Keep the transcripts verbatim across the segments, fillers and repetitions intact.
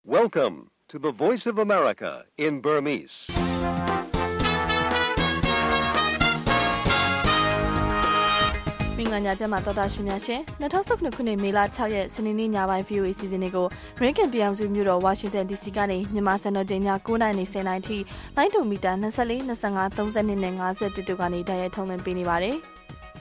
Welcome to the Voice of America in Burmese. ။မင်္ဂလာညချမ်းပါတော်တာရှင်များရှင်။၂၀၁၉ခုနှစ်မေလ၆ရက်စနေနေ့ညပိုင်း ဗွီအိုအေ စီစဉ်တွေကို American ပြည်အောင်စုမြို့တော် Washington ဒီ စီ ကနေမြန်မာစံတော်ချိန်ည၉နာရီနဲ့၁၀နာရီထိလိုင်းဒုံမီတာ၂၄, ၂၅, ၃၂နဲ့၅၁တို့ကနေတိုက်ရိုက်ထုတ်လွှင့်ပေးနေပါတယ်။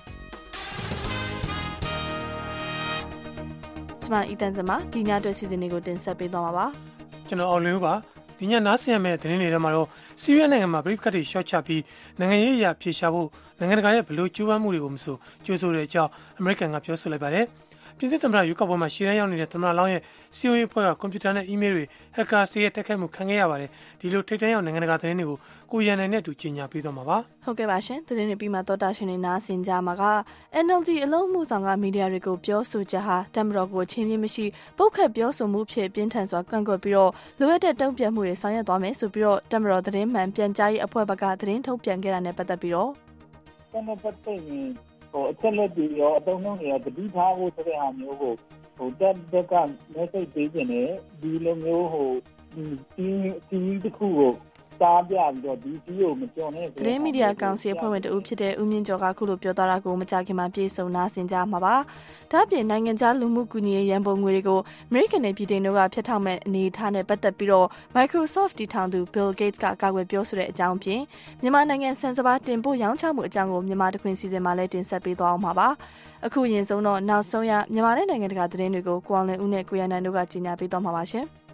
ကျွန်မအီတန်စမဒီညအတွက်စီစဉ်တွေကိုတင်ဆက်ပေးသွားမှာပါ။ကျွန်တော်အောင်လင်းပါဒီညနားဆင်ရမယ့်သတင်းတွေထဲမှာတော့ဆီးရီးယားနိုင်ငံမှာပြည်ပခတ်တွေရှော့ချပြီးနိုင်ငံရေးအရာဖြေရှာဖို့နိုင်ငံတကာရဲ့ဘလို့ကျူးပန်းမှုတွေကိုမဆိုကြိုးဆိုတဲ့အကြောင်းအမေရိကန်ကပြောဆိုလိုက်ပါတယ်။ပြည်သူ့သမ္မတရွေးကောက်ပွဲမှာရှေ့တန်းရောက်နေတဲ့သမ္မတလောင်းရဲ့စီအိုအေဖွဲ့ကကွန်ပျူတာနဲ့အီးမေးလ်တွေ hackers တွေရဲ့တက်ခိုက်မှုခံခဲ့ရပါတယ်။ဒီလိုထိပ်တန်းရောက်နိုင်ငံတကာသတင်းတွေကိုကိုရန်နိုင်နဲ့အတူကြီးညာပေးသွားမှာပါ။ဟုတ်ကဲ့ပါရှင်သတင်းတွေပြီးမှတော်တာရှင်တွေနားဆင်ကြမှာက N L D အလုံးမှုဆောင်ကမီဒီယာတွေကိုပြောဆိုချက်ဟာတမတော်ကိုချင်းချင်းမရှိပုတ်ခတ်ပြောဆိုမှုဖြစ်ပြင်းထန်စွာကန့်ကွက်ပြီးတော့လိုအပ်တဲ့တုံ့ပြန်မှုတွေဆောင်ရွက်သွားမယ်ဆိုပြီးတော့တမတော်သတင်းမှန်ပြန်ကြားရေးအဖွဲ့ဘက်ကသတင်းထုတ်ပြန်ခဲ့တာနဲ့ပတ်သက်ပြီးတော့တမပတ်သိရင်ဟိုအချက်လက်တွေရောအတုံးလုံးတွေရောတတိထားဖို့ဆိုတဲ့ဟာမျိုးကိုဟိုတက်တက်က message ပေးခြင်းနဲ့ဒီလိုမျိုးဟိုဒီဒီတစ်ခုကိုစားပြပြီးတော့ဒီစီကိုမကြော်နဲ့သတင်းမီဒီယာကောင်စီအဖွဲ့ဝင်တဦးဖြစ်တဲ့ဦးမြင့်ကျော်ကခုလိုပြောသွားတာကိုမကြခင်မှာပြေဆုံးနာဆင်ကြမှာပါ။ဒါ့အပြင်နိုင်ငံခြားလူမှုကူညီရေးရန်ပုံငွေတွေကို American နဲ့ပြည်ထောင်စုကဖျက်ထောက်မဲ့အနေအထားနဲ့ပတ်သက်ပြီးတော့ Microsoft တည်ထောင်သူ Bill Gates ကကာကွယ်ပြောဆိုတဲ့အကြောင်းဖြင့်မြန်မာနိုင်ငံစံစပါးတင်ပို့ရောင်းချမှုအကြောင်းကိုမြန်မာတခွင်စီစဉ်မှာလည်းတင်ဆက်ပေးသွားအောင်ပါပါ။အခုရင်ဆုံးတော့နောက်ဆုံးရမြန်မာနိုင်ငံတကာသတင်းတွေကိုကိုအောင်လင်းဦးနဲ့ကိုရန်နိုင်တို့ကကြီးညာပေးသွားမှာပါရှင်။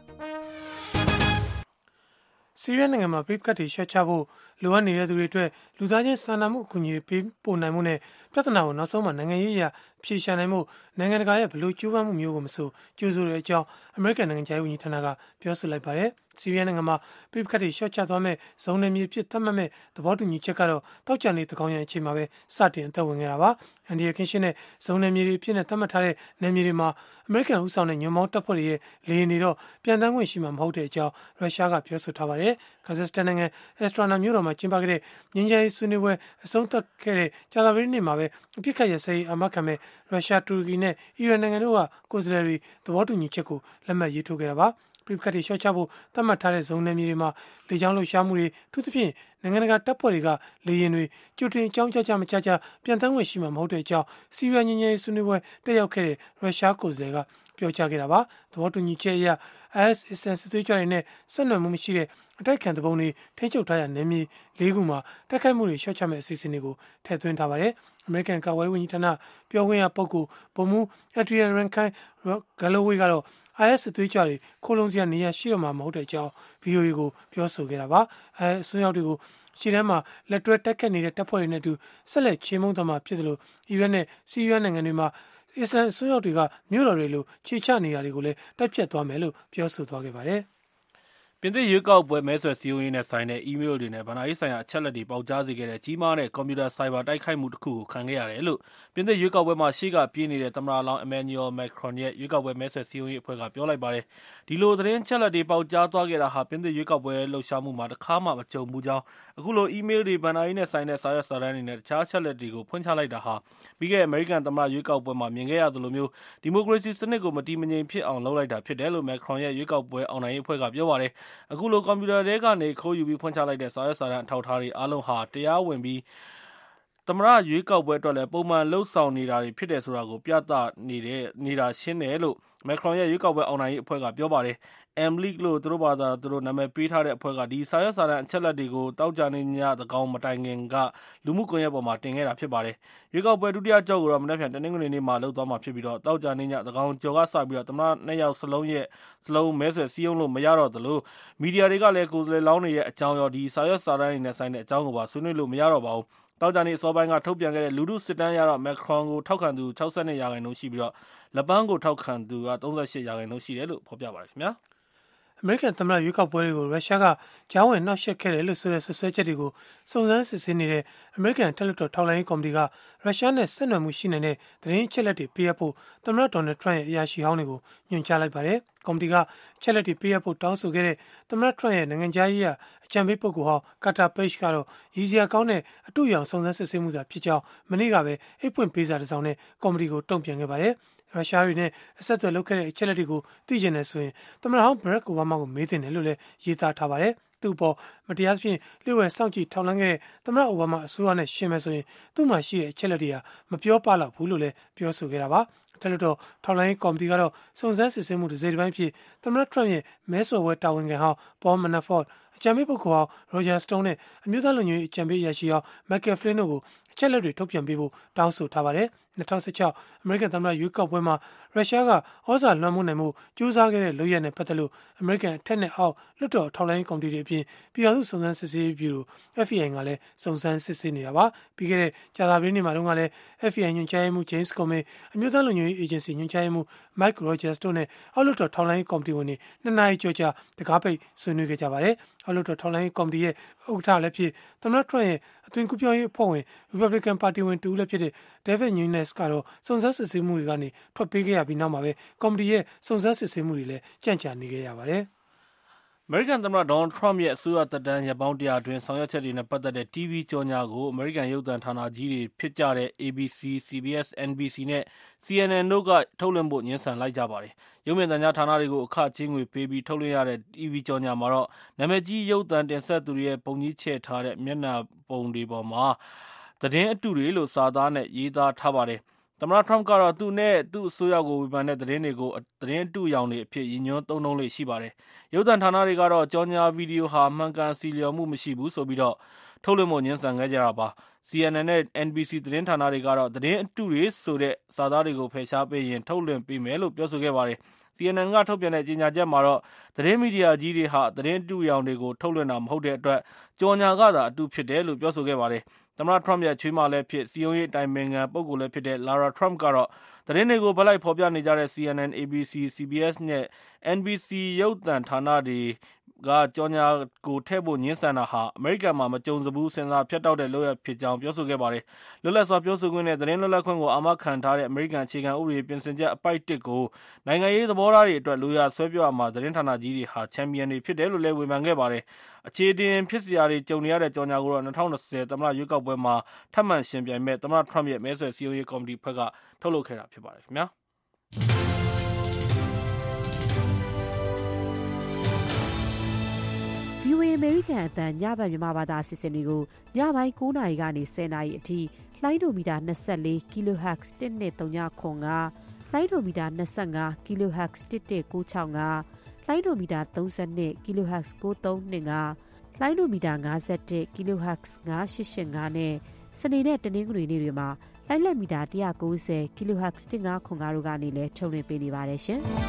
ဆီးရီးယားနိုင်ငံမှာပြည်ပခတ်တွေရှော့ချဖို့လိုအပ်နေတဲ့သူတွေအတွက်လူသားချင်းစာနာမှုအကူအညီတွေပေးပို့နိုင်မှုနဲ့ပြဿနာကိုနောက်ဆုံးမှာနိုင်ငံရေးအရာဖြေရှာနိုင်မှုနိုင်ငံတကာရဲ့ဘလို့ကြိုးပမ်းမှုမျိုးကိုမဆိုကြိုးဆိုတဲ့အကြောင်းအမေရိကန်နိုင်ငံခြားရေးဝန်ကြီးဌာနကပြောဆိုလိုက်ပါတယ်။ဆီးရီးယားနိုင်ငံမှာပြည်ပခတ်တွေရှော့ချသွားမဲ့ဇုံနယ်မြေဖြစ်သတ်မှတ်မဲ့သဘောတူညီချက်ကတော့တောက်ကြနေတကောင်ရန်အချိန်မှာပဲစတင်အသက်ဝင်ခဲ့တာပါ။အန်ဒီယာကင်းရှင်းတဲ့ဇုံနယ်မြေတွေဖြစ်နေသတ်မှတ်ထားတဲ့နယ်မြေတွေမှာအမေရိကန်ဦးဆောင်တဲ့ညွန့်ပေါင်းတပ်ဖွဲ့တွေရဲ့လေယာဉ်တွေတော့ပြန်တန်းခွင့်ရှိမှာမဟုတ်တဲ့အကြောင်းရုရှားကပြောဆိုထားပါတယ်။ကာဇက်စတန်နိုင်ငံအက်စထရာနာမြို့တော်မှာကျင်းပခဲ့တဲ့ငြိမ်းချမ်းရေးဆွေးနွေးပွဲအဆုံးသတ်ခဲ့တဲ့ကြာသပတေးနေ့မှာပဲအပြစ်ခတ်ရစေးအမခံမဲ့ရုရှားတူရကီနဲ့အီရန်နိုင်ငံတို့ကကိုယ်စားလှယ်တွေသဘောတူညီချက်ကိုလက်မှတ်ရေးထိုးခဲ့တာပါ။ပြည်ပခတ်တွေရှော့ချဖို့သတ်မှတ်ထားတဲ့ဇုံနယ်မြေတွေမှာလေကြောင်းလှုပ်ရှားမှုတွေထူးသဖြင့်နိုင်ငံတကာတပ်ဖွဲ့တွေကလေယာဉ်တွေကြိုတင်အကြောင်းကြားကြမချာချာပြန်တန်းခွင့်ရှိမှာမဟုတ်တဲ့အကြောင်းဆီးရီးယားငြိမ်းချမ်းရေးဆွေးနွေးပွဲတက်ရောက်ခဲ့တဲ့ရုရှားကိုယ်စားလှယ်ကပြောကြားခဲ့တာပါသဘောတူညီချက်အရ I S အစ္စလာမ်စစ်သွေးကြွတွေနဲ့ဆက်နွယ်မှုမရှိတဲ့အတိုက်ခံတပုံတွေထိန်းချုပ်ထားရနယ်မြေလေးခုမှာတိုက်ခိုက်မှုတွေရှော့ချမဲ့အစီအစဉ်တွေကိုထည့်သွင်းထားပါတယ်အမေရိကန်ကာကွယ်ရေးဝန်ကြီးဌာနပြောခွင့်ရပုဂ္ဂိုလ်ဗိုလ်မှူး Adrian Rankin Galloway ကတော့ I S စစ်သွေးကြွတွေခိုးလုံစရာနေရာရှိတော့မှာမဟုတ်တဲ့အကြောင်း ဗွီအိုအေကိုပြောဆိုခဲ့တာပါ I S အစွန်းရောက်တွေကိုရှေ့တန်းမှာလက်တွဲတိုက်ခတ်နေတဲ့တပ်ဖွဲ့တွေနဲ့အတူဆက်လက်ချေမှုန်းသွားမှာဖြစ်သလိုအီရတ်နဲ့ဆီးရီးယားနိုင်ငံတွေမှာအစ္စလာမ်အစွန်းရောက်တွေကမြို့တော်တွေလိုခြေချနေတာတွေကိုလည်းတိုက်ဖြတ်သွားမယ်လို့ပြောဆိုသွားခဲ့ပါတယ်။ပြင်သစ်ရွေးကောက်ပွဲမဲဆွယ်စည်းရုံးရေးနဲ့ဆိုင်တဲ့အီးမေးလ်တွေနဲ့ဗဏ္ဍာရေးဆိုင်ရာအချက်အလက်တွေပေါက်ကြားစေခဲ့တဲ့ကြီးမားတဲ့ကွန်ပျူတာဆိုင်ဘာတိုက်ခိုက်မှုတစ်ခုကိုခံခဲ့ရတယ်လို့ပြင်သစ်ရွေးကောက်ပွဲမှာရှေ့ကပြေးနေတဲ့သမ္မတလောင်း Emmanuel Macron ရဲ့ရွေးကောက်ပွဲမဲဆွယ်စည်းရုံးရေးအဖွဲ့ကပြောလိုက်ပါတယ်။ဒီလိုသတင်းအချက်အလက်တွေပေါက်ကြားသွားခဲ့တာဟာပြင်သစ်ရွေးကောက်ပွဲလှုပ်ရှားမှုမှာတစ်ခါမှမကြုံဘူးကြောင်းအခုလိုအီးမေးလ်တွေဗဏ္ဍာရေးနဲ့ဆိုင်တဲ့စာရွက်စာတမ်းတွေနဲ့တခြားအချက်အလက်တွေကိုဖွင့်ချလိုက်တာဟာပြီးခဲ့တဲ့အမေရိကန်သမ္မတရွေးကောက်ပွဲမှာမြင်ခဲ့ရသလိုမျိုးဒီမိုကရေစီစနစ်ကိုမတည်မငြိမ်ဖြစ်အောင်လုပ်လိုက်တာဖြစ်တယ်လို့ Macron ရဲ့ရွေးကောက်ပွဲအောင်နိုင်ရေးအဖွဲ့ကပြောပါတယ်။အခုလိုကွန်ပျူတာထဲကနေခိုးယူပြီးဖွင့်ချလိုက်တဲ့စာရွက်စာတမ်းအထောက်အထားတွေအားလုံးဟာတရားဝင်ပြီးသမ္မတရွေးကောက်ပွဲအတွက်လည်းပုံမှန်လှုပ်ဆောင်နေတာတွေဖြစ်တယ်ဆိုတာကိုပြသနေတဲ့နေတာရှင်းတယ်လို့ Macron ရဲ့ရွေးကောက်ပွဲအောင်နိုင်ရေးအဖွဲ့ကပြောပါတယ်။ M-League လို့သူတို့ဘာသာသူတို့နာမည်ပေးထားတဲ့အဖွဲ့ကဒီစာရွက်စာတမ်းအချက်အလက်တွေကိုတောက်ကြနေညသကောင်မတိုင်ခင်ကလူမှုကွန်ရက်ပေါ်မှာတင်ခဲ့တာဖြစ်ပါတယ်။ရွေးကောက်ပွဲဒုတိယကြော့ကိုတော့မနက်ဖြန်တနင်္ဂနွေနေ့မှာလုပ်သွားမှာဖြစ်ပြီးတော့တောက်ကြနေညသကောင်ကြော်ကစပြီးတော့သမ္မတနှစ်ယောက်စလုံးရဲ့စလုံးမဲဆွယ်စည်းရုံးလို့မရတော့သလိုမီဒီယာတွေကလည်းကိုယ်စားလှယ်လောင်းတွေရဲ့အကြောင်းရောဒီစာရွက်စာတမ်းတွေနဲ့ဆိုင်တဲ့အကြောင်းကိုပါဆွေးနွေးလို့မရတော့ပါဘူး။တောက်ကြနေအစောပိုင်းကထုတ်ပြန်ခဲ့တဲ့လူထုစစ်တမ်းရတော့ Macron ကိုထောက်ခံသူ၆၂ရာခိုင်နှုန်းရှိပြီးတော့လက်ပန်းကိုထောက်ခံသူက၃၈ရာခိုင်နှုန်းရှိတယ်လို့ဖော်ပြပါတယ်ခင်ဗျာ။အမေရိကန်သမ္မတရွေးကောက်ပွဲတွေကိုရုရှားကကြားဝင်နှောက်ယှက်ခဲ့တယ်လို့ဆိုတဲ့ဆွဆွဲချက်တွေကိုစုံစမ်းစစ်ဆေးနေတဲ့အမေရိကန်တက်လက်တော်ထောက်လှမ်းရေးကော်မတီကရုရှားနဲ့ဆက်နွယ်မှုရှိနေတဲ့သတင်းအချက်အလက်တွေပေးအပ်ဖို့သမ္မတဒေါ်နယ်ထရန့်ရဲ့အရာရှိဟောင်းတွေကိုညွှန်ကြားလိုက်ပါတယ်။ကော်မတီကအချက်အလက်တွေပေးအပ်ဖို့တောင်းဆိုခဲ့တဲ့သမ္မတထရန့်ရဲ့နိုင်ငံခြားရေးအကြံပေးပုဂ္ဂိုလ်ဟောင်းကာတာပိတ်ကတော့ရည်စရာကောင်းတဲ့အတူရောင်စုံစမ်းစစ်ဆေးမှုသာဖြစ်ကြောင်းမနေ့ကပဲအိတ်ဖွင့်ပေးစာတစ်စောင်နဲ့ကော်မတီကိုတုံ့ပြန်ခဲ့ပါတယ်။ရုရှားတွေနဲ့အဆက်အသွယ်လုပ်ခဲ့တဲ့အချက်လက်တွေကိုသိကျင်နေဆိုရင်သမ္မတဟောင်းဘရက်အိုဘားမားကိုမေးသင့်တယ်လို့လည်းရေးသားထားပါတယ်သူ့ပေါ်မတရားဖြင့်လျှို့ဝှက်စောင့်ကြည့်ထောက်လှမ်းခဲ့တဲ့သမ္မတအိုဘားမားအစိုးရနဲ့ရှင်းမယ်ဆိုရင်သူ့မှာရှိတဲ့အချက်လက်တွေဟာမပြောပလောက်ဘူးလို့လည်းပြောဆိုခဲ့တာပါတယ်လို့တော့ထောက်လိုင်းကော်မတီကတော့စုံစမ်းစစ်ဆေးမှုတစ်စိတ်တစ်ပိုင်းဖြစ်သမ္မတထရမ့်ရဲ့မဲဆွယ်ဝဲတာဝန်ခံဟောင်းပေါ်မနာဖော့အကြံပေးပုဂ္ဂိုလ်ဟောင်းရိုဂျာစတုန်းနဲ့အမျိုးသားလူမျိုးရေးအကြံပေးရရှိဟောင်းမိုက်ကယ်ဖလင်းတို့ကိုအချက်လက်တွေထုတ်ပြန်ပေးဖို့တောင်းဆိုထားပါတယ်၂၀၁၆အမေရိကန်သမ္မတရွေးကောက်ပွဲမှာရုရှားကဩဇာလွှမ်းမိုးနိုင်မှုကြိုးစားခဲ့တဲ့လုပ်ရက်နဲ့ပတ်သက်လို့အမေရိကန်အထက်နဲ့အောက်လွှတ်တော်ထောက်လိုင်းကော်မတီတွေအပြင်ပြည်ထောင်စုစုံစမ်းစစ်ဆေးရေးဗျူရို F B I ကလည်းစုံစမ်းစစ်ဆေးနေတာပါပြီးခဲ့တဲ့ကြာသပတေးနေ့မှာတုန်းကလည်း F B I ညွှန်ကြားရေးမှူး James Comey အမျိုးသားလူမျိုးရေးအေဂျင်စီညွှန်ကြားရေးမှူး Mike Rogers တို့နဲ့အောက်လွှတ်တော်ထောက်လိုင်းကော်မတီဝင်တွေနှစ်နာရီကျော်ကြာတကားပိတ်ဆွေးနွေးခဲ့ကြပါတယ်အောက်လွှတ်တော်ထောက်လိုင်းကော်မတီရဲ့ဥက္ကဋ္ဌလည်းဖြစ်သမ္မတထရမ့်ရဲ့အသွင်ကူးပြောင်းရေးအဖွဲ့ဝင် Republican ပါတီဝင်တူလည်းဖြစ်တဲ့ David Nunes ကတော့စုံစမ်းစစ်ဆေးမှုတွေကနေထွက်ပေးခဲ့ရပြီးနောက်မှာပဲကော်မတီရဲ့စုံစမ်းစစ်ဆေးမှုတွေလည်းကြန့်ကြာနေခဲ့ရပါတယ်အမေရိကန်သမ္မတဒေါ်နယ်ထရမ့်ရဲ့အစိုးရသက်တမ်းရက်ပေါင်းတရာအတွင်းဆောင်ရွက်ချက်တွေနဲ့ပတ်သက်တဲ့ တီဗီ ကြော်ငြာကိုအမေရိကန်ရုပ်သံဌာနကြီးတွေဖြစ်ကြတဲ့ A B C, C B S, N B C နဲ့ C N N တို့ကထုတ်လွှင့်ဖို့ငြင်းဆန်လိုက်ကြပါတယ်။ရုပ်မြင်သံကြားဌာနတွေကိုအခကြေးငွေပေးပြီးထုတ်လွှင့်ရတဲ့ တီဗီ ကြော်ငြာမှာတော့နာမည်ကြီးရုပ်သံတင်ဆက်သူတွေရဲ့ပုံကြီးချဲ့ထားတဲ့မျက်နှာပုံတွေပေါ်မှာသတင်းအတုတွေလို့စာသားနဲ့ရေးသားထားပါတယ်။သမ္မတထရမ့်ကတော့သူနဲ့သူ့အစိုးရကိုဝေဖန်တဲ့သတင်းတွေကိုသတင်းအတုရောင်တွေအဖြစ်ရည်ညွှန်းသုံးနှုန်းလေးရှိပါတယ်။ရုပ်သံဌာနတွေကတော့ကြော်ငြာဗီဒီယိုဟာမှန်ကန်စီလျော်မှုမရှိဘူးဆိုပြီးတော့ထုတ်လွှင့်ဖို့ငြင်းဆန်ခဲ့ကြတာပါ။ C N N နဲ့ N B C သတင်းဌာနတွေကတော့သတင်းအတုတွေဆိုတဲ့စာသားတွေကိုဖယ်ရှားပေးရင်ထုတ်လွှင့်ပေးမယ်လို့ပြောဆိုခဲ့ပါတယ်။ C N N ကထုတ်ပြန်တဲ့ကြေညာချက်မှာတော့သတင်းမီဒီယာကြီးတွေဟာသတင်းအတုရောင်တွေကိုထုတ်လွှင့်တာမဟုတ်တဲ့အတွက်ကြော်ငြာကသာအတုဖြစ်တယ်လို့ပြောဆိုခဲ့ပါတယ်။သမ္မတထရမ့်ရဲ့ချွေးမလည်းဖြစ်စည်းရုံးရေးအတိုင်ပင်ခံပုဂ္ဂိုလ်လည်းဖြစ်တဲ့ Lara Trump ကတော့သတင်းတွေကိုဘက်လိုက်ဖော်ပြနေကြတဲ့ C N N, A B C, C B S နဲ့ N B C ရုပ်သံဌာနတွေကကြော်ငြာကိုထည့်ဖို့ငြင်းဆန်တာဟာအမေရိကန်မှာမကြုံစဘူးဆင်ဆာဖြတ်တောက်တဲ့လုပ်ရပ်ဖြစ်ကြောင်းပြောဆိုခဲ့ပါတယ်။လွတ်လပ်စွာပြောဆိုခွင့်နဲ့သတင်းလွတ်လပ်ခွင့်ကိုအာမခံထားတဲ့အမေရိကန်အခြေခံဥပဒေပြင်ဆင်ချက်အပိုဒ်တစ်ကိုနိုင်ငံရေးသဘောထားတွေအတွက်လိုရာဆွဲပြောရမှာသတင်းဌာနကြီးတွေဟာချန်ပီယံတွေဖြစ်တယ်လို့လည်းဝေဖန်ခဲ့ပါတယ်။အခြေတင်ဖြစ်စရာတွေကြုံနေရတဲ့ကြော်ငြာကိုတော့၂၀၂၀သမ္မတရွေးကောက်ပွဲမှာထပ်မံရှင်ပြိုင်မဲ့သမ္မတထရမ့်ရဲ့မဲဆွယ်စည်းရုံးရေးကော်မတီဖွဲ့ကထုတ်လုပ်ခဲ့တာဖြစ်ပါတယ်ခင်ဗျာ။ V O A အမေရိကန်အသံညဘက်မြန်မာဘာသာအစီအစဉ်တွေကိုညပိုင်း၉နာရီကနေ၁၀နာရီအထိလှိုင်းဒိုမီတာ၂၄ kHz တစ်နှစ်၃ညခွန်ကလှိုင်းဒိုမီတာ၂၅ kHz တစ်တစ်၉၆ငါလှိုင်းဒိုမီတာ၃၂ kHz ၉၃၂ငါလှိုင်းဒိုမီတာ၅၁ kHz ၅၈၈ငါနဲ့စနေနဲ့တနင်္ဂနွေနေ့တွေမှာလိုင်းလက်မီတာ၁၉၀ kHz တစ်၅ခွန်ကားတို့ကနေလည်းထုတ်လွှင့်ပေးနေပါတယ်ရှင်။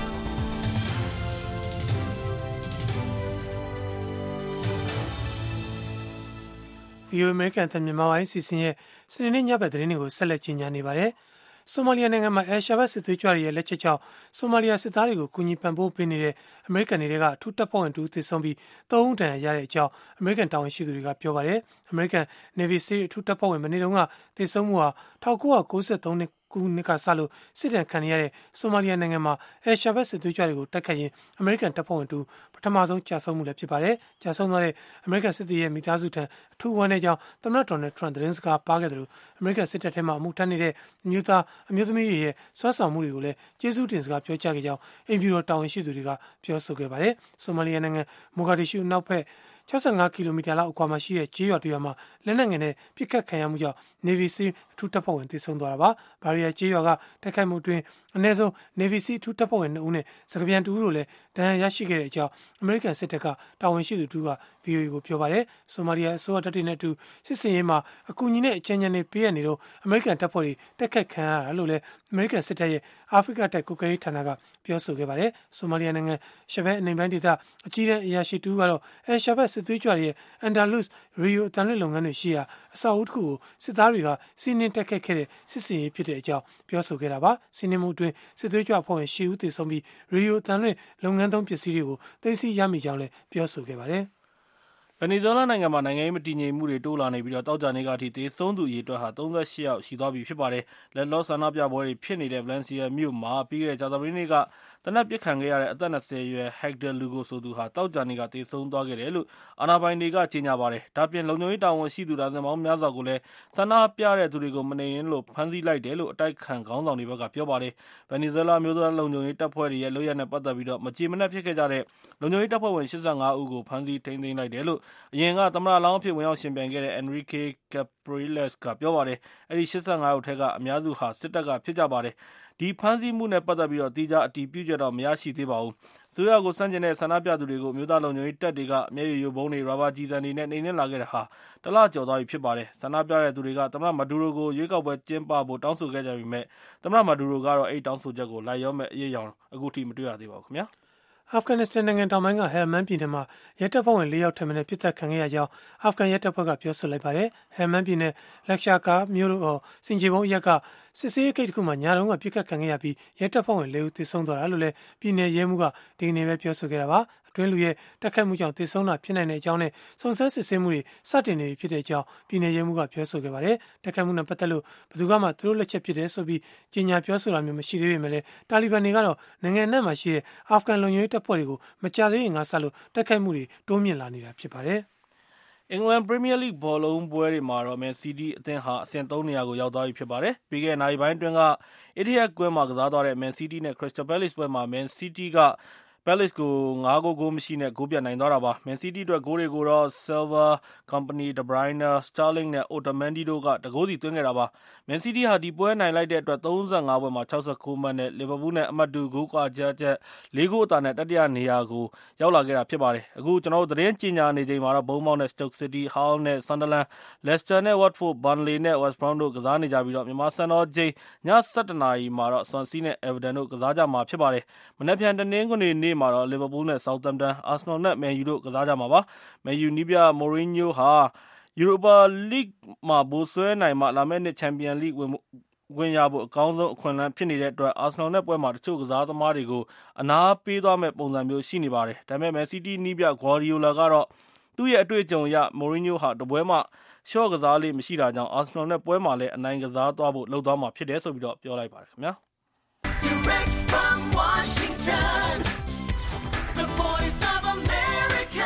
V O A အမေရိကန်အသံမြန်မာပိုင်းအစီအစဉ်ရဲ့စနေနေ့ညဘက်သတင်းတွေကိုဆက်လက်ကြီးညာနေပါတယ်။ဆိုမာလီယာနိုင်ငံမှာအယ်ရှာဘတ်စစ်သွေးကြွတွေရဲ့လက်ချက်ကြောင့်ဆိုမာလီယာစစ်သားတွေကိုကူညီပံ့ပိုးပေးနေတဲ့အမေရိကန်တွေကအထူးတပ်ဖွဲ့ဝင်တူသေဆုံးပြီးသုံးဦးဒဏ်ရာရတဲ့အကြောင်းအမေရိကန်တာဝန်ရှိသူတွေကပြောပါတယ်။အမေရိကန် Navy SEAL အထူးတပ်ဖွဲ့ဝင်မနေ့တုန်းကသေဆုံးမှုဟာ၁၉၉၃နှစ်ခုနှစ်ကစလို့စစ်ဒဏ်ခံရတဲ့ဆိုမာလီယာနိုင်ငံမှာအယ်ရှာဘတ်စစ်သွေးကြွတွေကိုတိုက်ခတ်ရင်အမေရိကန်တပ်ဖွဲ့ဝင်တူပထမဆုံးကြာဆုံးမှုလည်းဖြစ်ပါတယ်။ကြာဆုံးသွားတဲ့အမေရိကန်စစ်သည်ရဲ့မိသားစုထံအထူးဝမ်းနည်းကြောင်းသမ္မတဒေါ်နယ်ထရမ့်သတင်းစကားပါခဲ့တယ်လို့အမေရိကန်စစ်တပ်ထဲမှာအမှုထမ်းနေတဲ့အမျိုးသားအမျိုးသမီးတွေရဲ့စွမ်းဆောင်မှုတွေကိုလည်းကျေးဇူးတင်စကားပြောကြားခဲ့ကြောင်းအိမ်ဖြူတော်တာဝန်ရှိသူတွေကပြောဆိုခဲ့ပါတယ်။ဆိုမာလီယာနိုင်ငံမိုဂါဒီရှုနောက်ဖက်၆၅ကီလိုမီတာလောက်အကွာမှာရှိတဲ့ကျေးရွာတရွာမှာလက်နက်ငယ်နဲ့ပစ်ခတ်ခံရမှုကြောင့် Navy SEAL အထူးတပ်ဖွဲ့ဝင်သေဆုံးသွားတာပါ။ဘာရီယာကျေးရွာကတိုက်ခိုက်မှုအတွင်းအနည်းဆုံး Navy SEAL အထူးတပ်ဖွဲ့ဝင်နှစ်ဦးနဲ့စကားပြန်တူဦးတို့လည်းဒဏ်ရာရရှိခဲ့တဲ့အကြောင်းအမေရိကန်စစ်တပ်ကတာဝန်ရှိသူတူက V O A ကိုပြောပါတယ်။ဆိုမာလီယာအစိုးရတပ်တွေနဲ့အတူစစ်စင်ရေးမှာအကူအညီနဲ့အကြံဉာဏ်တွေပေးရနေတော့အမေရိကန်တပ်ဖွဲ့တွေတိုက်ခိုက်ခံရတာလို့လည်းအမေရိကန်စစ်တပ်ရဲ့အာဖရိကတိုက်ကုကရေးဌာနကပြောဆိုခဲ့ပါတယ်။ဆိုမာလီယာနိုင်ငံရှဘက်အနေပိုင်းဒေသအကြီးတန်းအရာရှိတူကတော့အဲရှဘက်စစ်သွေးကြွတွေရဲ့အန်ဒါလုစ်ရီယိုအတန်လွတ်လုပ်ငန်းတွေရှိရာအဆောက်အဦတစ်ခုကိုစစ်သားတွေကစီးနင်းတိုက်ခိုက်ခဲ့တဲ့စစ်စင်ရေးဖြစ်တဲ့အကြောင်းပြောဆိုခဲ့တာပါ။စီးနင်းမှုအတွင်းစစ်သွေးကြွအဖွဲ့ဝင်ရှစ်ဦးသေဆုံးပြီးရီယိုအတန်လွတ်လုပ်ငန်းသုံးပစ္စည်းတွေကိုသိမ်းဆည်းရမိကြောင်းလည်းပြောဆိုခဲ့ပါတယ်။ဗင်နီဇွဲလားနိုင်ငံမှာနိုင်ငံရေးမတည်ငြိမ်မှုတွေတိုးလာနေပြီးတော့တောက်ကြနေကအထိသေဆုံးသူအရေအတွက်ဟာ၃၈ယောက်ရှိသွားပြီဖြစ်ပါတယ်။လက်လောဆန္ဒပြပွဲတွေဖြစ်နေတဲ့ဗလန်စီယာမြို့မှာပြီးခဲ့တဲ့ကြာသပတေးနေ့ကတနက်ပစ်ခံခဲ့ရတဲ့အသက်၂၀အရွယ် Hector Lugo ဆိုသူဟာတောက်ကြနေကသေဆုံးသွားခဲ့တယ်လို့အာဏာပိုင်တွေကကြေညာပါတယ်။ဒါပြင်လုံခြုံရေးတာဝန်ရှိသူဒါဇင်ပေါင်းများစွာကိုလည်းဆန္ဒပြတဲ့သူတွေကိုမနှိမ်နင်းလို့ဖမ်းဆီးလိုက်တယ်လို့အတိုက်ခံခေါင်းဆောင်တွေဘက်ကပြောပါတယ်။ဗင်နီဇွဲလားမျိုးသားလုံခြုံရေးတပ်ဖွဲ့တွေရဲ့လုပ်ရပ်နဲ့ပတ်သက်ပြီးတော့မကြေမနက်ဖြစ်ခဲ့ကြတဲ့လုံခြုံရေးတပ်ဖွဲ့ဝင်၈၅ဦးကိုဖမ်းဆီးထိန်းသိမ်းလိုက်တယ်လို့အရင်ကသမ္မတလောင်းအဖြစ်ဝင်ရောက်ရှင်ပြိုင်ခဲ့တဲ့ Enrique Capriles ကပြောပါတယ်။အဲဒီ၈၅ဦးထဲကအများစုဟာစစ်တပ်ကဖြစ်ကြပါတယ်။ဒီဖမ်းဆီးမှုနဲ့ပတ်သက်ပြီးတော့တိကျအတည်ပြုချက်တော့မရရှိသေးပါဘူး။ဆိုရကိုစန့်ကျင်တဲ့ဆန္ဒပြသူတွေကိုမျိုးသားလုံခြုံရေးတပ်တွေကမျက်ရည်ယိုဗုံးတွေရာဘာကျည်ဆံတွေနဲ့နှိမ်နင်းလာခဲ့တာဟာတလကျော်သွားပြီဖြစ်ပါတယ်။ဆန္ဒပြတဲ့သူတွေကသမ္မတမဒူရိုကိုရွေးကောက်ပွဲကျင်းပဖို့တောင်းဆိုခဲ့ကြပေမဲ့သမ္မတမဒူရိုကတော့အဲဒီတောင်းဆိုချက်ကိုလိုက်ရောမဲ့အရေးအယောင်အခုထိမတွေ့ရသေးပါဘူးခင်ဗျာ။အာဖဂန်နစ္စတန်နိုင်ငံတောင်ပိုင်းကဟယ်မန်ပြည်နယ်မှာရဲတပ်ဖွဲ့ဝင်၄ယောက်ထပ်မံပြစ်ဒဏ်ခံခဲ့ရကြောင်းအာဖဂန်ရဲတပ်ဖွဲ့ကပြောဆိုလိုက်ပါတယ်။ဟယ်မန်ပြည်နယ်လက်ရှာကာမြို့တော်စင်ဂျီဘုံအရက်ကစစ်စေးဂိတ်တစ်ခုမှာညတုန်းကပြစ်ခတ်ခံခဲ့ရပြီးရဲတပ်ဖွဲ့ဝင်၄ဦးသေဆုံးသွားတာလို့လည်းပြည်နယ်ရဲမှူးကဒီနေ့ပဲပြောဆိုခဲ့တာပါ။အတွင်းလူရဲ့တက်ခတ်မှုကြောင့်သေဆုံးတာဖြစ်နိုင်တဲ့အကြောင်းနဲ့စုံစမ်းစစ်ဆေးမှုတွေစတင်နေပြီဖြစ်တဲ့အကြောင်းပြည်နယ်ရဲမှူးကပြောဆိုခဲ့ပါတယ်။တက်ခတ်မှုနဲ့ပတ်သက်လို့ဘယ်သူမှသူတို့လက်ချက်ဖြစ်တယ်ဆိုပြီးကြေညာပြောဆိုတာမျိုးမရှိသေးပေမဲ့လည်းတာလီဘန်တွေကတော့နိုင်ငံအနှံ့မှာရှိတဲ့အာဖဂန်လုံခြုံရေးတပ်ဖွဲ့တွေကိုမကြသေးရင်ကစလို့တက်ခတ်မှုတွေတိုးမြင့်လာနေတာဖြစ်ပါတယ်။အင်္ဂလန်ပရီးမီးယားလိဂ်ဘောလုံးပွဲတွေမှာတော့မန်စီးတီးအသင်းဟာအဆင့်သုံးနေရာကိုရောက်သွားပြီဖြစ်ပါတယ်။ပြီးခဲ့တဲ့နာရီပိုင်းအတွင်းကအီတီဟက်ကွင်းမှာကစားသွားတဲ့မန်စီးတီးနဲ့ခရစ္စတယ်ပဲလေ့စ်ပွဲမှာမန်စီးတီးကပဲလေ့စ်ကိုငါးဂိုးဂိုးမရှိနဲ့ဂိုးပြတ်နိုင်သွားတာပါ။မန်စီးတီးအတွက်ဂိုးတွေကိုတော့ Silva, Company, De Bruyne, Sterling နဲ့ Otamendi တို့ကတဂိုးစီသွင်းခဲ့တာပါ။မန်စီးတီးဟာဒီပွဲနိုင်လိုက်တဲ့အတွက်သုံးဆယ့်ငါးပွဲမှာခြောက်ဆယ့်ကိုမှတ်နဲ့လီဗာပူးနဲ့အမှတ်တူဂိုးကွာချက်ချက်လေးဂိုးအသာနဲ့တတိယနေရာကိုရောက်လာခဲ့တာဖြစ်ပါတယ်။အခုကျွန်တော်တို့သတင်းကြေညာနေချိန်မှာတော့ Bournemouth နဲ့ Stoke City, Hull နဲ့ Sunderland, Leicester နဲ့ Watford, Burnley နဲ့ West Brom တို့ကစားနေကြပြီးတော့မြန်မာစံတော်ချိန်ည၁၁နာရီမှာတော့ Swansea နဲ့ Everton တို့ကစားကြမှာဖြစ်ပါတယ်။မနက်ဖြန်တနင်္ဂနွေနေ့မှာတော့ Liverpool နဲ့ Southampton, Arsenal နဲ့ Man U တို့ကစားကြမှာပါ။ Man U နည်းပြ Mourinho ဟာ Europa League မှာဗိုလ်စွဲနိုင်မှလာမယ့်နှစ် Champions League ဝင်ခွင့်ရဖို့အကောင်းဆုံးအခွင့်အလမ်းဖြစ်နေတဲ့အတွက် Arsenal နဲ့ပွဲမှာတချို့ကစားသမားတွေကိုအနားပေးသွားမဲ့ပုံစံမျိုးရှိနေပါတယ်။ဒါပေမဲ့ Man City နည်းပြ Guardiola ကတော့သူ့ရဲ့အတွေ့အကြုံအရ Mourinho ဟာတပွဲမှရှော့ကစားလေးမရှိတာကြောင့် Arsenal နဲ့ပွဲမှာလည်းအနိုင်ကစားသွားဖို့လုပ်သွားမှာဖြစ်တယ်ဆိုပြီးတော့ပြောလိုက်ပါတယ်ခင်ဗျာ။ Direct from Washington The Voice of America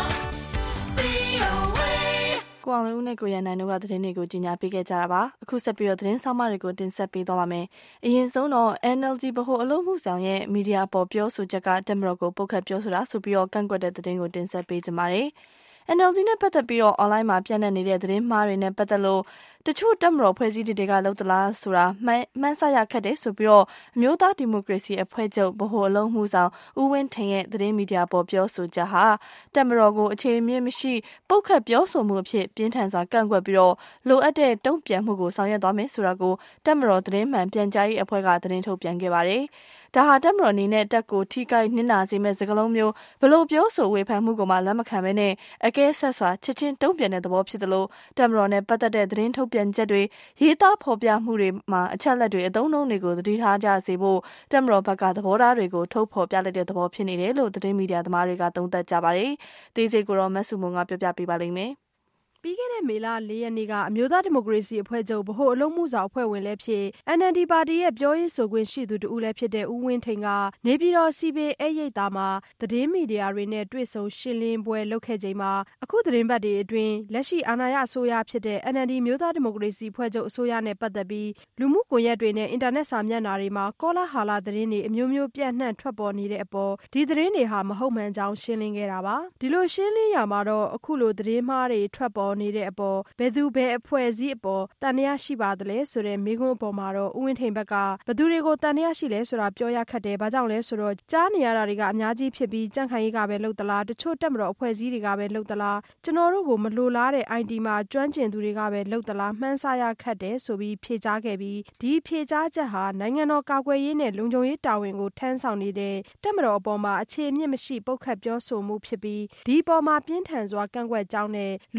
ကိုအောင်လုံးနဲ့ကိုရန်နိုင်တို့ကသတင်းတွေကိုကြီးညာပေးခဲ့ကြတာပါအခုဆက်ပြီးတော့သတင်းဆောင်မတွေကိုတင်ဆက်ပေးသွားပါမယ်အရင်ဆုံးတော့ N L D ဗဟိုအလုပ်မှုဆောင်ရဲ့မီဒီယာပေါ်ပြောဆိုချက်ကတက်မတော်ကိုပုတ်ခတ်ပြောဆိုတာဆိုပြီးတော့ကန့်ကွက်တဲ့သတင်းကိုတင်ဆက်ပေးကြပါမယ်N L D နဲ့ပတ်သက်ပြီးတော့ online မှာပြန့်နှံ့နေတဲ့သတင်းမှားတွေနဲ့ပတ်သက်လို့တချို့တက်မတော်ဖွဲ့စည်းတွေကလှုပ်သလားဆိုတာမှန်းဆရခက်တယ်ဆိုပြီးတော့အမျိုးသားဒီမိုကရေစီအဖွဲ့ချုပ်ဗဟိုအလုပ်မှုဆောင်ဦးဝင်းထင်ရဲ့သတင်းမီဒီယာပေါ်ပြောဆိုချက်ဟာတက်မတော်ကိုအခြေအမြစ်မရှိပုတ်ခတ်ပြောဆိုမှုအဖြစ်ပြင်းထန်စွာကန့်ကွက်ပြီးတော့လိုအပ်တဲ့တုံ့ပြန်မှုကိုဆောင်ရွက်သွားမယ်ဆိုတာကိုတက်မတော်သတင်းမှန်ပြန်ကြားရေးအဖွဲ့ကသတင်းထုတ်ပြန်ခဲ့ပါတယ်ဒါဟာတက်မတော်အနေနဲ့တက်ကိုထိခိုက်နစ်နာစေမဲ့စကားလုံးမျိုးဘလို့ပြောဆိုဝေဖန်မှုကိုမှလက်မခံဘဲနဲ့အကဲဆက်စွာချက်ချင်းတုံ့ပြန်တဲ့သဘောဖြစ်သလိုတက်မတော်နဲ့ပတ်သက်တဲ့သတင်းထုတ်ပြန်ချက်တွေရေးသားဖော်ပြမှုတွေမှာအချက်လက်တွေအသုံးအနှုန်းတွေကိုသတိထားကြစေဖို့တက်မတော်ဘက်ကသဘောထားတွေကိုထုတ်ဖော်ပြလိုက်တဲ့သဘောဖြစ်နေတယ်လို့သတင်းမီဒီယာသမားတွေကသုံးသပ်ကြပါတယ်။ဒီစိတ်ကိုတော့မဆုမုံကပြောပြပေးပါလိမ့်မယ်။ပြီးခဲ့တဲ့မေလ၄ရက်နေ့ကအမျိုးသားဒီမိုကရေစီအဖွဲ့ချုပ်ဗဟိုအလုပ်မှုဆောင်အဖွဲ့ဝင်လည်းဖြစ် N L D ပါတီရဲ့ပြောရေးဆိုခွင့်ရှိသူတဦးလည်းဖြစ်တဲ့ဦးဝင်းထိန်ကနေပြည်တော်စီပင်အဲ့ရိပ်သာမှာသတင်းမီဒီယာတွေနဲ့တွေ့ဆုံရှင်းလင်းပွဲလုပ်ခဲ့ချိန်မှာအခုသတင်းပတ်တွေအတွင်းလက်ရှိအာဏာရအစိုးရဖြစ်တဲ့ N L D မျိုးသားဒီမိုကရေစီအဖွဲ့ချုပ်အစိုးရနဲ့ပတ်သက်ပြီးလူမှုကွန်ရက်တွေနဲ့အင်တာနက်စာမျက်နှာတွေမှာကောလာဟာလသတင်းတွေအမျိုးမျိုးပြန့်နှံ့ထွက်ပေါ်နေတဲ့အပေါ်ဒီသတင်းတွေဟာမဟုတ်မှန်ကြောင်းရှင်းလင်းခဲ့တာပါဒီလိုရှင်းလင်းရမှာတော့အခုလိုသတင်းမှားတွေထွက်ပေါ်နေတဲ့အပေါ်ဘယ်သူဘယ်အဖွဲ့အစည်းအပေါ်တန်တရားရှိပါသလဲဆိုတဲ့မေးခွန်းအပေါ်မှာတော့ဦးဝင်းထိန်ဘက်ကဘယ်သူတွေကိုတန်တရားရှိလဲဆိုတာပြောရခက်တယ်ဘာကြောင့်လဲဆိုတော့ကြားနေရတာတွေကအများကြီးဖြစ်ပြီးကြန့်ခိုင်ရေးကပဲလှုပ်သလားတချို့တက်မတော်အဖွဲ့အစည်းတွေကပဲလှုပ်သလားကျွန်တော်တို့ကိုမလိုလားတဲ့ I T မှာကျွမ်းကျင်သူတွေကပဲလှုပ်သလားမှန်းဆရခက်တယ်ဆိုပြီးဖြေကြားခဲ့ပြီးဒီဖြေကြားချက်ဟာနိုင်ငံတော်ကာကွယ်ရေးနဲ့လုံခြုံရေးတာဝန်ကိုထမ်းဆောင်နေတဲ့တက်မတော်အပေါ်မှာအခြေအမြစ်မရှိပုတ်ခတ်ပြောဆိုမှုဖြစ်ပြီးဒီပေါ်မှာပြင်းထန်စွာကန့်ကွက်ကြောင်းနဲ့လိုအပ်တဲ့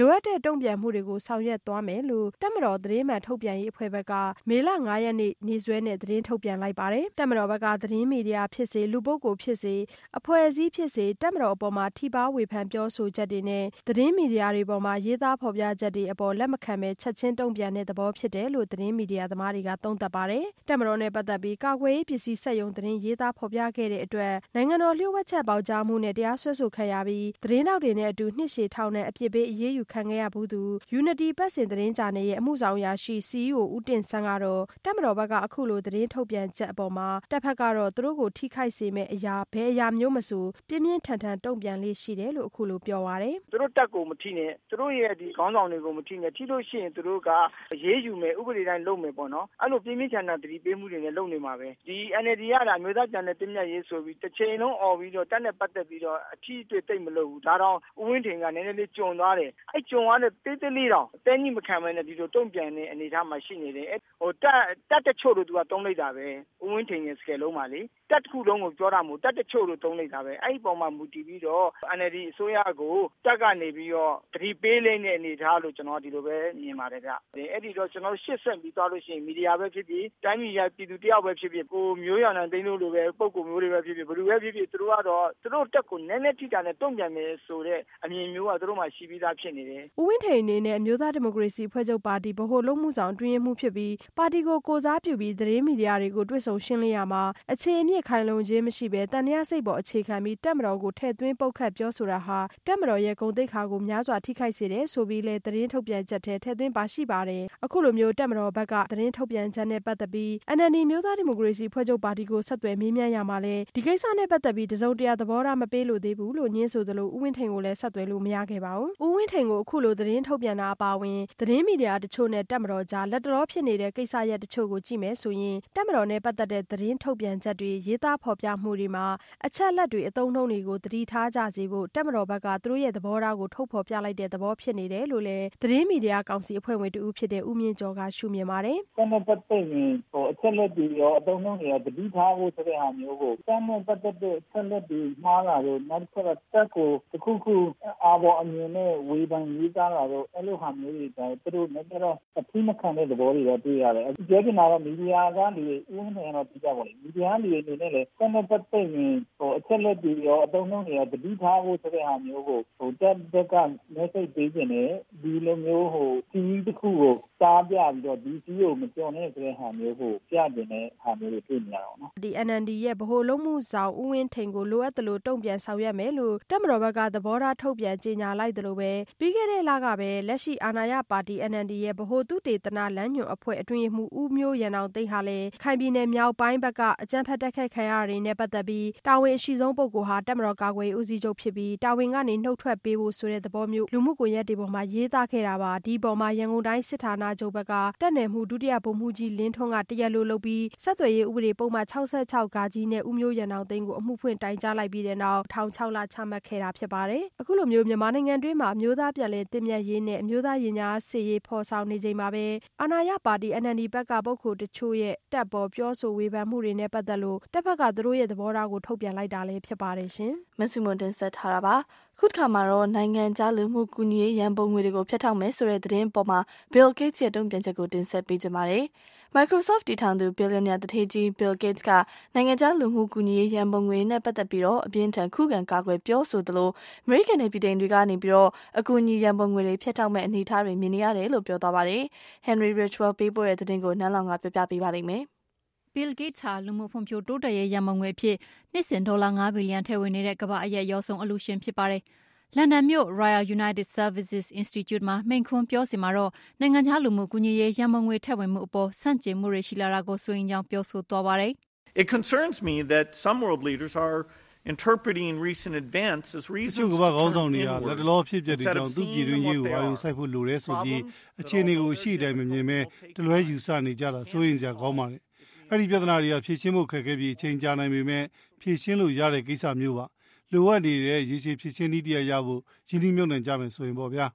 တုံ့ပြန်မှုတွေကိုဆောင်ရွက်သွားမယ်လို့တပ်မတော်သတင်းမှန်ထုတ်ပြန်ရေးအဖွဲ့ဘက်ကမေလငါးရက်နေ့နေ့စွဲနဲ့သတင်းထုတ်ပြန်လိုက်ပါတယ်တပ်မတော်ဘက်ကသတင်းမီဒီယာဖြစ်စေလူပုဂ္ဂိုလ်ဖြစ်စေအဖွဲ့အစည်းဖြစ်စေတပ်မတော်အပေါ်မှာထိပါဝေဖန်ပြောဆိုချက်တွေနဲ့သတင်းမီဒီယာတွေပေါ်မှာရေးသားဖော်ပြချက်တွေအပေါ်လက်မခံပဲချက်ချင်းတုံ့ပြန်တဲ့သဘောဖြစ်တယ်လို့သတင်းမီဒီယာသမားတွေကသုံးသပ်ပါတယ်တပ်မတော်နဲ့ပတ်သက်ပြီးကာကွယ်ရေးပစ္စည်းစက်ရုံသတင်းရေးသားဖော်ပြခဲ့တဲ့အတွက်နိုင်ငံတော်လျှို့ဝှက်ချက်ပေါက်ကြားမှုနဲ့တရားစွဲဆိုခံရပြီးသတင်းတောက်တွေနဲ့အတူနှစ်ရှည်ထောင်နဲ့အပြစ်ပေးအရေးယူခံခဲ့ရဘူးသူ Unity ပတ်စဉ်သတင်းဂျာနယ်ရဲ့အမှုဆောင်အရာရှိ စီ အီ အို ဦးတင်ဆန်းကတော့တပ်မတော်ဘက်ကအခုလိုသတင်းထုတ်ပြန်ချက်အပေါ်မှာတပ်ဖက်ကတော့သူတို့ကိုထိခိုက်စေမဲ့အရာဘယ်အရာမျိုးမဆိုပြင်းပြင်းထန်ထန်တုံ့ပြန်လေးရှိတယ်လို့အခုလိုပြောပါတယ်သူတို့တက်ကိုမထိနဲ့သူတို့ရဲ့ဒီခေါင်းဆောင်တွေကိုမထိနဲ့ထိလို့ရှိရင်သူတို့ကအရေးယူမယ်ဥပဒေတိုင်းလုပ်မယ်ပေါ့နော်အဲ့လိုပြင်းပြင်းထန်ထန်တတိပေးမှုတွေနဲ့လုပ်နေမှာပဲဒီ N L D ရတာမျိုးသားပြန်တဲ့တင်မြတ်ရေးဆိုပြီးတစ်ချိန်လုံးអော်ပြီးတော့တက်နဲ့ပတ်သက်ပြီးတော့အထီးအတွေ့တိတ်မလုပ်ဘူးဒါတော့ဦးဝင်းထင်ကနည်းနည်းလေးကြုံသွားတယ်အဲ့ကြုံသွားတဲ့တေးသေးလေးတော့အသေးကြီးမခံမဲနဲ့ဒီလိုတုံ့ပြန်တဲ့အနေအထားမှာရှိနေတယ်ဟိုတက်တက်တချို့လို့သူကတုံးလိုက်တာပဲဦးဝင်းထင်ရဲ့စကယ်လုံးပါလေတက်တစ်ခုလုံးကိုပြောတာမဟုတ်တက်တချို့လို့တုံးလိုက်တာပဲအဲ့ဒီပုံမှာမူတည်ပြီးတော့ N L D အစိုးရကိုတက်ကနေပြီးတော့တတိပေးလိုက်တဲ့အနေအထားလို့ကျွန်တော်ဒီလိုပဲမြင်ပါတယ်ဗျအဲ့ဒီတော့ကျွန်တော်ရှစ်ဆက်ပြီးသွားလို့ရှိရင်မီဒီယာပဲဖြစ်ဖြစ်တိုင်းပြည်ရပြည်သူတယောက်ပဲဖြစ်ဖြစ်ကိုမျိုးရံတဲ့တင်းလို့လိုပဲပုံကိုမျိုးတွေပဲဖြစ်ဖြစ်ဘယ်လိုပဲဖြစ်ဖြစ်သူတို့ကတော့သူတို့တက်ကိုနည်းနည်းထိတာနဲ့တုံ့ပြန်မယ်ဆိုတဲ့အမြင်မျိုးကသူတို့မှရှိပြီးသားဖြစ်နေတယ်ဦးဝင်းထိန်အနေနဲ့အမျိုးသားဒီမိုကရေစီဖွဲ့ချုပ်ပါတီဗဟိုလုံမှုဆောင်တွင်းရမှုဖြစ်ပြီးပါတီကိုကိုစားပြုပြီးသတင်းမီဒီယာတွေကိုတွေ့ဆုံရှင်းလင်းရမှာအခြေအမြစ်ခိုင်လုံခြင်းမရှိဘဲတန်တရားစိတ်ပေါ်အခြေခံပြီးတက်မတော်ကိုထည့်သွင်းပုတ်ခတ်ပြောဆိုတာဟာတက်မတော်ရဲ့ဂုဏ်သိက္ခာကိုများစွာထိခိုက်စေတယ်ဆိုပြီးလဲသတင်းထုတ်ပြန်ချက်ထဲထည့်သွင်းပါရှိပါတယ်အခုလိုမျိုးတက်မတော်ဘက်ကသတင်းထုတ်ပြန်ချက်နဲ့ပတ်သက်ပြီး N L D မျိုးသားဒီမိုကရေစီဖွဲ့ချုပ်ပါတီကိုဆက်သွယ်မေးမြန်းရမှာလဲဒီကိစ္စနဲ့ပတ်သက်ပြီးတစုံတရာသဘောထားမပေးလို့သေးဘူးလို့ညင်းဆိုသလိုဦးဝင်းထိန်ကိုလည်းဆက်သွယ်လို့မရခဲ့ပါဘူးဦးဝင်းထိန်ကိုအခုလိုသတင်းထုတ်ပြန်တာအပါအဝင်သတင်းမီဒီယာတချို့နဲ့တက်မတော်ကြားလက်တော်ဖြစ်နေတဲ့ကိစ္စရပ်တချို့ကိုကြည့်မယ်ဆိုရင်တက်မတော်နဲ့ပတ်သက်တဲ့သတင်းထုတ်ပြန်ချက်တွေရေးသားဖော်ပြမှုတွေမှာအချက်လက်တွေအသုံးအနှုန်းတွေကိုသတိထားကြစေဖို့တက်မတော်ဘက်ကသူတို့ရဲ့သဘောထားကိုထုတ်ဖော်ပြလိုက်တဲ့သဘောဖြစ်နေတယ်လို့လည်းသတင်းမီဒီယာကောင်စီအဖွဲ့ဝင်တဦးဖြစ်တဲ့ဦးမြင့်ကျော်ကရှုမြင်ပါတယ်။တက်နဲ့ပတ်သက်ရင်ဟိုအချက်လက်တွေရောအသုံးအနှုန်းတွေရောသတိထားဖို့ဆိုတဲ့ဟာမျိုးကိုတက်နဲ့ပတ်သက်တဲ့အချက်လက်တွေမှားလာတော့နောက်တစ်ခါတက်ကိုတစ်ခုခုအာဘော်အမြင်နဲ့ဝေဖန်ရေးသားလာတော့အဲ့လိုဟာမျိုးတွေဒါသူတို့လည်းတော့အထီးမခံတဲ့သဘောတွေတော့တွေ့ရတယ်။ပြောချင်တာကမီဒီယာကနေဥပဒေတော့ပြကြပါလိမ့်။မီဒီယာတွေအနေနဲ့လည်းတက်နဲ့ပတ်သက်ရင်ဟိုအချက်လက်တွေရောအသုံးအနှုန်းတွေရောသတိထားဖို့ဆိုတဲ့ဟာမျိုးကိုဟိုတက်တက်က message ပေးခြင်းနဲ့ဒီလိုမျိုးဟိုစီးတစ်ခုကိုစားပြပြီးတော့ဒီစီးကိုမကြော်နဲ့ဆိုတဲ့ဟာမျိုးကိုပြတင်တဲ့ဟာမျိုးတွေတွေ့နေရအောင်နော်ဒီ N L D ရဲ့ဗဟိုလုံမှုဆောင်ဦးဝင်းထိန်ကိုလိုအပ်သလိုတုံ့ပြန်ဆောင်ရွက်မယ်လို့တက်မတော်ဘက်ကသဘောထားထုတ်ပြန်ကြေညာလိုက်သလိုပဲပြီးခဲ့တဲ့လကပဲလက်ရှိအာဏာရပါတီ N L D ရဲ့ဗဟိုသုတေသနလမ်းညွှန်အဖွဲ့အတွင်းရေးမှူးဦးမျိုးရန်အောင်သိန်းဟာလည်းခိုင်ပြည်နယ်မြောက်ပိုင်းဘက်ကအကြမ်းဖက်တိုက်ခိုက်ခံရတဲ့နဲ့ပတ်သက်ပြီးတာဝန်အရှိဆုံးပုဂ္ဂိုလ်ဟာတက်မတော်ကာကွယ်ရေးဦးစီးချုပ်ဖြစ်ပြီးတာဝန်ကနေနှုတ်ထွက်ပေးဖို့ဆိုတဲ့သဘောမျိုးလူမှုကွန်ရက်တွေပေါ်မှာရေးသားခဲ့တာပါဒီပေါ်မှာရန်ကုန်တိုင်းစစ်ဌာနချုပ်ဘက်ကတက်နယ်မှုဒုတိယဗိုလ်မှူးကြီးလင်းထွန်းကတရားလိုလုပ်ပြီးဆက်သွယ်ရေးဥပဒေပုံမှန်၆၆ဂါကြီးနဲ့ဦးမျိုးရန်အောင်သိန်းကိုအမှုဖွင့်တိုင်ကြားလိုက်ပြီးတဲ့နောက်ထောင်၆လချမှတ်ခဲ့တာဖြစ်ပါတယ်အခုလိုမျိုးမြန်မာနိုင်ငံတွင်းမှာအမျိုးသားပြည်လဲတင်မြတ်ရေးနဲ့အမျိုးသားရင်ကြားစေရေးဖော်ဆောင်နေချိန်မှာပဲအာဏာရပါတီ N L D ဘက်ကပုဂ္ဂိုလ်တချို့ရဲ့တက်ပေါ်ပြောဆိုဝေဖန်မှုတွေနဲ့ပတ်သက်လို့တက်ဖက်ကသူတို့ရဲ့သဘောထားကိုထုတ်ပြန်လိုက်တာလည်းဖြစ်ပါတယ်ရှင်မဆုမွန်တင်ဆက်ထားတာပါခုခါမှာတော့နိုင်ငံခြားလူမှုကူညီရေးရန်ပုံငွေတွေကိုဖျက်ထောက်မယ်ဆိုတဲ့သတင်းပေါ်မှာ Bill Gates ရဲ့တုံ့ပြန်ချက်ကိုတင်ဆက်ပေးကြပါမယ်Microsoft တည်ထောင်သူ billionaire တထေးကြီး Bill Gates ကနိုင်ငံခြားလူမှုကူညီရေးရန်ပုံငွေနဲ့ပတ်သက်ပြီးတော့အပြင်းထန်ခုခံကာကွယ်ပြောဆိုသလို American နဲ့ပြည်ထောင်တွေကနေပြီးတော့အကူအညီရန်ပုံငွေတွေဖျက်ထောက်မဲ့အနေအထားတွေမြင်နေရတယ်လို့ပြောသွားပါတယ်။ Henry Ridgwell ပေးပို့တဲ့သတင်းကိုနန်းလောင်ကပြပြပေးပါလိမ့်မယ်။ Bill Gates ဟာလူမှုဖွံ့ဖြိုးတိုးတက်ရေးရန်ပုံငွေအဖြစ်နှစ်စဉ်ဒေါ်လာ၅ဘီလီယံထည့်ဝင်နေတဲ့ကမ္ဘာအရဲ့ရောဆုံးအလှူရှင်ဖြစ်ပါတယ်။လန်ဒန်မြို့ Royal United Services Institute မှာမိန့်ခွန်းပြောစီမှာတော့နိုင်ငံခြားလူမှုကူညီရေးရန်ပုံငွေထည့်ဝင်မှုအပေါ်ဆန့်ကျင်မှုတွေရှိလာတာကိုစိုးရိမ်ကြောင်းပြောဆိုသွားပါတယ်။ It concerns me that some world leaders are interpreting recent events as reasons to turn inward. လက်တလောဖြစ်ပျက်တွေကြောင့်သူ့ပြည်တွင်းရေးကိုအာရုံစိုက်ဖို့လိုတယ်ဆိုပြီးအခြေအနေကိုရှိတိုင်းမမြင်ပဲတလွဲယူဆနေကြတာစိုးရိမ်စရာကောင်းပါတယ်။အဲ့ဒီပြဿနာတွေကဖြေရှင်းဖို့ခက်ခဲပြီးအချိန်ကြာနိုင်ပေမဲ့ဖြေရှင်းလို့ရတဲ့ကိစ္စမျိုးပါ။လိုအပ်နေတဲ့ရေရှည်ဖြေရှင်းနည်းတရားရဖို့ရင်းနှီးမြှုပ်နှံကြမယ်ဆိုရင်ပေါ့ဗျာ။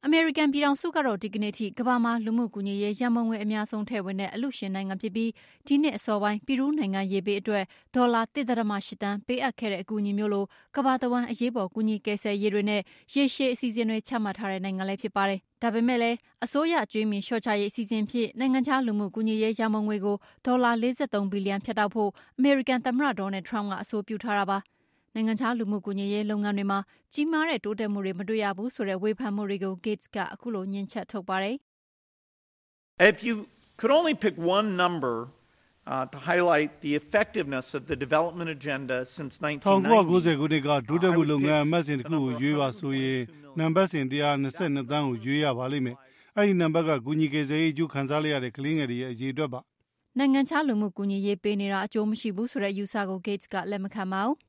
အမေရိကန်ပြည်ထောင်စုကတော့ဒီကနေ့ထိကမ္ဘာမှာလူမှုကူညီရေးရန်ပုံငွေအများဆုံးထည့်ဝင်တဲ့အလှူရှင်နိုင်ငံဖြစ်ပြီးဒီနှစ်အစောပိုင်းပီရူးနိုင်ငံရေဘေးအတွက်ဒေါ်လာ တစ်ဒသမရှစ် သန်းပေးအပ်ခဲ့တဲ့အကူအညီမျိုးလိုကမ္ဘာတဝန်းအရေးပေါ်ကူညီကယ်ဆယ်ရေးတွေနဲ့ရေရှည်အစီအစဉ်တွေချမှတ်ထားတဲ့နိုင်ငံလည်းဖြစ်ပါတယ်။ဒါပေမဲ့လည်းအစိုးရအကြွေးမြီလျှော့ချရေးအစီအစဉ်ဖြစ်နိုင်ငံခြားလူမှုကူညီရေးရန်ပုံငွေကိုဒေါ်လာ လေးဆယ့်သုံး ဘီလီယံဖြတ်တောက်ဖို့အမေရိကန်သမ္မတဒေါ်နယ်ထရမ့်ကအဆိုပြုထားတာပါ။နိုင်ငံခြားလူမှုကူညီရေးလုပ်ငန်းတွေမှာကြီးမားတဲ့တိုးတက်မှုတွေမတွေ့ရဘူးဆိုတဲ့ဝေဖန်မှုတွေကို Gates ကအခုလိုညှင်းချက်ထုတ်ပါတယ်။ If you could only pick one number uh, to highlight the effectiveness of the development agenda since nineteen ninety ၁၉၉၀ ခုနှစ်ကတိုးတက်မှုလုပ်ငန်းအမှတ်စဉ်တစ်ခုကိုရွေးပါဆိုရင်နံပါတ်စဉ်one hundred twenty-twoသန်းကိုရွေးရပါလိမ့်မယ်။အဲ့ဒီနံပါတ်ကကူညီကယ်ဆယ်ရေးအကျိုးခံစားလိုက်ရတဲ့ကလေးငယ်တွေရဲ့အရေးအတွက်ပါ။နိုင်ငံခြားလူမှုကူညီရေးပေးနေတာအကျိုးမရှိဘူးဆိုတဲ့ယူဆကို Gates ကလက်မခံပါဘူး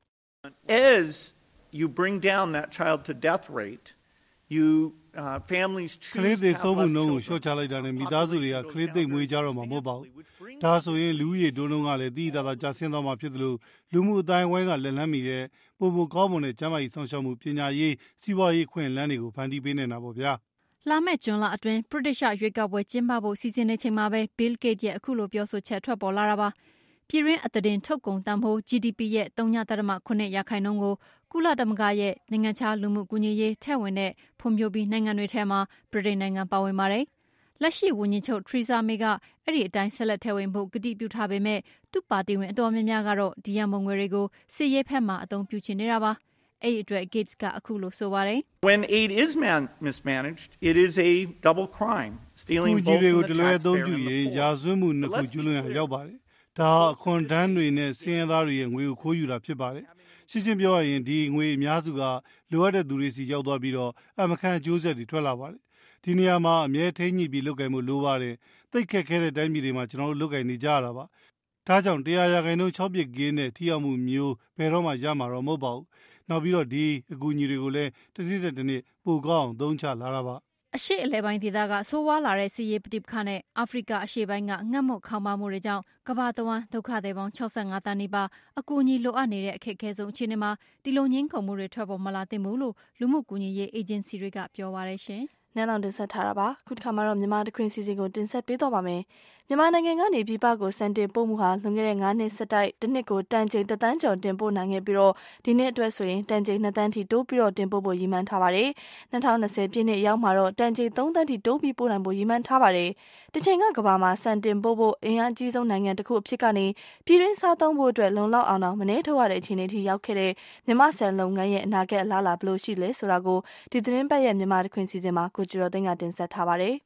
As you bring down that child to death rate, you uh, families choose ကလေးသေဆုံးမှုနှုန်းကိုလျှော့ချလိုက်တာနဲ့မိသားစုတွေကကလေးသိမ့်မွေးကြတော့မှာမဟုတ်ပါဘူး။ဒါဆိုရင်လူကြီးတိုးနှုန်းကလည်းတည်တည်သာသာကျဆင်းသွားမှာဖြစ်တယ်လို့လူမှုအတိုင်းဝိုင်းကလက်လန်းမိတဲ့ပုံပုံကောင်းပုံနဲ့ကျန်းမာရေးဆောင်ရှောက်မှုပညာရေးစီးပွားရေးခွင့်လန်းတွေကိုဖန်တီးပေးနေတာပေါ့ဗျာ။လာမယ့်ဂျွန်လအတွင်းဗြိတိရှရွေးကောက်ပွဲကျင်းပဖို့စီစဉ်နေချိန်မှာပဲ Bill Gates ရဲ့အခုလိုပြောဆိုချက်ထွက်ပေါ်လာတာပါ။ပြည်တွင်းအသားတင်ထုတ်ကုန်တန်ဖိုး ဂျီဒီပီ ရဲ့ ၃ ဒသမ ၇ ရာခိုင်နှုန်းကိုကုလသမဂ္ဂရဲ့နိုင်ငံခြားလူမှုကူညီရေးထည့်ဝင်တဲ့ဖွံ့ဖြိုးပြီးနိုင်ငံတွေထဲမှာဗြိတိန်နိုင်ငံပါဝင်ပါတယ်။လက်ရှိဝန်ကြီးချုပ် Theresa May ကအဲ့ဒီအတိုင်းဆက်လက်ထည့်ဝင်ဖို့ကတိပြုထားပေမဲ့သူ့ပါတီဝင်အတော်များများကတော့ဒီရန်ပုံငွေတွေကိုစစ်ရေးဖက်မှာအသုံးပြုချင်နေတာပါ။အဲ့ဒီအတွက် Gates ကအခုလိုဆိုပါတယ်။ When aid is man mismanaged, it is a double crime. Stealing both from the taxpayer and the ရာဇဝတ်မှုနှစ်ခုကျူးလွန်ရာရောက်ပါတယ်။ဒါအခွန်တန်းတွေနဲ့စင်းရဲသားတွေရဲ့ငွေကိုခိုးယူတာဖြစ်ပါတယ်။ရှင်းရှင်းပြောရရင်ဒီငွေအများစုကလိုအပ်တဲ့သူတွေစီရောက်သွားပြီးတော့အမခံအကျိုးဆက်တွေထွက်လာပါတယ်။ဒီနေရာမှာအမြဲထိန်းညှိပြီးလုပ်ကင်မှုလိုပါတယ်။သိခက်ခဲတဲ့တိုင်းပြည်တွေမှာကျွန်တော်တို့လုပ်ကင်နေကြရတာပါ။ဒါကြောင့်တရားရာခိုင်နှုန်း၆ပြစ်ကင်းတဲ့ထိရောက်မှုမျိုးဘယ်တော့မှရမှာတော့မဟုတ်ပါဘူး။နောက်ပြီးတော့ဒီအကူအညီတွေကိုလည်းတစ်နှစ်တစ်နှစ်ပိုကောင်းအောင်သုံးချလာတာပါအရှိအလဲပိုင်းဒေသကဆိုးဝါးလာတဲ့စီးရေးပဋိပက္ခနဲ့အာဖရိကအရှေ့ပိုင်းကငတ်မွတ်ခေါင်းပါမှုတွေကြောင့်ကမ္ဘာတဝန်းဒုက္ခသည်ပေါင်း၆၅သန်းနီးပါးအကူအညီလိုအပ်နေတဲ့အခက်အခဲဆုံးအခြေအနေမှာဒီလိုငင်းခုန်မှုတွေထွက်ပေါ်မလာသင့်ဘူးလို့လူမှုကူညီရေးအေဂျင်စီတွေကပြောပါရရှင်။နန်းလောင်တင်ဆက်ထားတာပါခုတစ်ခါမှတော့မြန်မာတခွင်စီစဉ်ကိုတင်ဆက်ပေးတော့ပါမယ်မြန်မာနိုင်ငံကနေပြည်ပကိုစံတင်ပို့မှုဟာလွန်ခဲ့တဲ့၅နှစ်ဆက်တိုက်တစ်နှစ်ကိုတန်ချိန်တစ်သန်းကျော်တင်ပို့နိုင်ခဲ့ပြီးတော့ဒီနှစ်အတွက်ဆိုရင်တန်ချိန်၂သန်းထိတိုးပြီးတော့တင်ပို့ဖို့ရည်မှန်းထားပါတယ်၂၀၂၀ပြည့်နှစ်ရောက်မှာတော့တန်ချိန်၃သန်းထိတိုးပြီးပို့နိုင်ဖို့ရည်မှန်းထားပါတယ်တစ်ချိန်ကကမ္ဘာမှာစံတင်ပို့ဖို့အင်အားကြီးဆုံးနိုင်ငံတစ်ခုအဖြစ်ကနေပြည်တွင်းစားသုံးဖို့အတွက်လုံလောက်အောင်တော့မနှဲထုတ်ရတဲ့အခြေအနေထိရောက်ခဲ့တဲ့မြန်မာဆန်လုပ်ငန်းရဲ့အနာဂတ်အလားအလာဘယ်လိုရှိလဲဆိုတာကိုဒီသတင်းပတ်ရဲ့မြန်မာတခွင်စီစဉ်မှာကိုကျော်တော်သိန်းကတင်ဆက်ထားပါတယ်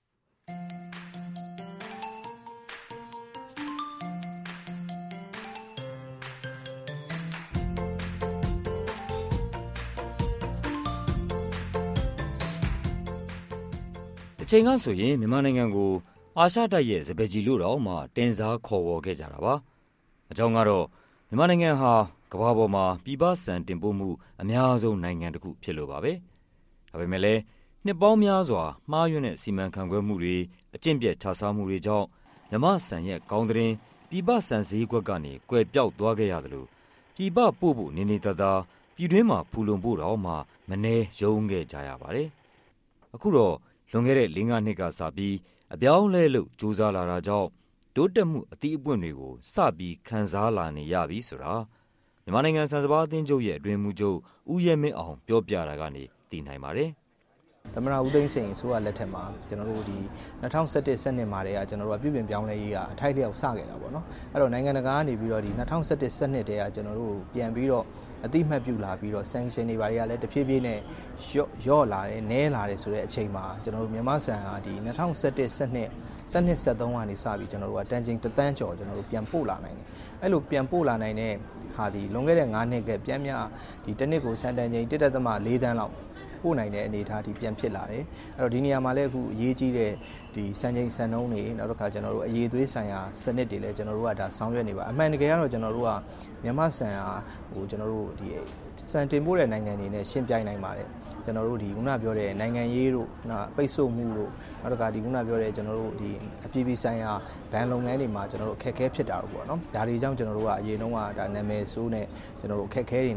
အချိန်ကဆိုရင်မြန်မာနိုင်ငံကိုအာရှတိုက်ရဲ့စပယ်ကြီးလို့တော့မှတင်စားခေါ်ဝေါ်ခဲ့ကြတာပါအကြောင်းကတော့မြန်မာနိုင်ငံဟာကမ္ဘာပေါ်မှာပြည်ပဆန်တင်ပို့မှုအများဆုံးနိုင်ငံတစ်ခုဖြစ်လို့ပါပဲဒါပေမဲ့လည်းနှစ်ပေါင်းများစွာမှားယွင်းတဲ့စီမံခန့်ခွဲမှုတွေအကျင့်ပြတ်ခြစားမှုတွေကြောင့်မြန်မာဆန်ရဲ့ကောင်းတဲ့ပြည်ပဆန်စည်းကွက်ကနေကွယ်ပြောက်သွားခဲ့ရတယ်လို့ပြည်ပပို့ဖို့နေနေတသာပြည်တွင်းမှာဖူလုံဖို့တော့မှမနှဲရုံးခဲ့ကြရပါတယ်အခုတော့လွန်ခဲ့တဲ့၄-၅နှစ်ကစပြီးအပြောင်းလဲလို့ကြိုးစားလာတာကြောင့်တိုးတက်မှုအသီးအပွင့်တွေကိုစပြီးခံစားလာနေရပြီဆိုတာမြန်မာနိုင်ငံဆန်စပါးအသင်းချုပ်ရဲ့အတွင်းမှုချုပ်ဦးရဲမင်းအောင်ပြောပြတာကနေသိနိုင်ပါတယ်သမ္မတဦးသိန်းစိန်အစိုးရလက်ထက်မှာကျွန်တော်တို့ဒီ၂၀၁၁ စနစ်မှာတည်းကကျွန်တော်တို့ကပြည်ပြင်ပြောင်းလဲရေးကအထိုက်လျောက်စခဲ့တာပေါ့နော်အဲ့တော့နိုင်ငံတကာကနေပြီးတော့ဒီ၂၀၁၁ စနစ်တည်းကကျွန်တော်တို့ပြန်ပြီးတော့အတိမတ်ပြုလာပြီးတော့ sanction တွေဘာတွေကလည်းတဖြည်းဖြည်းနဲ့ရော့လာတယ်နည်းလာတယ်ဆိုတဲ့အချိန်မှာကျွန်တော်တို့မြန်မာဆန်ဟာဒီ၂၀၁၁ စနစ်စနစ်၁၃ကနေစပြီးကျွန်တော်တို့ကတန်ချိန်တစ်သန်းကျော်ကျွန်တော်တို့ပြန်ပို့လာနိုင်တယ်အဲ့လိုပြန်ပို့လာနိုင်တဲ့ဟာဒီလွန်ခဲ့တဲ့၅နှစ်ကပြန်မြဒီတစ်နှစ်ကိုစံတန်ချိန်တစ်ဒသမ၄သန်းလောက်ပို့နိုင်တဲ့အနေအထားဒီပြန်ဖြစ်လာတယ်အဲ့တော့ဒီနေရာမှာလည်းအခုအရေးကြီးတဲ့ဒီစံချိန်စံနှုန်းတွေနောက်တစ်ခါကျွန်တော်တို့အရေးသွေးဆိုင်ရာစနစ်တွေလည်းကျွန်တော်တို့ကဒါဆောင်ရွက်နေပါအမှန်တကယ်ကတော့ကျွန်တော်တို့ကမြန်မာဆန်ဟာဟိုကျွန်တော်တို့ဒီစံတင်ပို့တဲ့နိုင်ငံတွေနဲ့ရှင်းပြနိုင်ပါတယ်ကျွန်တော်တို့ဒီခုနပြောတဲ့နိုင်ငံရေးတို့နောက်ပိတ်ဆို့မှုတို့နောက်တစ်ခါဒီခုနပြောတဲ့ကျွန်တော်တို့ဒီအပြည်ပြည်ဆိုင်ရာဘဏ်လုပ်ငန်းတွေမှာကျွန်တော်တို့အခက်အခဲဖြစ်တာတို့ပေါ့နော်ဒါတွေကြောင့်ကျွန်တော်တို့ကအရင်တုန်းကဒါနာမည်ဆိုးနဲ့ကျွန်တော်တို့အခက်အခဲတွေနဲ့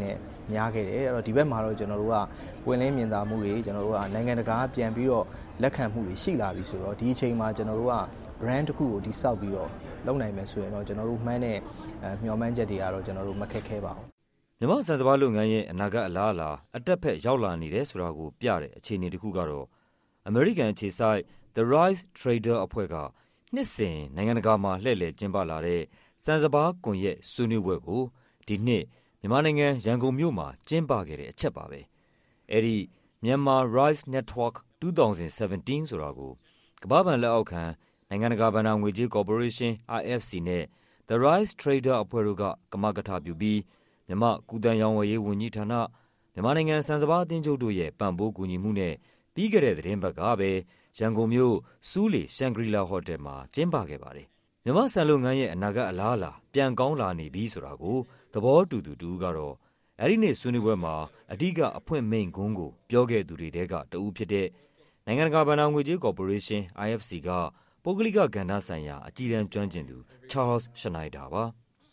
များခဲ့တယ်အဲ့တော့ဒီဘက်မှာတော့ကျွန်တော်တို့ကပွင့်လင်းမြင်သာမှုတွေကျွန်တော်တို့ကနိုင်ငံတကာပြန်ပြီးတော့လက်ခံမှုတွေရှိလာပြီဆိုတော့ဒီအချိန်မှာကျွန်တော်တို့က brand တစ်ခုကိုတိစောက်ပြီးတော့လုပ်နိုင်မယ်ဆိုရင်တော့ကျွန်တော်တို့မှန်းတဲ့မျှော်မှန်းချက်တွေကတော့ကျွန်တော်တို့မခက်ခဲပါဘူးမြန်မာဆန်စပါးလုပ်ငန်းရဲ့အနာဂတ်အလားအလာအတက်ဖက်ရောက်လာနေတယ်ဆိုတာကိုပြတဲ့အခြေအနေတစ်ခုကတော့ American ခြေဆိုင် The Rice Trader အဖွဲ့ကနှစ်စဉ်နိုင်ငံတကာမှာလှည့်လည်ကျင်းပလာတဲ့ဆန်စပါးကွန်ရက်ဆွေးနွေးပွဲကိုဒီနှစ်မြန်မာနိုင်ငံရန်ကုန်မြို့မှာကျင်းပခဲ့တဲ့အချက်ပါပဲအဲ့ဒီ Myanmar Rice Network twenty seventeen ဆိုတာကိုကမ္ဘာ့ဘဏ်လက်အောက်ခံနိုင်ငံတကာဘဏ္ဍာငွေကြေးကော်ပိုရေးရှင်း I F C နဲ့ The Rice Trader အဖွဲ့တို့ကကမကထပြုပြီးမြန်မာကုသရောင်းဝယ်ရေးဝန်ကြီးဌာနမြန်မာနိုင်ငံဆန်စပါးအသင်းချုပ်တို့ရဲ့ပံ့ပိုးကူညီမှုနဲ့ပြီးခဲ့တဲ့သတင်းပတ်ကပဲရန်ကုန်မြို့စူးလေရှန်ဂရီလာဟိုတယ်မှာကျင်းပခဲ့ပါတယ်မြန်မာဆန်လုပ်ငန်းရဲ့အနာဂတ်အလားအလာပြန်ကောင်းလာနေပြီဆိုတာကိုသဘောတူသူတူကတော့အဲ့ဒီနေ့ဆွေးနွေးပွဲမှာအဓိကအဖွင့်မိန့်ခွန်းကိုပြောခဲ့သူတွေတဲကတဦးဖြစ်တဲ့နိုင်ငံတကာဘဏ္ဍာငွေကြေးကော်ပိုရေးရှင်း I F C ကပုဂ္ဂလိကကဏ္ဍဆိုင်ရာအကြီးတန်းကျွမ်းကျင်သူ Charles Schneider ပါ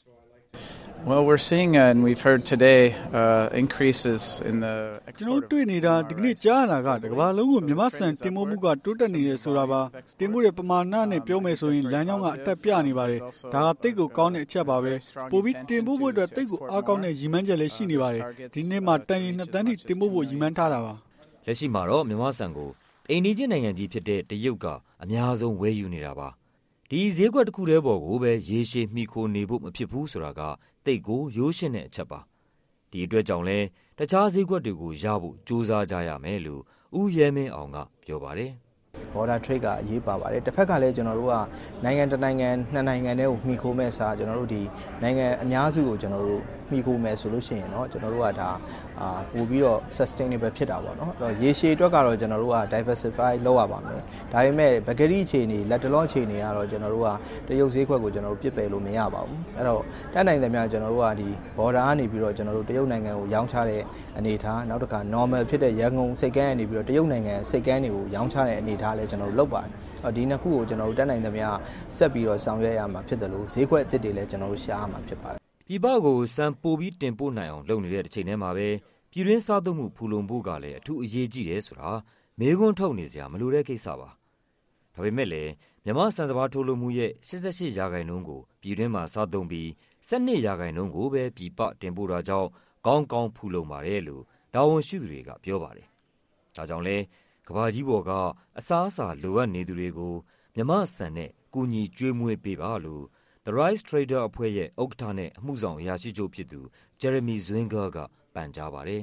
Well, we're seeing, uh, and we've heard today, uh, increases in the export. ကျွန်တော်တွေ့နေတာဒီကနေ့ကြားရတာကတကမ္ဘာလုံးကိုမြန်မာဆန်တင်ပို့မှုကတိုးတက်နေတယ်ဆိုတာပါတင်ပို့တဲ့ပမာဏနဲ့ပြောမယ်ဆိုရင်လမ်းကြောင်းကအတက်ပြနေပါတယ်ဒါကတိတ်ကိုကောင်းတဲ့အချက်ပါပဲပိုပြီးတင်ပို့ဖို့အတွက်တိတ်ကိုအားကောင်းတဲ့ရည်မှန်းချက်လည်းရှိနေပါတယ်ဒီနေ့မှတန်ရင်နှစ်တန်းထိတင်ပို့ဖို့ရည်မှန်းထားတာပါလက်ရှိမှာတော့မြန်မာဆန်ကိုအိန္ဒိယနိုင်ငံကြီးဖြစ်တဲ့တရုတ်ကအများဆုံးဝယ်ယူနေတာပါဒီဈေးကွက်တစ်ခုတည်းပေါ်ကိုပဲရေရှည်မှီခိုနေဖို့မဖြစ်ဘူးဆိုတာကတိတ်ကိုရိုးရှင်းတဲ့အချက်ပါဒီအတွက်ကြောင့်လဲတခြားဈေးကွက်တွေကိုရဖို့ကြိုးစားကြရမယ်လို့ဦးရဲမင်းအောင်ကပြောပါတယ် border trade ကအရေးပါပါတယ်တစ်ဖက်ကလည်းကျွန်တော်တို့ကနိုင်ငံတနိုင်ငံနှစ်နိုင်ငံတည်းကိုမှီခိုမဲ့စားကျွန်တော်တို့ဒီနိုင်ငံအများစုကိုကျွန်တော်တို့မှီခိုမဲ့ဆိုလို့ရှိရင်เนาะကျွန်တော်တို့ကဒါအာပို့ပြီးတော့ sustainable ဖြစ်တာပေါ့เนาะအဲ့တော့ရေရှည်အတွက်ကတော့ကျွန်တော်တို့က diversify လုပ်ရပါမယ်ဒါပေမဲ့ပကတိအခြေအနေလက်တလုံးအခြေအနေကတော့ကျွန်တော်တို့ကတရုတ်ဈေးကွက်ကိုကျွန်တော်တို့ပြစ်ပယ်လို့မရပါဘူးအဲ့တော့တတ်နိုင်သမျှကျွန်တော်တို့ကဒီ border ကနေပြီးတော့ကျွန်တော်တို့တရုတ်နိုင်ငံကိုရောင်းချတဲ့အနေအထားနောက်တစ်ခါ normal ဖြစ်တဲ့ရန်ကုန်စိတ်ကမ်းကနေပြီးတော့တရုတ်နိုင်ငံစိတ်ကမ်းတွေကိုရောင်းချတဲ့အနေအထားလည်းကျွန်တော်တို့လုပ်ပါတယ်။ဒီနှစ်ခုကိုကျွန်တော်တို့တက်နိုင်သမျှဆက်ပြီးတော့ဆောင်ရွက်ရမှာဖြစ်တယ်လို့ဈေးကွက်အသစ်တွေလည်းကျွန်တော်တို့ရှားရမှာဖြစ်ပါတယ်။ပြည်ပကိုစံပိုပြီးတင်ပို့နိုင်အောင်လုပ်နေတဲ့တစ်ချိန်တည်းမှာပဲပြည်တွင်းစားသုံးမှုဖူလုံဖို့ကလည်းအထူးအရေးကြီးတယ်ဆိုတာမေးခွန်းထုတ်နေစရာမလိုတဲ့ကိစ္စပါ။ဒါပေမဲ့လည်းမြန်မာစံစပါးထုတ်လုပ်မှုရဲ့eighty-eightရာခိုင်နှုန်းကိုပြည်တွင်းမှာစားသုံးပြီးtwelveရာခိုင်နှုန်းကိုပဲပြည်ပတင်ပို့တာကြောင့်ကောင်းကောင်းဖူလုံပါတယ်လို့တာဝန်ရှိသူတွေကပြောပါတယ်။ဒါကြောင့်လဲကမ္ဘာကြီးပေါ်ကအစားအစာလိုအပ်နေသူတွေကိုမြမဆန်နဲ့ကူညီကျွေးမွေးပေးပါလို့ The Rice Trader အဖွဲ့ရဲ့ဥက္ကဋ္ဌနဲ့အမှုဆောင်အရာရှိချုပ်ဖြစ်သူ Jeremy Zwinger ကပန်ကြားပါတယ်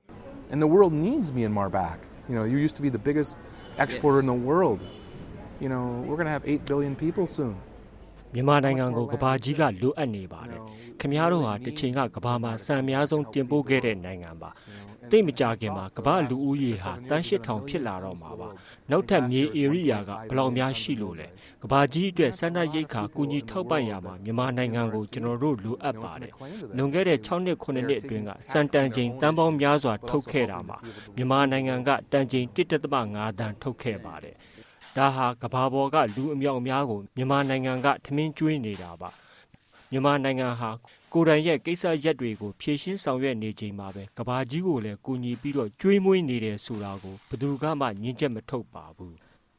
And the world needs Myanmar back. You know, you used to be the biggest exporter yes. in the world. You know, we're going to have eight billion people soon. မြန်မာနိုင်ငံကိုကမ္ဘာကြီးကလိုအပ်နေပါတယ်ခင်ဗျားတို့ဟာတစ်ချိန်ကကမ္ဘာမှာစံအများဆုံးတင်ပို့ခဲ့တဲ့နိုင်ငံပါတိတ်မကြခင်မှာကမ္ဘာလူဦးရေဟာတန်းeight thousandဖြစ်လာတော့မှာပါနောက်ထပ်မြေဧရိယာကဘယ်လောက်များရှိလို့လဲကမ္ဘာကြီးအတွက်စံနှရိတ်ခါကူညီထောက်ပံ့ရမှာမြန်မာနိုင်ငံကိုကျွန်တော်တို့လိုအပ်ပါတယ်လွန်ခဲ့တဲ့sixနှစ်sevenနှစ်အတွင်းကစံတန်ချိန်တန်းပေါင်းများစွာထုတ်ခဲ့တာမှာမြန်မာနိုင်ငံကတန်ချိန်one point fiveသန်းထုတ်ခဲ့ပါတယ်ဒါဟာကမ္ဘာပေါ်ကလူအမြောက်အများကိုမြန်မာနိုင်ငံကထမင်းကျွေးနေတာပါမြန်မာနိုင်ငံဟာကိုယ်တိုင်ရဲ့ကိစ္စရပ်တွေကိုဖြည့်ရှင်းဆောင်ရွက်နေချိန်မှာပဲကမ္ဘာကြီးကိုလည်းကူညီပြီးတော့ကျွေးမွေးနေတယ်ဆိုတာကိုဘယ်သူကမှညှင်းချက်မထုတ်ပါဘူး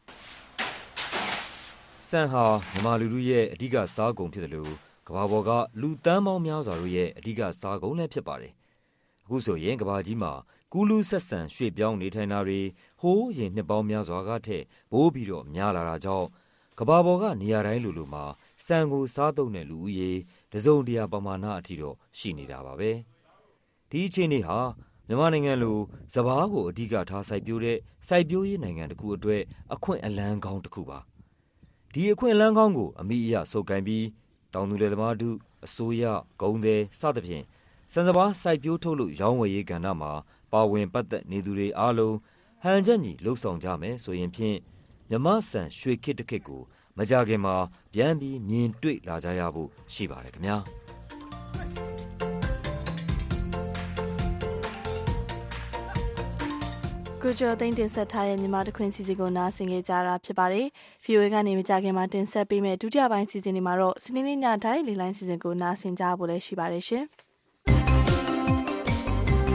ဆန်ဟာမြန်မာလူလူရဲ့အဓိကစားကုန်ဖြစ်တယ်လို့ကမ္ဘာပေါ်ကလူတန်းပေါင်းများစွာတို့ရဲ့အဓိကစားကုန်လည်းဖြစ်ပါတယ်အခုဆိုရင်ကမ္ဘာကြီးမှာကူးလူးဆက်ဆံရွှေ့ပြောင်းနေထိုင်တာတွေဟိုးရင်နှစ်ပေါင်းများစွာကထက်ဘိုးပြီးတော့များလာတာကြောင့်ကမ္ဘာပေါ်ကနေရာတိုင်းလူလူမှာစံကိုစားသုံးတဲ့လူဦးရေတစုံတရာပမာဏအထိတော့ရှိနေတာပါပဲဒီအခြေအနေဟာမြန်မာနိုင်ငံလိုစပါးကိုအဓိကထားစိုက်ပျိုးတဲ့စိုက်ပျိုးရေးနိုင်ငံတစ်ခုအတွက်အခွင့်အလမ်းကောင်းတစ်ခုပါဒီအခွင့်အလမ်းကောင်းကိုအမိအယဆုပ်ကိုင်ပြီးတောင်သူလယ်သမားတို့အစိုးရဂုံးသည်စသဖြင့်စံစပါးစိုက်ပျိုးထုတ်လို့ရောင်းဝယ်ရေးကဏ္ဍမှာပါဝင်ပတ်သက်နေသူတွေအားလုံးဟန်ချက်ညီလှုပ်ဆောင်ကြမယ်ဆိုရင်ဖြင့်မြမဆန်ရွှေခေတ်တစ်ခေတ်ကိုမကြခင်မှာပြန်ပြီးမြင်တွေ့လာကြရဖို့ရှိပါတယ်ခင်ဗျာကိုကျော်သိန်းတင်ဆက်ထားတဲ့မြန်မာတခွင်စီစဉ်ကိုနားဆင်ကြကြတာဖြစ်ပါတယ်။ဗီအိုအေကနေမကြခင်မှာတင်ဆက်ပေးမယ့်ဒုတိယပိုင်းစီစဉ်တွေမှာတော့စနေနေ့ညတိုင်းလေးလိုင်းစီစဉ်ကိုနားဆင်ကြဖို့လည်းရှိပါတယ်ရှင်။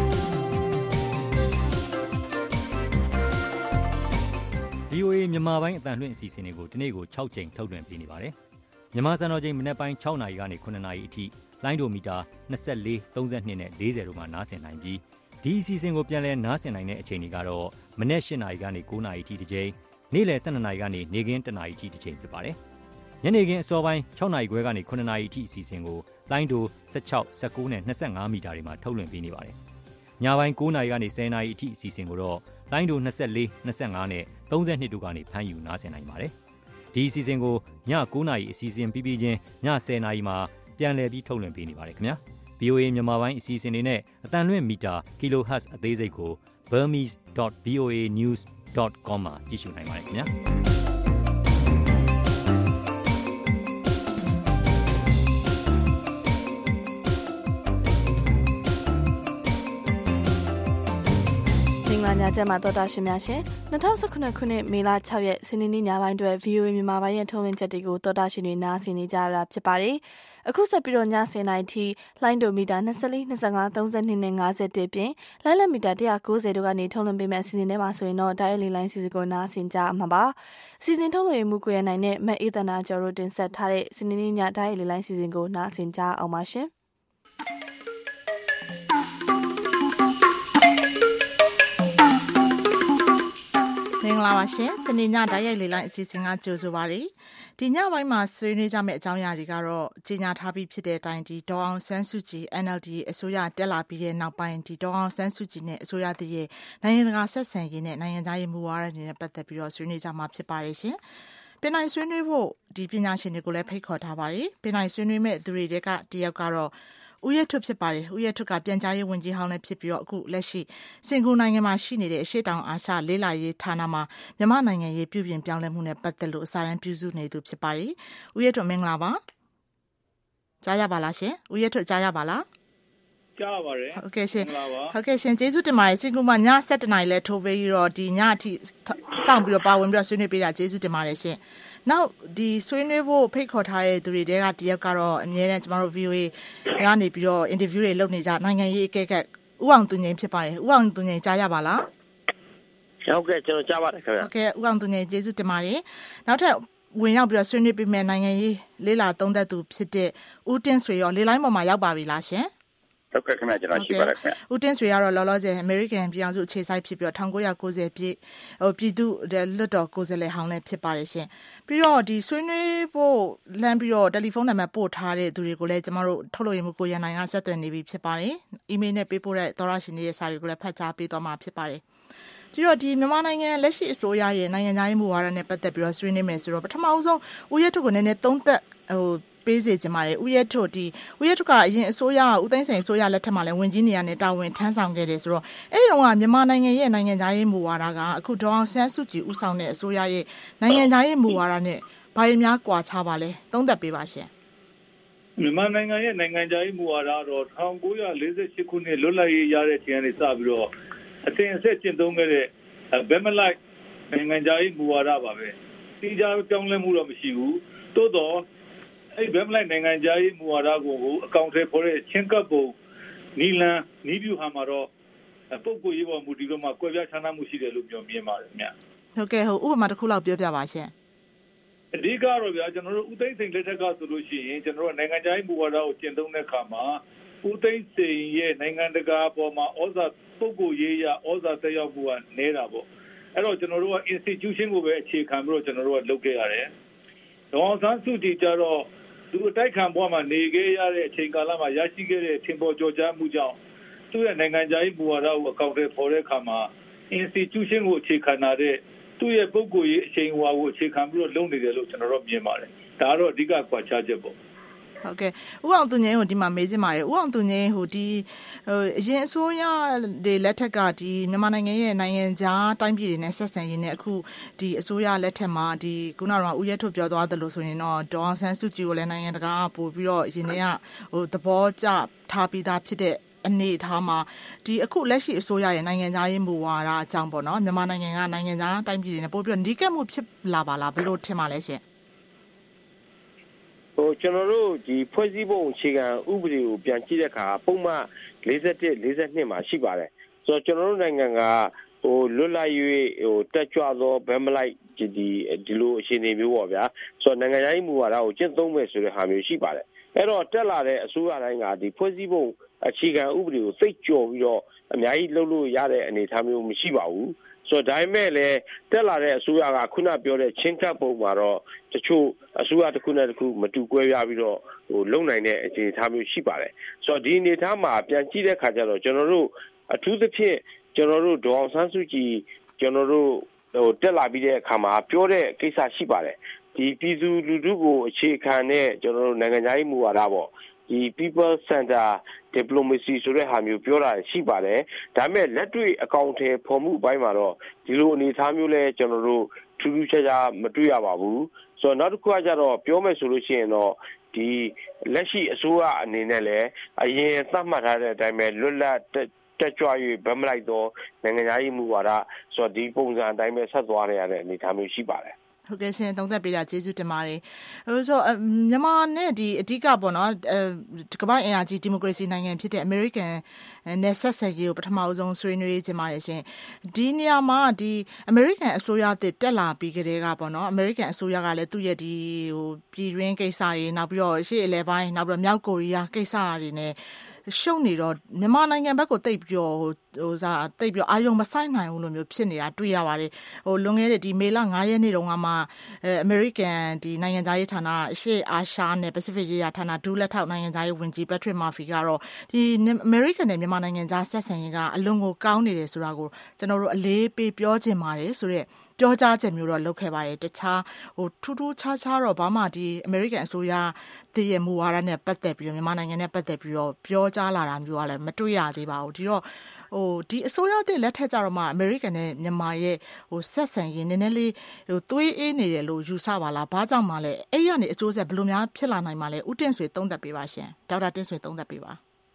မြန်မာပိုင်းအတန်လွင့်အစီအစဉ်တွေကိုဒီနေ့ကို၆ကြိမ်ထုတ်လွှင့်ပေးနေပါတယ်။မြန်မာစံတော်ချိန်မနေ့ပိုင်း၆နာရီကနေ၇နာရီအထိလိုင်းဒိုမီတာ၂၄ ၃၂နဲ့၄၀တို့မှာနားဆင်နိုင်ပြီးဒီအစီအစဉ်ကိုပြန်လည်နားဆင်နိုင်တဲ့အချိန်တွေကတော့မနေ့၈နာရီကနေ၉နာရီအထိတစ်ကြိမ်နေ့လယ်၁၂နာရီကနေနေ့ခင်း၁နာရီအထိတစ်ကြိမ်ဖြစ်ပါတယ်။ညနေခင်းအစောပိုင်း၆နာရီခွဲကနေ၇နာရီအထိအစီအစဉ်ကိုလိုင်းဒို၁၆ ၁၉နဲ့၂၅မီတာတွေမှာထုတ်လွှင့်ပေးနေပါတယ်။ညပိုင်း၉နာရီကနေ၁၀နာရီအထိအစီအစဉ်ကိုတော့လိုင်းဒို၂၄ ၂၅နဲ့၃၂တို့ကနေဖမ်းယူနားဆင်နိုင်ပါတယ်။ဒီအစီအစဉ်ကိုည၉နာရီအစီအစဉ်ပြီးပြီးချင်းည၁၀နာရီမှာပြန်လည်ပြီးထုတ်လွှင့်ပေးနေပါတယ်ခင်ဗျာ။ဗွီအိုအေ မြန်မာပိုင်းအစီအစဉ်တွေနဲ့အတန်လွင့်မီတာ kilohertz အသေးစိတ်ကို burmese dot v o a news dot com မှာကြည့်ရှုနိုင်ပါတယ်ခင်ဗျာ။ညကျမှတော်တာရှင်များရှင်၂၀၁၉ခုနှစ်မေလ၆ရက်စနေနေ့ညပိုင်းတွင် ဗီအိုအေ မြန်မာပိုင်းရဲ့ထုတ်လွှင့်ချက်တွေကိုတော်တာရှင်တွေနားဆင်နေကြရတာဖြစ်ပါတယ်။အခုဆက်ပြီးတော့ညဆင်နိုင်ထိလိုင်းဒိုမီတာ၂၄ ၂၅ ၃၂နဲ့၅၁ပြင်လိုင်းလက်မီတာ၁၉၀တို့ကနေထုတ်လွှင့်ပေးမယ့်အစီအစဉ်တွေမှာဆိုရင်တော့ Dial Line စီစဉ်ကိုနားဆင်ကြမှာပါ။စီစဉ်ထုတ်လွှင့်မှုကိုရနိုင်တဲ့မက်အေးသနာကျော်တို့တင်ဆက်ထားတဲ့စနေနေ့ည Dial Line စီစဉ်ကိုနားဆင်ကြအောင်ပါရှင်။မင်္ဂလာပါရှင်စနေညဓာတ်ရိုက်လေလိုင်းအစီအစဉ်ကကြိုဆိုပါရစေဒီညပိုင်းမှာဆွေးနွေးကြမယ့်အကြောင်းအရာတွေကတော့ကြီးညာထားပြီးဖြစ်တဲ့အတိုင်းဒီဒေါ်အောင်ဆန်းစုကြည် N L D အစိုးရတက်လာပြီးတဲ့နောက်ပိုင်းဒီဒေါ်အောင်ဆန်းစုကြည်နဲ့အစိုးရတည်းရဲ့နိုင်ငံတကာဆက်ဆံရေးနဲ့နိုင်ငံသားရေးမူဝါဒတွေနဲ့ပတ်သက်ပြီးတော့ဆွေးနွေးကြမှာဖြစ်ပါတယ်ရှင်ပြည်နိုင်ဆွေးနွေးဖို့ဒီပညာရှင်တွေကိုလည်းဖိတ်ခေါ်ထားပါတယ်ပြည်နိုင်ဆွေးနွေးမဲ့သူတွေကတယောက်ကတော့ဦးရထွတ်ဖြစ်ပါတယ်ဦးရထွတ်ကပြန်ကြားရေးဝန်ကြီးဟောင်းလည်းဖြစ်ပြီးတော့အခုလက်ရှိစင်ကာပူနိုင်ငံမှာရှိနေတဲ့အရှေ့တောင်အာရှလေးလာရေးဌာနမှာမြန်မာနိုင်ငံရေးပြုပြင်ပြောင်းလဲမှုနဲ့ပတ်သက်လို့အစာရန်ပြုစုနေသူဖြစ်ပါတယ်ဦးရထွတ်မင်္ဂလာပါကြားရပါလားရှင်ဦးရထွတ်ကြားရပါလားကြားပါတယ်ဟုတ်ကဲ့ရှင်ဟုတ်ကဲ့ရှင်ကျေးဇူးတင်ပါတယ်စင်ကာပူမှာည၁၇နာရီလဲထိုးပေးပြီးတော့ဒီညအထိစောင့်ပြီးတော့ပါဝင်ပြီးတော့ဆွေးနွေးပေးတာကျေးဇူးတင်ပါတယ်ရှင်နောက်ဒီဆွေးနွေးဖို့ဖိတ်ခေါ်ထားတဲ့သူတွေတဲကတယောက်ကတော့အမြဲတမ်းကျမတို့ V O A ကနေပြီးတော့ interview တွေလုပ်နေကြနိုင်ငံရေးအကဲခတ်ဦးအောင်သူငိန်ဖြစ်ပါတယ်ဦးအောင်သူငိန်ကြားရပါလားဟုတ်ကဲ့ကျွန်တော်ကြားပါတယ်ခင်ဗျာဟုတ်ကဲ့ဦးအောင်သူငိန်ကျေးဇူးတင်ပါတယ်နောက်ထပ်ဝင်ရောက်ပြီးတော့ဆွေးနွေးပေးမယ်နိုင်ငံရေးလေးလာသုံးသက်သူဖြစ်တဲ့ဦးတင့်ဆွေရောလေးလိုင်းပေါ်မှာရောက်ပါပြီလားရှင်ဟုတ်ကဲ့ခင်ဗျာကျွန်တော်ရှိပါတယ်ခင်ဗျာဦးတင်ဆွေကတော့လောလောဆယ် American ပြည်အောင်စုအခြေစိုက်ဖြစ်ပြီးတော့၁၉၉၀ပြည့်ဟိုပြည်သူလွတ်တော်ကိုယ်စားလှယ်ဟောင်းလည်းဖြစ်ပါတယ်ရှင်ပြီးတော့ဒီဆွေးနွေးဖို့လမ်းပြီးတော့တယ်လီဖုန်းနံပါတ်ပို့ထားတဲ့သူတွေကိုလည်းကျမတို့ထုတ်လို့ရမှုကိုရန်နိုင်ကဆက်သွယ်နေပြီဖြစ်ပါတယ်အီးမေးလ်နဲ့ပေးပို့တဲ့သောရရှင်တွေရဲ့စာတွေကိုလည်းဖတ်ကြားပေးသွားမှာဖြစ်ပါတယ်ဒီတော့ဒီမြန်မာနိုင်ငံလက်ရှိအစိုးရရဲ့နိုင်ငံသားရေးမူဝါဒနဲ့ပတ်သက်ပြီးတော့ဆွေးနွေးမယ်ဆိုတော့ပထမဆုံးဦးရဲထုတ်ကိုနည်းနည်းသုံးသက်ဟိုပေးစေချင်ပါတယ်ဦးရဲထုတ်ဒီဦးရဲထုတ်ကအရင်အစိုးရဦးသိန်းစိန်အစိုးရလက်ထက်မှာလည်းဝင်ကြီးနေရနဲ့တာဝန်ထမ်းဆောင်ခဲ့တယ်ဆိုတော့အဲ့ဒီတော့မြန်မာနိုင်ငံရဲ့နိုင်ငံသားရေးမူဝါဒကအခုဒေါ်အောင်ဆန်းစုကြည်ဦးဆောင်တဲ့အစိုးရရဲ့နိုင်ငံသားရေးမူဝါဒနဲ့ဘာတွေများကွာခြားပါလဲသုံးသက်ပေးပါရှင်မြန်မာနိုင်ငံရဲ့နိုင်ငံသားရေးမူဝါဒတော့၁၉၄၈ခုနှစ်လွတ်လပ်ရေးရတဲ့ချိန်ကနေစပြီးတော့အစဉ်အဆက်ကျင့်သုံးခဲ့တဲ့ဘယ်မလိုက်နိုင်ငံသားရေးမူဝါဒပါပဲတိကျပြောင်းလဲမှုတော့မရှိဘူးသို့တော့အဲ့ဘယ်မလိုက်နိုင်ငံသားရေးမူဝါဒကိုအကောင့်ထဲပေါ်တဲ့ချင်းကပ်ပုံနီလန်နီးပြူဟာမှာတော့ပုဂ္ဂိုလ်ရေးပေါ်မူတည်ပြီးမှကွဲပြားခြားနားမှုရှိတယ်လို့ပြောမြင်ပါတယ်ခင်ဗျဟုတ်ကဲ့ဟုတ်ဥပမာတစ်ခုလောက်ပြောပြပါရှင်အဓိကတော့ဗျာကျွန်တော်တို့ဦးသိန်းစိန်လက်ထက်ကဆိုလို့ရှိရင်ကျွန်တော်တို့နိုင်ငံသားရေးမူဝါဒကိုကျင့်သုံးတဲ့အခါမှာဦးသိန်းစိန်ရဲ့နိုင်ငံတကာပေါ်မှာဩဇာပုဂ္ဂိုလ်ရေးရဩဇာသက်ရောက်မှုကနေတာပေါ့အဲ့တော့ကျွန်တော်တို့က institution ကိုပဲအခြေခံပြီးတော့ကျွန်တော်တို့ကလုပ်ခဲ့ရတယ်ဒေါ်အောင်ဆန်းစုကြည်ကြတော့သူအတိုက်ခံဘဝမှာနေခဲ့ရတဲ့အချိန်ကာလမှာရရှိခဲ့တဲ့ထင်ပေါ်ကျော်ကြားမှုကြောင့်သူ့ရဲ့နိုင်ငံခြားရေးမူဝါဒကိုအကောင့်ထဲပေါ်တဲ့အခါမှာ institution ကိုအခြေခံထားတဲ့သူ့ရဲ့ပုဂ္ဂိုလ်ရေးအချိန်အဝါကိုအခြေခံပြီးတော့လုပ်နေတယ်လို့ကျွန်တော်တို့မြင်ပါတယ်ဒါကတော့အဓိကကွာခြားချက်ပေါ့ဟုတ်ကဲ့ဦးအောင်သူငင်းကိုဒီမှာမေးချင်ပါတယ်ဦးအောင်သူငင်းဟိုဒီဟိုအရင်အစိုးရတွေလက်ထက်ကဒီမြန်မာနိုင်ငံရဲ့နိုင်ငံခြားတိုင်းပြည်တွေနဲ့ဆက်ဆံရေးနဲ့အခုဒီအစိုးရလက်ထက်မှာဒီခုနကဦးရဲထုတ်ပြောသွားတယ်လို့ဆိုရင်တော့ဒေါ်အောင်ဆန်းစုကြည်ကိုလည်းနိုင်ငံတကာကပို့ပြီးတော့အရင်ကဟိုသဘောကျထားပြီးသားဖြစ်တဲ့အနေထားမှာဒီအခုလက်ရှိအစိုးရရဲ့နိုင်ငံသားရေးမူဝါဒအကြောင်းပေါ့နော်မြန်မာနိုင်ငံကနိုင်ငံသားတိုင်းပြည်တွေနဲ့ပို့ပြီးတော့နှီးကပ်မှုဖြစ်လာပါလားဘယ်လိုထင်ပါလဲရှင်ဟိုကျွန်တော်တို့ဒီဖွဲ့စည်းပုံအခြေခံဥပဒေကိုပြန်ကြည့်တဲ့အခါပုံမှန်၄၁ ၄၂မှာရှိပါတယ်ဆိုတော့ကျွန်တော်တို့နိုင်ငံကဟိုလွတ်လပ်၍ဟိုတက်ကြွသောဗမ်မလိုက်ဒီဒီလိုအခြေအနေမျိုးပေါ့ဗျာဆိုတော့နိုင်ငံရေးမူဝါဒကိုကျင့်သုံးမယ်ဆိုတဲ့ဟာမျိုးရှိပါတယ်အဲ့တော့တက်လာတဲ့အစိုးရတိုင်းကဒီဖွဲ့စည်းပုံအခြေခံဥပဒေကိုသိကြော်ပြီးတော့အများကြီးလှုပ်လို့ရတဲ့အနေအထားမျိုးမရှိပါဘူးဆိုတော့ဒါပေမဲ့လည်းတက်လာတဲ့အစိုးရကခုနပြောတဲ့ချင်းကပ်ပုံမှာတော့တချို့အစိုးရတစ်ခုနဲ့တစ်ခုမတူကွဲပြားပြီးတော့ဟိုလုံနိုင်တဲ့အခြေအနေမျိုးရှိပါတယ်ဆိုတော့ဒီအနေအထားမှာပြန်ကြည့်တဲ့ခါကျတော့ကျွန်တော်တို့အထူးသဖြင့်ကျွန်တော်တို့ဒေါအောင်ဆန်းစုကြည်ကျွန်တော်တို့ဟိုတက်လာပြီးတဲ့အခါမှာပြောတဲ့ကိစ္စရှိပါတယ်ဒီပြည်သူလူထုကိုအခြေခံတဲ့ကျွန်တော်တို့နိုင်ငံရေးမူဝါဒပေါ့ဒီ people center diplomacy ဆိုတဲ့ဟာမျိုးပြောတာရှိပါတယ်ဒါပေမဲ့လက်တွေ့အကောင့်ထဲပေါ်မှုအပိုင်းမှာတော့ဒီလိုအနေအထားမျိုးလဲကျွန်တော်တို့ထူးထူးခြားခြားမတွေ့ရပါဘူးဆိုတော့နောက်တစ်ခုကကြတော့ပြောမယ်ဆိုလို့ရှိရင်တော့ဒီလက်ရှိအစိုးရအနေနဲ့လည်းအရင်သတ်မှတ်ထားတဲ့အတိုင်းပဲလွတ်လပ်တက်ကြွ၍ဗမ်းမလိုက်တော့နိုင်ငံရေးမူဝါဒဆိုတော့ဒီပုံစံအတိုင်းပဲဆက်သွားရတဲ့အနေအထားမျိုးရှိပါတယ်ဟုတ်ကဲ့ရှင်သုံးသက်ပေးတာကျေးဇူးတင်ပါတယ်ဟိုဆိုမြန်မာနဲ့ဒီအဓိကပေါ့နော်ကမ္ဘာ့အင်အားကြီးဒီမိုကရေစီနိုင်ငံဖြစ်တဲ့ American နဲ့ဆက်ဆက်ရေးကိုပထမဆုံးဆွေးနွေးခြင်းပါတယ်ရှင်ဒီနေရာမှာဒီ American အစိုးရအသစ်တက်လာပြီးကြတဲ့ကပေါ့နော် American အစိုးရကလည်းသူ့ရဲ့ဒီဟိုပြည်တွင်းကိစ္စတွေနောက်ပြီးတော့ရှေ့အလယ်ပိုင်းနောက်ပြီးတော့မြောက်ကိုရီးယားကိစ္စတွေနဲ့ရှုံနေတော့မြန်မာနိုင်ငံဘက်ကိုတိတ်ပြီးတော့ဟိုစားတိတ်ပြီးအာယုံမဆိုင်နိုင်ဘူးလို့မျိုးဖြစ်နေတာတွေ့ရပါတယ်ဟိုလွန်ခဲ့တဲ့ဒီမေလ၅ရက်နေ့တုန်းကမှအဲ American ဒီနိုင်ငံသားရေးဌာနအရှေ့အာရှနဲ့ Pacific ရေးရာဌာနဒူးလက်ထောက်နိုင်ငံသားရေးဝန်ကြီး Patrick Murphy ကတော့ဒီ American နဲ့မြန်မာနိုင်ငံသားဆက်ဆံရေးကအလွန်ကိုကောင်းနေတယ်ဆိုတာကိုကျွန်တော်တို့အလေးပေးပြောချင်ပါတယ်ဆိုတော့ပြောကြားချက်မျိုးတော့လုပ်ခဲ့ပါတယ်တခြားဟိုထူးထူးခြားခြားတော့ဘာမှဒီ American အစိုးရတည်ရမူဝါဒနဲ့ပတ်သက်ပြီးမြန်မာနိုင်ငံနဲ့ပတ်သက်ပြီးတော့ပြောကြားလာတာမျိုးကလည်းမတွေ့ရသေးပါဘူးဒီတော့ဟိုဒီအစိုးရတဲ့လက်ထက်ကြတော့မှ American နဲ့မြန်မာရဲ့ဟိုဆက်ဆံရေးနည်းနည်းလေးဟိုသွေးအေးနေတယ်လို့ယူဆပါလားဘာကြောင့်မှလဲအဲ့ရနေအကျိုးဆက်ဘယ်လိုများဖြစ်လာနိုင်မှာလဲဦးတင့်ဆွေသုံးသပ်ပေးပါရှင်ဒေါက်တာတင့်ဆွေသုံးသပ်ပေးပါ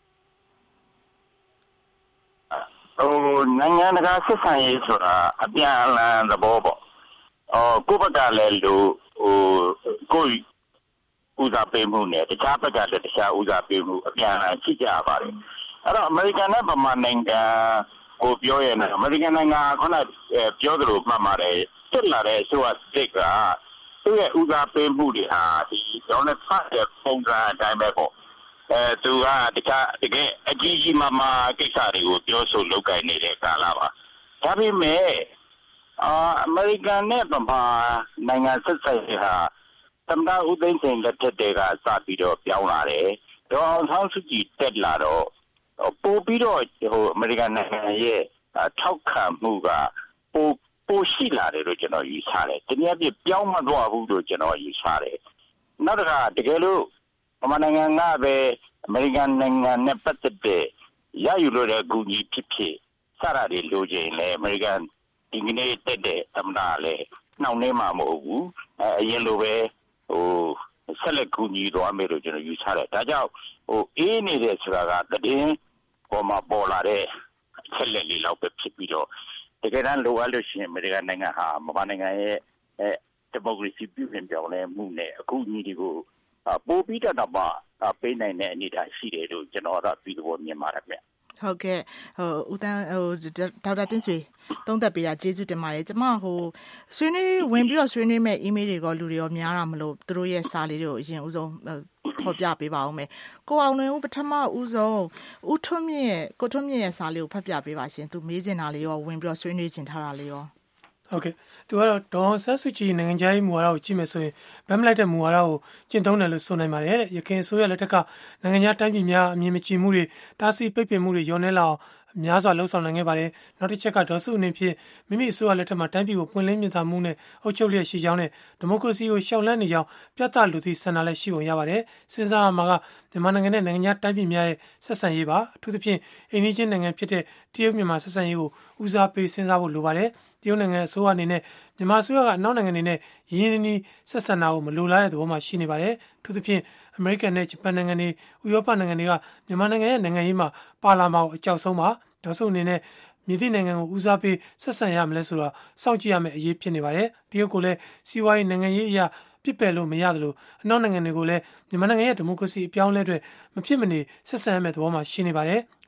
ဟိုနိုင်ငံတကာဆက်ဆံရေးဆိုတာအပြန်အလှန်သဘောပေါ့အော်ကိုယ့်ဘက်ကလည်းလို့ဟိုကိုယ်ဦးစားပေးမှုနဲ့တခြားဘက်ကလည်းတခြားဦးစားပေးမှုအပြန်အလှန်ရှိကြပါတယ်အဲ့တော့အမေရိကန်နဲ့ဗမာနိုင်ငံကိုပြောရရင်အမေရိကန်နိုင်ငံခုနပြောသလိုမှတ်ပါတယ်တက်လာတဲ့ဆိုအစ်ကသူ့ရဲ့ဦးစားပေးမှုတွေဟာဒီဒေါ်နယ်ထရန့်ရဲ့ပုံစံအတိုင်းပဲပေါ့အဲသူကတခြားတကယ်အကြီးကြီးမားမားကိစ္စတွေကိုပြောဆိုလုပ်ကိုင်နေတဲ့ကာလပါဒါပေမဲ့အာအမေရိကန်နဲ့ဗမာနိုင်ငံဆက်ဆံရေးဟာသမ္မတဦးသိန်းစိန်လက်ထက်တည်းကစပြီးတော့ပြောင်းလာတယ်ဒေါ်အောင်ဆန်းစုကြည်တက်လာတော့ပို့ပြီးတော့ဟိုအမေရိကန်နိုင်ငံရဲ့ထောက်ခံမှုကပိုပိုရှိလာတယ်လို့ကျွန်တော်ယူဆတယ်တနည်းအားဖြင့်ပြောင်းမသွားဘူးလို့ကျွန်တော်ယူဆတယ်နောက်တစ်ခါတကယ်လို့မြန်မာနိုင်ငံကပဲအမေရိကန်နိုင်ငံနဲ့ပတ်သက်တဲ့ရယူလို့တဲ့အကူအညီဖြစ်ဖြစ်စတာတွေလိုချင်လဲအမေရိကန်ဒီကနေ့တက်တဲ့သမ္မတလည်းနှောင့်နှေးမှာမဟုတ်ဘူးအဲအရင်လိုပဲဟိုဆက်လက်ကူညီသွားမယ်လို့ကျွန်တော်ယူဆတယ်ဒါကြောင့်ဟိုအေးနေတဲ့ဆိုတာကတည်င်းပေါ်မှာပေါ်လာတဲ့အချက်လက်လေးလောက်ပဲဖြစ်ပြီးတော့တကယ်တမ်းလိုအပ်လို့ရှိရင်အမေရိကန်နိုင်ငံဟာမြန်မာနိုင်ငံရဲ့အဲဒီမိုကရေစီပြုပြင်ပြောင်းလဲမှုနဲ့အခုညီတွေကိုပို့ပြီးတော့မှပေးနိုင်တဲ့အနေအထားရှိတယ်လို့ကျွန်တော်ကပြီးတော့မြင်ပါတယ်ဗျဟုတ်ကဲ့ဟိုဦးတန်းဟိုဒေါက်တာတင်ဆွေသုံးသပ်ပေးတာကျေးဇူးတင်ပါတယ်ကျမဟိုဆွေးနွေးဝင်ပြီးတော့ဆွေးနွေးမဲ့ email တွေရောလူတွေရောများတာမလို့သူတို့ရဲ့စာလေးတွေကိုအရင်ဦးဆုံးဖော်ပြပေးပါဦးမယ်ကိုအောင်လွင်ဦးပထမဦးဆုံးဦးထွန်းမြင့်ရဲ့ကိုထွန်းမြင့်ရဲ့စာလေးကိုဖတ်ပြပေးပါရှင်သူမေးချင်တာလေးရောဝင်ပြီးတော့ဆွေးနွေးချင်ထားတာလေးရောဟုတ်ကဲ့သူကတော့ဒေါ်ဆန်းစုကြည်နိုင်ငံခြားရေးမူဝါဒကိုကြည့်မယ်ဆိုရင်ဗမ်းမလိုက်တဲ့မူဝါဒကိုကျင့်သုံးတယ်လို့ဆိုနိုင်ပါတယ်တဲ့ရခိုင်အစိုးရလက်ထက်ကနိုင်ငံခြားတိုင်းပြည်များအမြင်မကြည်မှုတွေတားဆီးပိတ်ပင်မှုတွေညှော်နှဲလာအောင်များစွာလှုံ့ဆော်နိုင်ခဲ့ပါတယ်နောက်တစ်ချက်ကဒေါ်စုအနေဖြင့်မိမိအစိုးရလက်ထက်မှာတိုင်းပြည်ကိုပွင့်လင်းမြင်သာမှုနဲ့အုပ်ချုပ်လျက်ရှိကြောင်းနဲ့ဒီမိုကရေစီကိုရှောင်လန်းနေကြောင်းပြသလူသည့်ဆန္ဒလည်းရှိပုံရပါတယ်စဉ်းစားရမှာကမြန်မာနိုင်ငံနဲ့နိုင်ငံခြားတိုင်းပြည်များရဲ့ဆက်ဆံရေးပါအထူးသဖြင့်အိန္ဒိယနိုင်ငံဖြစ်တဲ့တရုတ်မြန်မာဆက်ဆံရေးကိုဦးစားပေးစဉ်းစားဖို့လိုပါတယ်တရုတ်နိုင်ငံအစိုးရအနေနဲ့မြန်မာအစိုးရကအနောက်နိုင်ငံတွေနဲ့ရင်းနှီးဆက်ဆံတာကိုမလိုလားတဲ့သဘောမှရှိနေပါတယ်အထူးသဖြင့်အမေရိကန်နဲ့ဂျပန်နိုင်ငံတွေဥရောပနိုင်ငံတွေကမြန်မာနိုင်ငံရဲ့နိုင်ငံရေးမှာပါလာမှာကိုအကြောက်ဆုံးပါဒေါ်စုအနေနဲ့မြေသည့်နိုင်ငံကိုဦးစားပေးဆက်ဆံရမလဲဆိုတော့စောင့်ကြည့်ရမယ့်အရေးဖြစ်နေပါတယ်တရုတ်ကိုလည်းစီးပွားရေးနိုင်ငံရေးအရာပြစ်ပယ်လို့မရသလိုအနောက်နိုင်ငံတွေကိုလည်းမြန်မာနိုင်ငံရဲ့ဒီမိုကရေစီအပြောင်းအလဲတွေမဖြစ်မနေဆက်ဆံရမယ့်သဘောမှရှိနေပါတယ်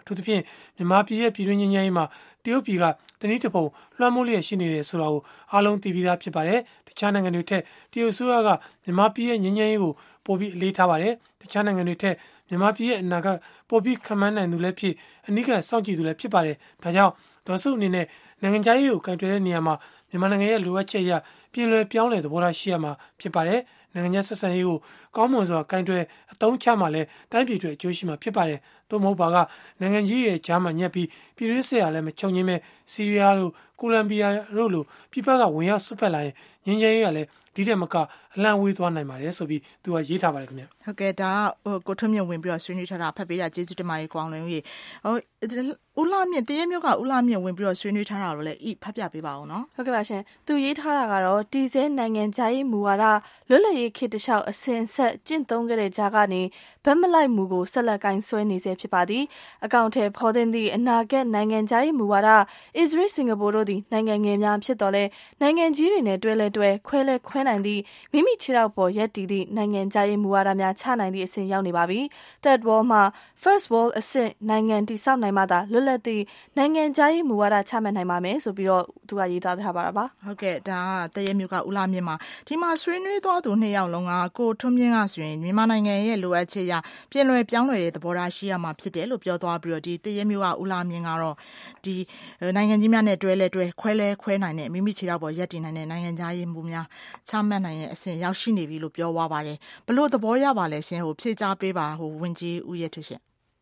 အထူးသဖြင့်မြန်မာပြည်ရဲ့ပြည်တွင်းငြိမ်းချမ်းရေးမှာတရုတ်ပြည်ကတနည်းတစ်ပုံလွှမ်းမိုးလျက်ရှိနေတယ်ဆိုတာကိုအားလုံးသိပြီးသားဖြစ်ပါတယ်တခြားနိုင်ငံတွေထက်တရုတ်ဆိုရကမြန်မာပြည်ရဲ့ငြိမ်းချမ်းရေးကိုပိုပြီးအလေးထားပါတယ်တခြားနိုင်ငံတွေထက်မြန်မာပြည်ရဲ့အနာဂတ်ပိုပြီးခံမှန်းနိုင်သူလည်းဖြစ်အနိကစောင့်ကြည့်သူလည်းဖြစ်ပါတယ်ဒါကြောင့်ဒေါ်စုအနေနဲ့နိုင်ငံခြားရေးကိုကန့်ကွက်တဲ့နေရာမှာမြန်မာနိုင်ငံရဲ့လိုအပ်ချက်အရပြင်လွယ်ပြောင်းလဲသဘောထားရှိရမှာဖြစ်ပါတယ်နိုင်ငံခြားဆက်ဆံရေးကိုကောင်းမွန်စွာကန့်ကွက်အသုံးချမှလည်းတိုင်းပြည်အတွက်အကျိုးရှိမှာဖြစ်ပါတယ်သို့မဟုတ်ပါကနိုင်ငံကြီးရဲ့ကြားမှာညက်ပြီးပြည်တွင်းစစ်အားလည်းမချုံငင်းမဲ့ဆီးရီးယားတို့ကိုလံဘီယာတို့လိုပြည်ပကဝင်ရောက်ဆွတ်ဖက်လာရင်ငြိမ်းချမ်းရေးကလည်းဒီတဲ့မကအလန့်ဝေးသွားနိုင်ပါတယ်ဆိုပြီးသူကရေးထားပါတယ်ခင်ဗျဟုတ်ကဲ့ဒါဟိုကိုထွန်းမြင့်ဝင်ပြီးတော့ဆွေးနွေးထားတာဖတ်ပေးတာကျေးဇူးတင်ပါတယ်ကွာလွင်ဦးရေဟိုဦးလာမြင့်တရဲမျိုးကဦးလာမြင့်ဝင်ပြီးတော့ဆွေးနွေးထားတာလို့လည်းဤဖတ်ပြပေးပါဦးနော်ဟုတ်ကဲ့ပါရှင်သူရေးထားတာကတော့တီစဲနိုင်ငံခြားရေးမူဝါဒလွတ်လပ်ရေးခေတ်တခြားအစဉ်ဆက်ကျင့်သုံးခဲ့တဲ့ကြားကနေဗတ်မလိုက်မူကိုဆက်လက်ကင်ဆွဲနေစေဖြစ်ပါသည်အကောင့်ထဲဖော်သင့်သည့်အနာဂတ်နိုင်ငံခြားရေးမူဝါဒအစ္စရေးစင်ကာပူတို့သည်နိုင်ငံငယ်များဖြစ်တော်လဲနိုင်ငံကြီးတွေနဲ့တွဲလဲတွဲခွဲလဲခွဲနိုင်သည့်မိမိခြေထောက်ပေါ်ရက်တည်သည့်နိုင်ငံခြားရေးမူဝါဒများချနိုင်သည့်အဆင့်ရောက်နေပါပြီ Third World မှာ First World အဆင့်နိုင်ငံတည်ဆောက်နိုင်မှသာလွတ်လပ်သည့်နိုင်ငံခြားရေးမူဝါဒချမှတ်နိုင်ပါမယ်ဆိုပြီးတော့သူကရေးသားထားပါတာပါဟုတ်ကဲ့ဒါကတရဲမျိုးကဦးလာမြင့်မှာဒီမှာဆွေးနွေးသွားသူနှစ်ယောက်လုံးကကိုထွန်းမြင့်ကဆိုရင်မြန်မာနိုင်ငံရဲ့လိုအပ်ချက်ရပြင်လွယ်ပြောင်းလဲတဲ့သဘောထားရှိရမှာဖြစ်တယ်လို့ပြောသွားပြီးတော့ဒီတရဲမျိုးကဦးလာမြင့်ကတော့ဒီနိုင်ငံကြီးများနဲ့တွဲလဲတွဲခွဲလဲခွဲနိုင်တဲ့မိမိခြေထောက်ပေါ်ရက်တည်နိုင်တဲ့နိုင်ငံခြားရေးမူများချမှတ်နိုင်တဲ့အဆင့်ရောက်ရှိနေပြီလို့ပြောသွားပါတယ်ဘလို့သဘောရပါလဲရှင်ဟိုဖြည့်ချပေးပါဟိုဝင်ကြီးဦးရဲ့ထွရှင်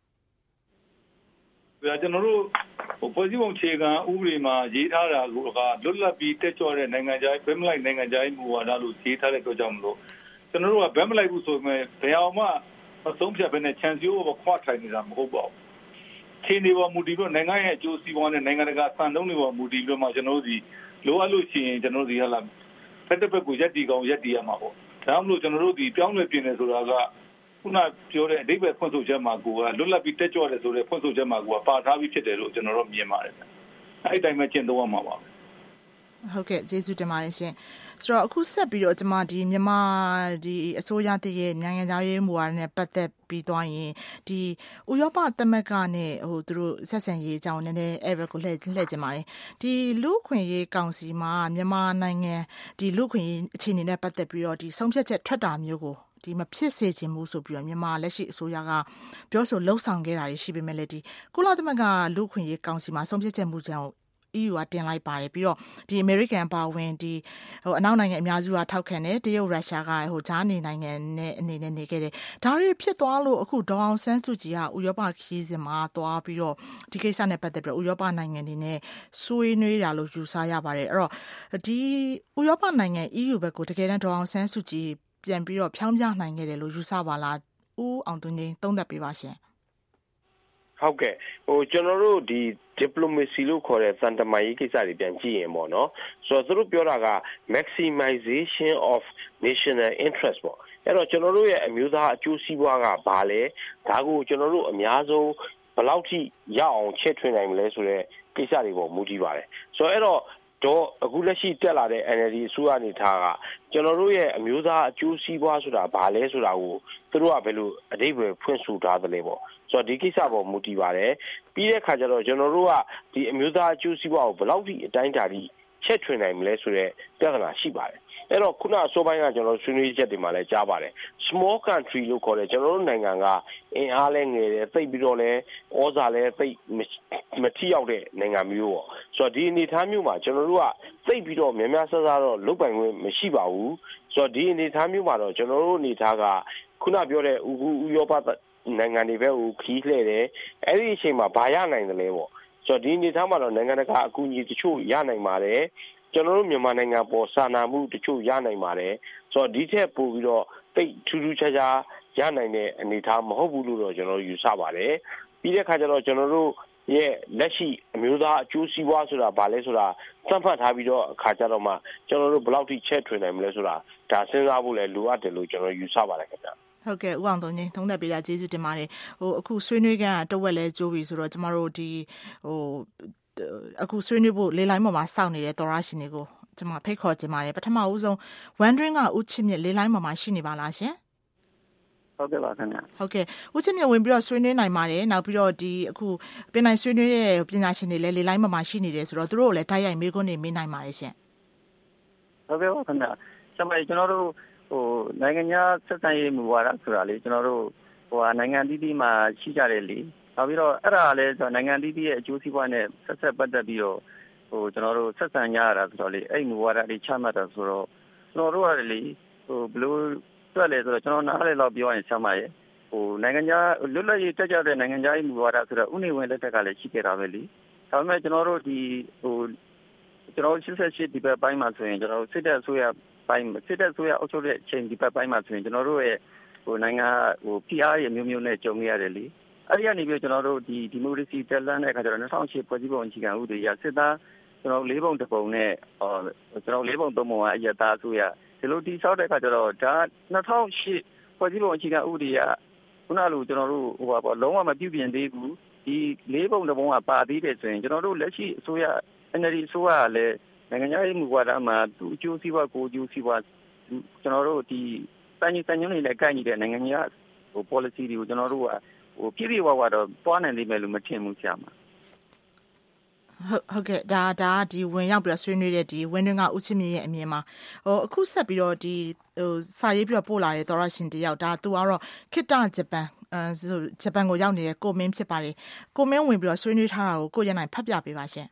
ကျွန်တော်တို့ဟိုဖွဲ့စည်းပုံခြေခံဥပဒေမှာရေးထားတာကလွတ်လပ်ပြီးတက်ကြွတဲ့နိုင်ငံခြားဘက်မလိုက်နိုင်ငံခြားမူဝါဒလို့ရေးထားတဲ့အတွက်ကြောင့်မလို့ကျွန်တော်တို့ကဘက်မလိုက်ဘူးဆိုပေမဲ့ဘယ်အောင်မှအဆုံးဖြတ်ပဲနဲ့ချန်စီယိုဘခွာထိုင်နေတာမဟုတ်ပါဘူးခြေနေပေါ်မူတည်ပြီးနိုင်ငံရဲ့အကျိုးစီးပွားနဲ့နိုင်ငံတကာစံနှုန်းတွေပေါ်မူတည်ပြီးမှကျွန်တော်တို့ဒီလိုအပ်လို့ရှိရင်ကျွန်တော်တို့ဒီဟာလာဖက်တစ်ဖက်ကိုရက်တီကောင်ရက်တီရမှာပေါ့ဒါမှမဟုတ်ကျွန်တော်တို့ဒီပြောင်းလဲပြင်နေဆိုတာကခုနပြောတဲ့အဓိပ္ပာယ်ဖွင့်ဆိုချက်မှာကိုကလွတ်လပ်ပြီးတက်ကြွတယ်ဆိုတဲ့ဖွင့်ဆိုချက်မှာကိုကပါထားပြီးဖြစ်တယ်လို့ကျွန်တော်တို့မြင်ပါတယ်အဲ့ဒီတိုင်းပဲကျင့်သုံးရမှာပါဟုတ်ကဲ့ကျေးဇူးတင်ပါတယ်ရှင်ဆိုတော့အခုဆက်ပြီးတော့ကျွန်မဒီမြန်မာဒီအစိုးရတည်းရဲ့နိုင်ငံခြားရေးမူဝါဒနဲ့ပတ်သက်ပြီးသွားရင်ဒီဥရောပသမဂ္ဂနဲ့ဟိုသူတို့ဆက်ဆံရေးအကြောင်းနည်းနည်းအဲ့ဘက်ကိုလှည့်လှည့်ကြပါတယ်ဒီလူခွင့်ရေးကောင်စီမှာမြန်မာနိုင်ငံဒီလူခွင့်ရေးအခြေအနေနဲ့ပတ်သက်ပြီးတော့ဒီဆုံးဖြတ်ချက်ထွက်တာမျိုးကိုဒီမဖြစ်စေချင်ဘူးဆိုပြီးတော့မြန်မာလက်ရှိအစိုးရကပြောဆိုလှုံ့ဆော်ခဲ့တာရှိပေမဲ့လည်းဒီကုလသမဂ္ဂလူခွင့်ရေးကောင်စီမှာဆုံးဖြတ်ချက်မူကြောင့်E U ကတင်လိုက်ပါတယ်ပြီးတော့ဒီ American ပါဝင်ဒီဟိုအနောက်နိုင်ငံအများစုကထောက်ခံတယ်တရုတ်ရုရှားကဟိုဂျာနေနိုင်ငံနဲ့အနေနဲ့နေခဲ့တယ်ဒါတွေဖြစ်သွားလို့အခုဒေါအောင်ဆန်းစုကြည်ကဥရောပခီးစဉ်မှာသွားပြီးတော့ဒီကိစ္စနဲ့ပတ်သက်ပြီးဥရောပနိုင်ငံတွေနဲ့ဆွေးနွေးတာလို့ယူဆရပါတယ်အဲ့တော့ဒီဥရောပနိုင်ငံ E U ဘက်ကိုတကယ်တမ်းဒေါအောင်ဆန်းစုကြည်ပြန်ပြီးတော့ဖြောင်းပြနိုင်ခဲ့တယ်လို့ယူဆပါလားဦးအောင်သူငင်းသုံးသပ်ပေးပါရှင်ဟုတ်ကဲ့ဟိုကျွန်တော်တို့ဒီ diplomacy လို့ခေါ်တဲ့သံတမန်ရေးကိစ္စတွေပြန်ကြည့်ရင်ပေါ့နော်ဆိုတော့သူတို့ပြောတာက maximization of national interest ပေါ့အဲ့တော့ကျွန်တော်တို့ရဲ့အမျိုးသားအကျိုးစီးပွားကဘာလဲဒါကိုကျွန်တော်တို့အများဆုံးဘယ်လောက်ထိရအောင်ချဲ့ထွင်နိုင်မလဲဆိုတဲ့ကိစ္စတွေပေါ်မူတည်ပါတယ်ဆိုတော့အဲ့တော့တော့အခုလက်ရှိတက်လာတဲ့ N L D အစိုးရအနေထားကကျွန်တော်တို့ရဲ့အမျိုးသားအကျိုးစီးပွားဆိုတာဘာလဲဆိုတာကိုသူတို့ကဘယ်လိုအဓိပ္ပာယ်ဖွင့်ဆိုထားသလဲပေါ့ဆိုတော့ဒီကိစ္စပေါ်မူတည်ပါတယ်ပြီးတဲ့အခါကျတော့ကျွန်တော်တို့ကဒီအမျိုးသားအကျိုးစီးပွားကိုဘယ်လောက်ထိအတိုင်းအတာထိချက်ထွင်နိုင်မလဲဆိုတဲ့ပြဿနာရှိပါတယ်အဲ့တော့ခုနအစိုးပိုင်းကကျွန်တော်ဆွေးနွေးချက်တွေမှာလည်းကြားပါတယ် small country လို့ခေါ်တယ်ကျွန်တော်တို့နိုင်ငံကအင်အားလည်းငယ်တယ်သိပ်ပြီးတော့လည်းဩဇာလည်းသိပ်မထိရောက်တဲ့နိုင်ငံမျိုးပေါ့ဆိုတော့ဒီအနေအထားမျိုးမှာကျွန်တော်တို့ကသိပ်ပြီးတော့များများဆဆတော့လုတ်ပိုင်ခွင့်မရှိပါဘူးဆိုတော့ဒီအနေအထားမျိုးမှာတော့ကျွန်တော်တို့အနေအထားကခုနပြောတဲ့ဥဥရောပနိုင်ငံတွေဘက်ကိုခီးလှည့်တယ်အဲ့ဒီအချိန်မှာဘာရနိုင်တယ်လဲပေါ့ဆိုတော့ဒီအနေအထားမှာတော့နိုင်ငံတကာအကူအညီတချို့ရနိုင်ပါတယ်ကျွန်တော်တို့မြန်မာနိုင်ငံပေါ်စာနာမှုတချို့ရနိုင်ပါတယ်ဆိုတော့ဒီထက်ပိုပြီးတော့တိတ်ထူးထူးခြားခြားရနိုင်တဲ့အနေအထားမဟုတ်ဘူးလို့တော့ကျွန်တော်ယူဆပါတယ်ပြီးတဲ့အခါကျတော့ကျွန်တော်တို့ရဲ့လက်ရှိအမျိုးသားအကျိုးစီးပွားဆိုတာဘာလဲဆိုတာသတ်မှတ်ထားပြီးတော့အခါကျတော့မှကျွန်တော်တို့ဘယ်လောက်ထိချဲ့ထွင်နိုင်မလဲဆိုတာဒါစဉ်းစားဖို့လည်းလိုအပ်တယ်လို့ကျွန်တော်ယူဆပါတယ်ခင်ဗျာဟုတ်ကဲ့ဦးအောင်သုံးချင်းသုံးသပ်ပေးတာကျေးဇူးတင်ပါတယ်ဟိုအခုဆွေးနွေးကန်တဝက်လဲကြိုးပြီဆိုတော့ကျမတို့ဒီဟိုအခုဆွေးနွေးဖို့လေးလိုင်းပေါ်မှာစောင့်နေတဲ့သောရရှင်တွေကိုကျမဖိတ်ခေါ်ခြင်းပါတယ်ပထမဦးဆုံး Wondering ကဦးချစ်မြင့်လေးလိုင်းပေါ်မှာရှိနေပါလားရှင်ဟဟုတ်ကဲ့ပါခင်ဗျာဟုတ်ကဲ့ဦးချင်းမြဝင်ပြီးတော့ဆွေးနွေးနိုင်ပါတယ်နောက်ပြီးတော့ဒီအခုပင်နိုင်ဆွေးနွေးတဲ့ပညာရှင်တွေလည်းလေလိုင်းမှာမှရှိနေတယ်ဆိုတော့သူတို့ကိုလည်းတိုက်ရိုက်မေးခွန်းတွေမေးနိုင်ပါတယ်ရှင်ဟုတ်ကဲ့ပါခင်ဗျာကျွန်တော်ကျွန်တော်တို့ဟိုနိုင်ငံခြားဆက်ဆံရေးမူဝါဒဆိုတာလေကျွန်တော်တို့ဟိုနိုင်ငံတည်တည်မှာရှိကြတယ်လေနောက်ပြီးတော့အဲ့ဒါလည်းဆိုနိုင်ငံတည်တည်ရဲ့အကျိုးစီးပွားနဲ့ဆက်ဆက်ပတ်သက်ပြီးတော့ဟိုကျွန်တော်တို့ဆက်ဆံကြရတာဆိုတော့လေအဲ့မူဝါဒတွေချမှတ်တာဆိုတော့ကျွန်တော်တို့ကလေဟိုဘလို့တွက်လဲဆိုတော့ကျွန်တော်နားလေတော့ပြောရင်ဆမ်းပါရဲ့ဟိုနိုင်ငံခြားလွတ်လပ်ရေးတက်ကြတဲ့နိုင်ငံခြားရေးမူဝါဒဆိုတော့ဥနေဝင်လက်ထက်ကလည်းရှိခဲ့တာပဲလေဒါပေမဲ့ကျွန်တော်တို့ဒီဟိုကျွန်တော်ရှစ်ဆက်ရှစ်ဒီဘက်ပိုင်းမှာဆိုရင်ကျွန်တော်စစ်တပ်အစိုးရပိုင်းစစ်တပ်အစိုးရအုပ်ချုပ်တဲ့အချိန်ဒီဘက်ပိုင်းမှာဆိုရင်ကျွန်တော်တို့ရဲ့ဟိုနိုင်ငံဟို P R ရဲ့မျိုးမျိုးနဲ့ကြုံရတယ်လေအဲ့ဒီကနေပြီးကျွန်တော်တို့ဒီဒီမိုကရေစီတက်လှမ်းတဲ့အခါကျတော့၂၀၀၈ဖွဲ့စည်းပုံအခြေခံဥပဒေရစစ်သားကျွန်တော်လေးပုံတစ်ပုံနဲ့ဟောကျွန်တော်လေးပုံသုံးပုံကအရသားအစိုးရဒီလိုတိဆောက်တဲ့အခါကျတော့ဒါ၂၀၀၈ဖွဲ့စည်းပုံအခြေခံဥပဒေကခုနလိုကျွန်တော်တို့ဟိုပါပေါ့လုံးဝမပြုပြင်သေးဘူးဒီလေးပုံတစ်ပုံကပါသေးတယ်ဆိုရင်ကျွန်တော်တို့လက်ရှိအစိုးရ N L D အစိုးရကလည်းနိုင်ငံရေးမူဝါဒမှာသူအကျိုးစီးပွားကိုအကျိုးစီးပွားကျွန်တော်တို့ဒီစံညစံညွှန်းတွေနဲ့ကိုက်ညီတဲ့နိုင်ငံရေးဟို policy တွေကိုကျွန်တော်တို့ကဟိုပြည့်ပြည့်ဝဝတော့တွားနိုင်လိမ့်မယ်လို့မထင်ဘူးဆရာမဟုတ်ဟုတ်ကဲ့ဒါဒါဒီဝင်ရောက်ပြီးဆွေးနွေးတဲ့ဒီဝင်းတွင်းကဦးချင်းမြင့်ရဲ့အမြင်မှာဟိုအခုဆက်ပြီးတော့ဒီဟိုစာရေးပြီးတော့ပို့လာတဲ့သောရရှင်တယောက်ဒါသူကတော့ခိတ္တဂျပန်အဲဂျပန်ကိုရောက်နေတဲ့ကိုမင်းဖြစ်ပါတယ်ကိုမင်းဝင်ပြီးတော့ဆွေးနွေးထားတာကိုကိုရနိုင်ဖတ်ပြပေးပါရှင်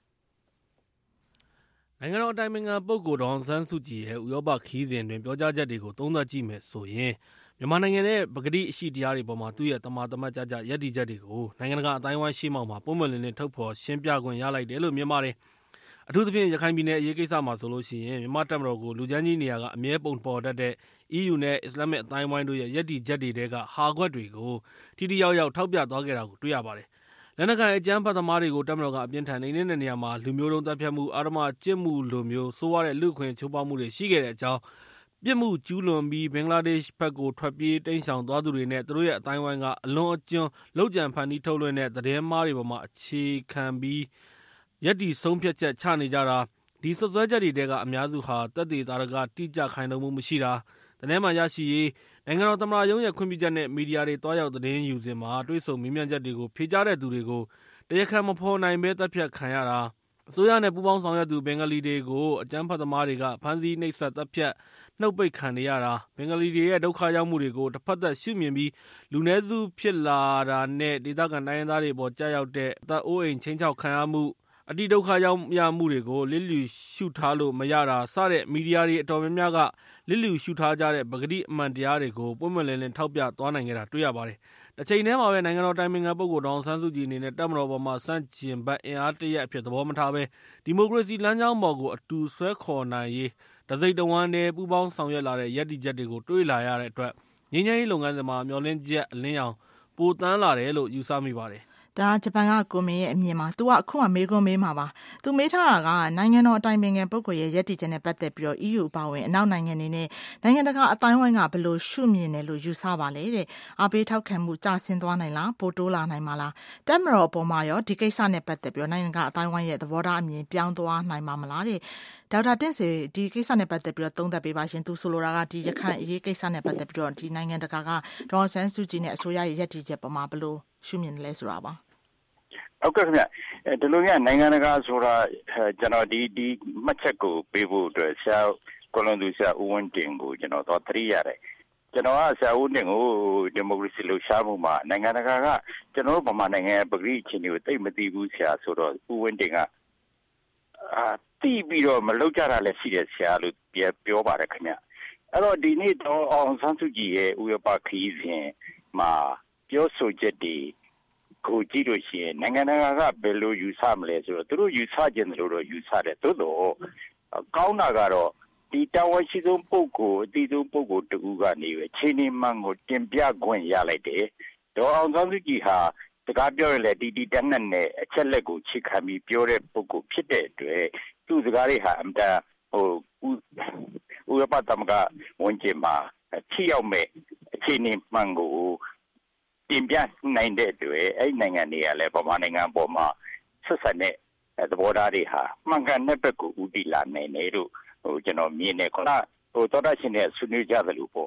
နိုင်ငံတော်အတိုင်ပင်ခံပုဂ္ဂိုလ်ဒေါ်အောင်ဆန်းစုကြည်ရဲ့ဥရောပခရီးစဉ်တွင်ပြောကြားချက်တွေကိုသုံးသပ်ကြည့်မယ်ဆိုရင်မြန်မာနိုင်ငံရဲ့ပကတိအရှိတရားတွေပေါ်မှာသူ့ရဲ့တမာတမတ်ကြကြရည်တည်ချက်တွေကိုနိုင်ငံတကာအတိုင်းအဝိုင်းရှေ့မှောက်မှာပုံမှန်လင်းလင်းထုတ်ဖော်ရှင်းပြခွင့်ရလိုက်တယ်လို့မြင်ပါတယ်။အထူးသဖြင့်ရခိုင်ပြည်နယ်အရေးကိစ္စမှာဆိုလို့ရှိရင်မြန်မာတပ်မတော်ကိုလူချမ်းကြီးနေရာကအမြဲပုံပေါ်တတ်တဲ့ E U နဲ့အစ္စလာမစ်အတိုင်းအဝိုင်းတို့ရဲ့ရည်တည်ချက်တွေကဟာခွက်တွေကိုထိထိရောက်ရောက်ထောက်ပြသွားခဲ့တာကိုတွေ့ရပါတယ်။လက်နက်ကိုင်အကြမ်းဖက်သမားတွေကိုတပ်မတော်ကအပြင်းထန်နေတဲ့နေရာမှာလူမျိုးတုံးတပ်ဖြတ်မှုအာဓမကျင့်မှုလိုမျိုးဆိုးဝါးတဲ့လူခွင့်ချိုးဖောက်မှုတွေရှိခဲ့တဲ့အကြောင်းပြစ်မှုကျူးလွန်ပြီးဘင်္ဂလားဒေ့ရှ်ဘက်ကိုထွက်ပြေးတိမ်းရှောင်သွားသူတွေနဲ့သူတို့ရဲ့အတိုင်းဝိုင်းကအလွန်အကျွံလောက်ကြံဖန်တီးထုတ်လွှင့်တဲ့သတင်းမှားတွေပေါ်မှာအခြေခံပြီးယက်တီဆုံးဖြတ်ချက်ချနေကြတာဒီဆွဆွဲချက်တွေတဲကအများစုဟာတက်သေးတာကတိကျခိုင်လုံမှုမရှိတာသတင်းမှရရှိရေးနိုင်ငံတော်သမ္မတရုံးရဲ့ခွင့်ပြုချက်နဲ့မီဒီယာတွေတွားရောက်သတင်းယူစဉ်မှာတွေးဆုံမေးမြန်းချက်တွေကိုဖြေကြားတဲ့သူတွေကိုတရားခံမဖော်နိုင်ဘဲတပ်ဖြတ်ခံရတာအစိုးရနဲ့ပူးပေါင်းဆောင်ရွက်သူဘင်္ဂလီတွေကိုအကြမ်းဖက်သမားတွေကဖမ်းဆီးနှိပ်စက်တပ်ဖြတ်နှုတ်ပိတ်ခံနေရတာဘင်္ဂလီတွေရဲ့ဒုက္ခရောက်မှုတွေကိုတစ်ဖက်သက်ရှုမြင်ပြီးလူနည်းစုဖြစ်လာတာနဲ့ဒေသခံတိုင်းရင်းသားတွေပေါ်ကြားရောက်တဲ့အသက်အိုးအိမ်ချင်းချောက်ခံရမှုအတိဒုက္ခရောက်ရမှုတွေကိုလစ်လျူရှုထားလို့မရတာစတဲ့မီဒီယာတွေအတော်များများကလစ်လျူရှုထားကြတဲ့ပဂတိအမှန်တရားတွေကိုပွင့်ပွင့်လင်းလင်းထောက်ပြသွားနိုင်ကြတာတွေ့ရပါတယ်။တစ်ချိန်တည်းမှာပဲနိုင်ငံတော်တိုင်ပင်ခံပုဂ္ဂိုလ်ဒေါ်အောင်ဆန်းစုကြည်အနေနဲ့တပ်မတော်ပေါ်မှာစန့်ကျင်ဘက်အင်အားတရက်အဖြစ်သဘောမထားဘဲဒီမိုကရေစီလမ်းကြောင်းပေါ်ကိုအတူဆွဲခေါ်နိုင်ရေးတစိမ့်တဝမ်းနဲ့ပူးပေါင်းဆောင်ရွက်လာတဲ့ရည်တည်ချက်တွေကိုတွေးလာရတဲ့အတွက်ငြိမ်းချမ်းရေးလုပ်ငန်းစဉ်မှာမျှော်လင့်ချက်အလင်းရောင်ပိုတန်းလာတယ်လို့ယူဆမိပါတယ်။ဒါဂျပန်ကကိုမင်းရဲ့အမြင်မှာသူကအခုမှမေးခွန်းမေးမှာပါသူမေးထားတာကနိုင်ငံတော်အတိုင်ပင်ခံပုဂ္ဂိုလ်ရဲ့ရည်တည်ချက်နဲ့ပတ်သက်ပြီးတော့ E U အပါအဝင်အနောက်နိုင်ငံတွေနဲ့နိုင်ငံတကာအတိုင်းအဝိုင်းကဘယ်လိုရှုမြင်တယ်လို့ယူဆပါလဲတဲ့အားပေးထောက်ခံမှုကျဆင်းသွားနိုင်လားပိုတိုးလာနိုင်မှာလားတပ်မတော်အပေါ်မှာရောဒီကိစ္စနဲ့ပတ်သက်ပြီးတော့နိုင်ငံကအတိုင်းအဝိုင်းရဲ့သဘောထားအမြင်ပြောင်းသွားနိုင်မှာမလားတဲ့ဒေါက်တာတင့်ဆွေဒီကိစ္စနဲ့ပတ်သက်ပြီးတော့သုံးသပ်ပေးပါရှင်သူဆိုလိုတာကဒီရခိုင်အရေးကိစ္စနဲ့ပတ်သက်ပြီးတော့ဒီနိုင်ငံတကာကဒေါ်အောင်ဆန်းစုကြည်နဲ့အစိုးရရဲ့ရည်တည်ချက်ပေါ်မှာဘယ်လိုရှုမြင်တယ်လဲဆိုတာပါဟုတ်ကဲ့ခင်ဗျဒီလိုမျိုးနိုင်ငံတကာဆိုတာကျွန်တော်ဒီဒီမှတ်ချက်ကိုပေးဖို့အတွက်ဆရာကိုလွန်သူဆရာဦးဝင်းတင်ကိုကျွန်တော်တော့သတိရတယ်ကျွန်တော်ကဆရာဦးတင်ကိုဒီမိုကရေစီလှုပ်ရှားမှုမှာနိုင်ငံတကာကကျွန်တော်တို့ဗမာနိုင်ငံပဂရိအခြေအနေကိုသိမသိဘူးဆရာဆိုတော့ဦးဝင်းတင်ကအာတီးပြီးတော့မလုပ်ကြတာလည်းရှိတယ်ဆရာလို့ပြောပါတယ်ခင်ဗျအဲ့တော့ဒီနေ့တော့အောင်ဆန်းစုကြည်ရဲ့ဥရောပခရီးစဉ်မှာပြောဆိုချက်တွေကိုကြည့်လို့ရှိရင်နိုင်ငံတကာကဘယ်လိုယူဆမလဲဆိုတော့သူတို့ယူဆခြင်းလို့တော့ယူဆတယ်သို့တော့ကောင်းတာကတော့ဒီတာဝန်ရှိဆုံးပုဂ္ဂိုလ်အတီးဆုံးပုဂ္ဂိုလ်တူကနေပဲခြေနေမှန်ကိုတင်ပြခွင့်ရလိုက်တယ်ဒေါ်အောင်ဆန်းစုကြည်ဟာစကားပြောရလေတီတီတန်းနဲ့အချက်လက်ကိုချိခံပြီးပြောတဲ့ပုဂ္ဂိုလ်ဖြစ်တဲ့အတွက်သူ့စကားတွေဟာအမှန်ဟိုဥရောပသမဂ္ဂဝန်ကျင်မှာထိရောက်မဲ့အခြေအနေမှန်ကိုတင်ပြနိုင်တဲ့အတွက်အဲ့နိုင်ငံတွေကလည်းဗမာနိုင်ငံပေါ်မှာဆက်ဆက်တဲ့သဘောထားတွေဟာမှန်ကန်တဲ့ဘက်ကိုဦးတည်လာနိုင်တယ်လို့ဟိုကျွန်တော်မြင်နေခုနဟိုသောတာရှင်တဲ့ဆွေးနွေးကြတယ်လို့ပေါ့ဟို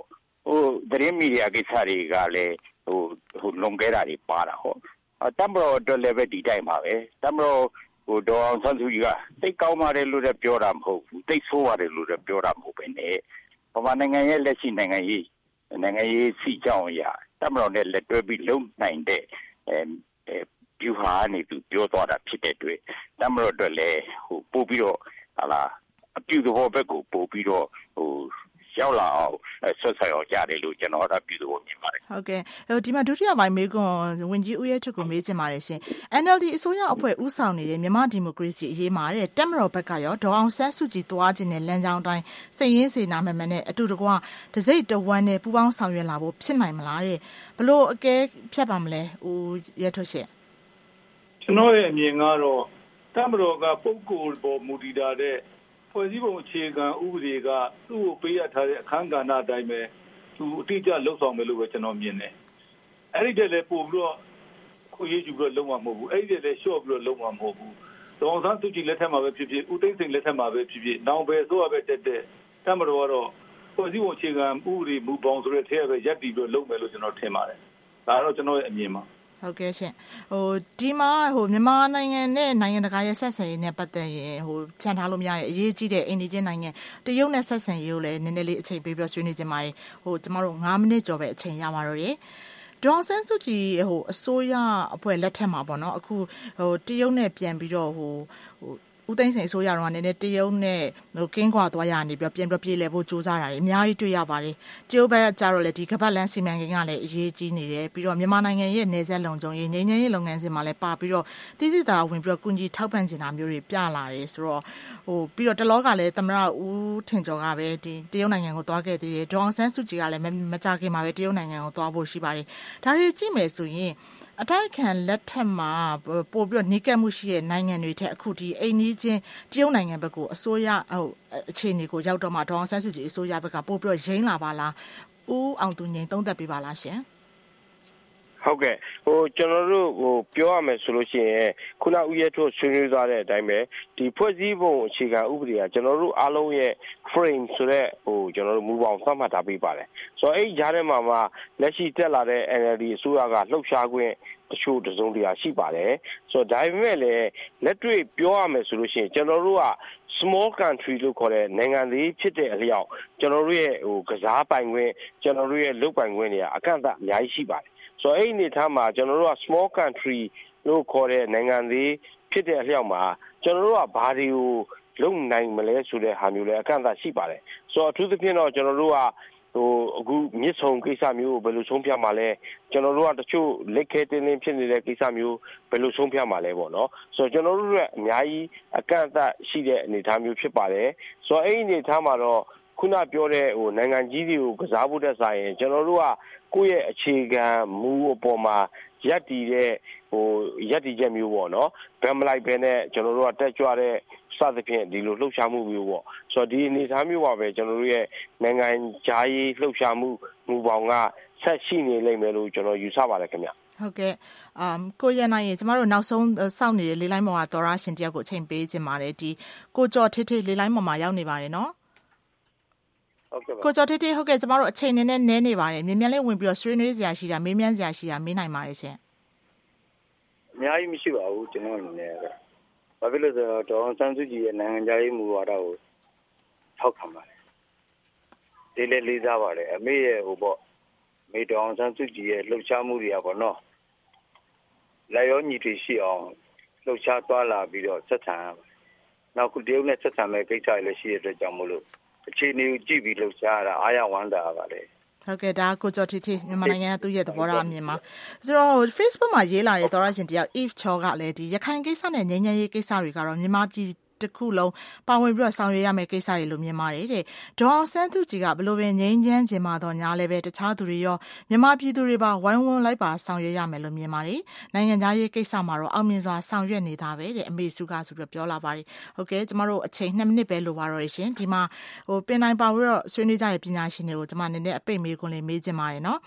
သတင်းမီဒီယာကိစ္စတွေကလည်းဟိုဟိုလုံခဲ့တာတွေပါတာဟောတမတော်အတွက်လည်းပဲဒီတိုင်းပါပဲတမတော်ဟိုဒေါ်အောင်ဆန်းစုကြည်ကတိတ်ကောင်းပါတယ်လို့လည်းပြောတာမဟုတ်ဘူးတိတ်ဆိုးပါတယ်လို့လည်းပြောတာမဟုတ်ပဲနဲ့ဗမာနိုင်ငံရဲ့လက်ရှိနိုင်ငံရေးနိုင်ငံရေးစီကြောင်းရတမတော်နဲ့လက်တွဲပြီးလုံနိုင်တဲ့အဲဗျူဟာနေသူပြောသွားတာဖြစ်တဲ့အတွက်တမတော်အတွက်လည်းဟိုပို့ပြီးတော့ဟာလားအပြုသဘောဘက်ကိုပို့ပြီးတော့ဟိုရောက်လာအောင်ဆက်ဆက်အောင်ကြားတယ်လို့ကျွန်တော်တို့ပြုလို့မြင်ပါတယ်ဟုတ်ကဲ့ဟိုဒီမှာဒုတိယပိုင်းမေးခွန်းဝန်ကြီးဦးရဲချုပ်ကိုမေးချင်ပါတယ်ရှင် N L D အစိုးရအဖွဲ့ဦးဆောင်နေတဲ့မြန်မာဒီမိုကရေစီအရေးမှာတဲ့တက်မတော်ဘက်ကရောဒေါ်အောင်ဆန်းစုကြည်တွားခြင်းနဲ့လမ်းကြောင်းတိုင်းစိတ်ရင်းစေနာမှန်မှန်နဲ့အတူတကွတစိမ့်တဝမ်းနဲ့ပူးပေါင်းဆောင်ရွက်လာဖို့ဖြစ်နိုင်မလားတဲ့ဘလို့အကဲဖြတ်ပါမလဲဦးရဲထုတ်ရှင်ကျွန်တော်ရဲ့အမြင်ကတော့တက်မတော်ကပုံကိုယ်ပေါ်မူတည်တာတဲ့ဖွဲ့စည်းပုံအခြေခံဥပဒေကသူ့ကိုပေးရထားတဲ့အခမ်းကဏ္ဍအတိုင်းပဲသူအတိအကျလှုပ်ဆောင်မယ်လို့ပဲကျွန်တော်မြင်တယ်။အဲ့ဒီတည်းလည်းပို့ပြီးတော့ခုရေးယူပြီးတော့လုံးဝမဟုတ်ဘူး။အဲ့ဒီတည်းလည်းရှော့ပြီးတော့လုံးဝမဟုတ်ဘူး။ဒေါ်အောင်ဆန်းစုကြည်လက်ထက်မှာပဲဖြစ်ဖြစ်ဦးသိန်းစိန်လက်ထက်မှာပဲဖြစ်ဖြစ်နောင်ပဲဆိုရပဲတက်တဲ့တက်မတော်ကတော့ဖွဲ့စည်းပုံအခြေခံဥပဒေမူပေါင်းဆိုတဲ့ထဲပဲရပ်တည်ပြီးတော့လုံးမယ်လို့ကျွန်တော်ထင်ပါတယ်။ဒါကတော့ကျွန်တော်ရဲ့အမြင်ပါဟုတ်ကဲ့ရှင်ဟိုဒီမှာဟိုမြန်မာနိုင်ငံနဲ့နိုင်ငံတကာရဲ့ဆက်ဆံရေးနဲ့ပတ်သက်ရင်ဟိုခြံထားလို့မရတဲ့အရေးကြီးတဲ့အိန္ဒိယနိုင်ငံတရုတ်နဲ့ဆက်ဆံရေးကိုလည်းနည်းနည်းလေးအချိန်ပေးပြီးဆွေးနွေးကြပါမယ်ဟိုကျမတို့၅မိနစ်ကျော်ပဲအချိန်ရပါတော့တယ်ဒေါ်အောင်ဆန်းစုကြည်ဟိုအစိုးရအဖွဲ့လက်ထက်မှာပေါ့နော်အခုဟိုတရုတ်နဲ့ပြန်ပြီးတော့ဟိုဟိုဦးသိန်းစိန်အစိုးရတော့နည်းနည်းတရုတ်နဲ့ဟိုကင်းကွာသွားရနေပြီးပြန်ပြီးပြေးလဲဖို့ကြိုးစားတာတွေအများကြီးတွေ့ရပါတယ်တရုတ်ဘက်ကကြတော့လေဒီကပတ်လန်းစီမံကိန်းကလည်းအရေးကြီးနေတယ်ပြီးတော့မြန်မာနိုင်ငံရဲ့နေဆက်လုံခြုံရေးငြိမ်းချမ်းရေးလုပ်ငန်းစဉ်မှာလည်းပါပြီးတော့တည်တည်တာဝင်ပြီးတော့ကုညီထောက်ပံ့နေတာမျိုးတွေပြလာတယ်ဆိုတော့ဟိုပြီးတော့တလောကလည်းသမ္မတဦးထင်ကျော်ကပဲဒီတရုတ်နိုင်ငံကိုသွားခဲ့သေးတယ်ဒေါ်အောင်ဆန်းစုကြည်ကလည်းမကြခင်မှာပဲတရုတ်နိုင်ငံကိုသွားဖို့ရှိပါတယ်ဒါတွေကြည့်မယ်ဆိုရင်အတိုက်ခံလက်ထက်မှာပို့ပြီးတော့နှိကက်မှုရှိတဲ့နိုင်ငံတွေထက်အခုဒီအိမ်နီးချင်းတရုတ်နိုင်ငံဘက်ကိုအစိုးရဟိုအခြေအနေကိုရောက်တော့မှဒေါ်အောင်ဆန်းစုကြည်အစိုးရဘက်ကပို့ပြီးတော့ရင်းလာပါလားဦးအောင်သူငိန်သုံးသပ်ပေးပါလားရှင်ဟုတ်ကဲ့ဟိုကျွန်တော်တို့ဟိုပြောရမယ်ဆိုလို့ရှိရင်ခုနဦးရဲထုတ်ဆွေးနွေးသွားတဲ့အတိုင်းပဲဒီဖွဲ့စည်းပုံအခြေခံဥပဒေကကျွန်တော်တို့အားလုံးရဲ့ frame ဆိုတဲ့ဟိုကျွန်တော်တို့မူပေါင်းသတ်မှတ်ထားပေးပါတယ်ဆိုတော့အဲ့ဒီကြားထဲမှာမှလက်ရှိတက်လာတဲ့ N L D အစိုးရကလှုပ်ရှားခွင့်တချို့တစုံတရာရှိပါတယ်ဆိုတော့ဒါပေမဲ့လည်းလက်တွေ့ပြောရမယ်ဆိုလို့ရှိရင်ကျွန်တော်တို့ကsmall country လို့ခေါ်တဲ့နိုင်ငံသေးဖြစ်တဲ့အလျောက်ကျွန်တော်တို့ရဲ့ဟိုကစားပိုင်ခွင့်ကျွန်တော်တို့ရဲ့လုပ်ပိုင်ခွင့်တွေကအကန့်အသတ်အများကြီးရှိပါတယ်ဆိုတော့အဲ့ဒီအနေထားမှာကျွန်တော်တို့က small country လို့ခေါ်တဲ့နိုင်ငံသေးဖြစ်တဲ့အလျောက်မှာကျွန်တော်တို့ကဘာတွေကိုလုပ်နိုင်မလဲဆိုတဲ့ဟာမျိုးလည်းအကန့်အသတ်ရှိပါတယ်ဆိုတော့အထူးသဖြင့်တော့ကျွန်တော်တို့ကဟိုအခုမြစ်ဆုံကိစ္စမျိုးကိုဘယ်လိုဆုံးဖြတ်မှာလဲကျွန်တော်တို့ကတချို့လက်ခဲတင်းတင်းဖြစ်နေတဲ့ကိစ္စမျိုးဘယ်လိုဆုံးဖြတ်မှာလဲပေါ့နော်ဆိုတော့ကျွန်တော်တို့ကအများကြီးအကန့်အသတ်ရှိတဲ့အနေအထားမျိုးဖြစ်ပါတယ်ဆိုတော့အဲ့ဒီအနေအထားမှာတော့ခုနပြောတဲ့ဟိုနိုင်ငံကြီးတွေကိုကစားဖို့တဲ့ဆိုင်ရင်ကျွန်တော်တို့ကကိုယ့်ရဲ့အခြေခံမူအပေါ်မှာရပ်တည်တဲ့ဟိုရပ်တည်ချက်မျိုးပေါ့နော်ဗန်မလိုက်ပဲနဲ့ကျွန်တော်တို့ကတက်ကြွတဲ့စသဖြင့်ဒီလိုလှုပ်ရှားမှုမျိုးပေါ့ဆိုတော့ဒီအနေအထားမျိုးပါပဲကျွန်တော်တို့ရဲ့နိုင်ငံခြားရေးလှုပ်ရှားမှုမူပေါင်းကဆက်ရှိနေလိမ့်မယ်လို့ကျွန်တော်ယူဆပါတယ်ခင်ဗျဟုတ်ကဲ့အမ်ကိုရနိုင်ရင်ကျမတို့နောက်ဆုံးစောင့်နေတဲ့လေးလိုင်းပေါ်ကသောရရှင်တယောက်ကိုအချိန်ပေးခြင်းပါတယ်ဒီကိုကျော်ထေးထေးလေးလိုင်းပေါ်မှာရောက်နေပါတယ်နော်ဟုတ်ကဲ့ကိုကျော်ထေးထေးဟုတ်ကဲ့ကျမတို့အချိန်နဲ့နဲ့နဲနေပါတယ်မြင်မြန်လေးဝင်ပြီးတော့ဆွေးနွေးစရာရှိတာမေးမြန်းစရာရှိတာမေးနိုင်ပါတယ်ရှင်အများကြီးမရှိပါဘူးကျွန်တော်အနေနဲ့ဘာဖြစ်လို့ဆိုတော့ဒေါ်အောင်ဆန်းစုကြည်ရဲ့နိုင်ငံခြားရေးမူဝါဒကိုထောက်ခံပါတယ်ဒီလေလေးစားပါတယ်အမေရဲ့ဟိုပေါ့မေဒေါ်အောင်ဆန်းစုကြည်ရဲ့လှုပ်ရှားမှုတွေကပေါ့နော်လာရောညီတွေရှိအောင်လှုပ်ရှားသွားလာပြီးတော့ဆက်ဆံနောက်ခုတရုတ်နဲ့ဆက်ဆံမဲ့ကိစ္စတွေလည်းရှိတဲ့အတွက်ကြောင့်မို့လို့အခြေအနေကိုကြည့်ပြီးလှုပ်ရှားရတာအားရဝမ်းသာပါတယ်ဟုတ်ကဲ့ဒါကိုကျော်ထေးထေးမြန်မာနိုင်ငံကသူ့ရဲ့သဘောထားအမြင်မှာဆိုတော့ Facebook မှာရေးလာတဲ့သောရရှင်တယောက် Eve Chaw ကလည်းဒီရခိုင်ကိစ္စနဲ့ငြိမ်းချမ်းရေးကိစ္စတွေကတော့မြန်မာပြည်တစ်ခုလုံးပါဝင်ပြီးတော့ဆောင်ရွက်ရမယ့်ကိစ္စတွေလို့မြင်ပါတယ်တဲ့ဒေါ်အောင်ဆန်းစုကြည်ကဘလို့ပဲငြိမ်းချမ်းခြင်းမှာတော့ညာလည်းပဲတခြားသူတွေရောမြန်မာပြည်သူတွေပါဝိုင်းဝန်းလိုက်ပါဆောင်ရွက်ရမယ်လို့မြင်ပါတယ်နိုင်ငံသားရေးကိစ္စမှာတော့အောင်မြင်စွာဆောင်ရွက်နေတာပဲတဲ့အမေစုကဆိုပြီးပြောလာပါတယ်ဟုတ်ကဲ့ကျမတို့အချိန်နှစ်မိနစ်ပဲလိုပါတော့ရှင်ဒီမှာဟိုပင်တိုင်းပါပြီးတော့ဆွေးနွေးကြတဲ့ပညာရှင်တွေကိုကျမနည်းနည်းအပိတ်မေးခွန်းလေးမေးချင်ပါတယ်နော်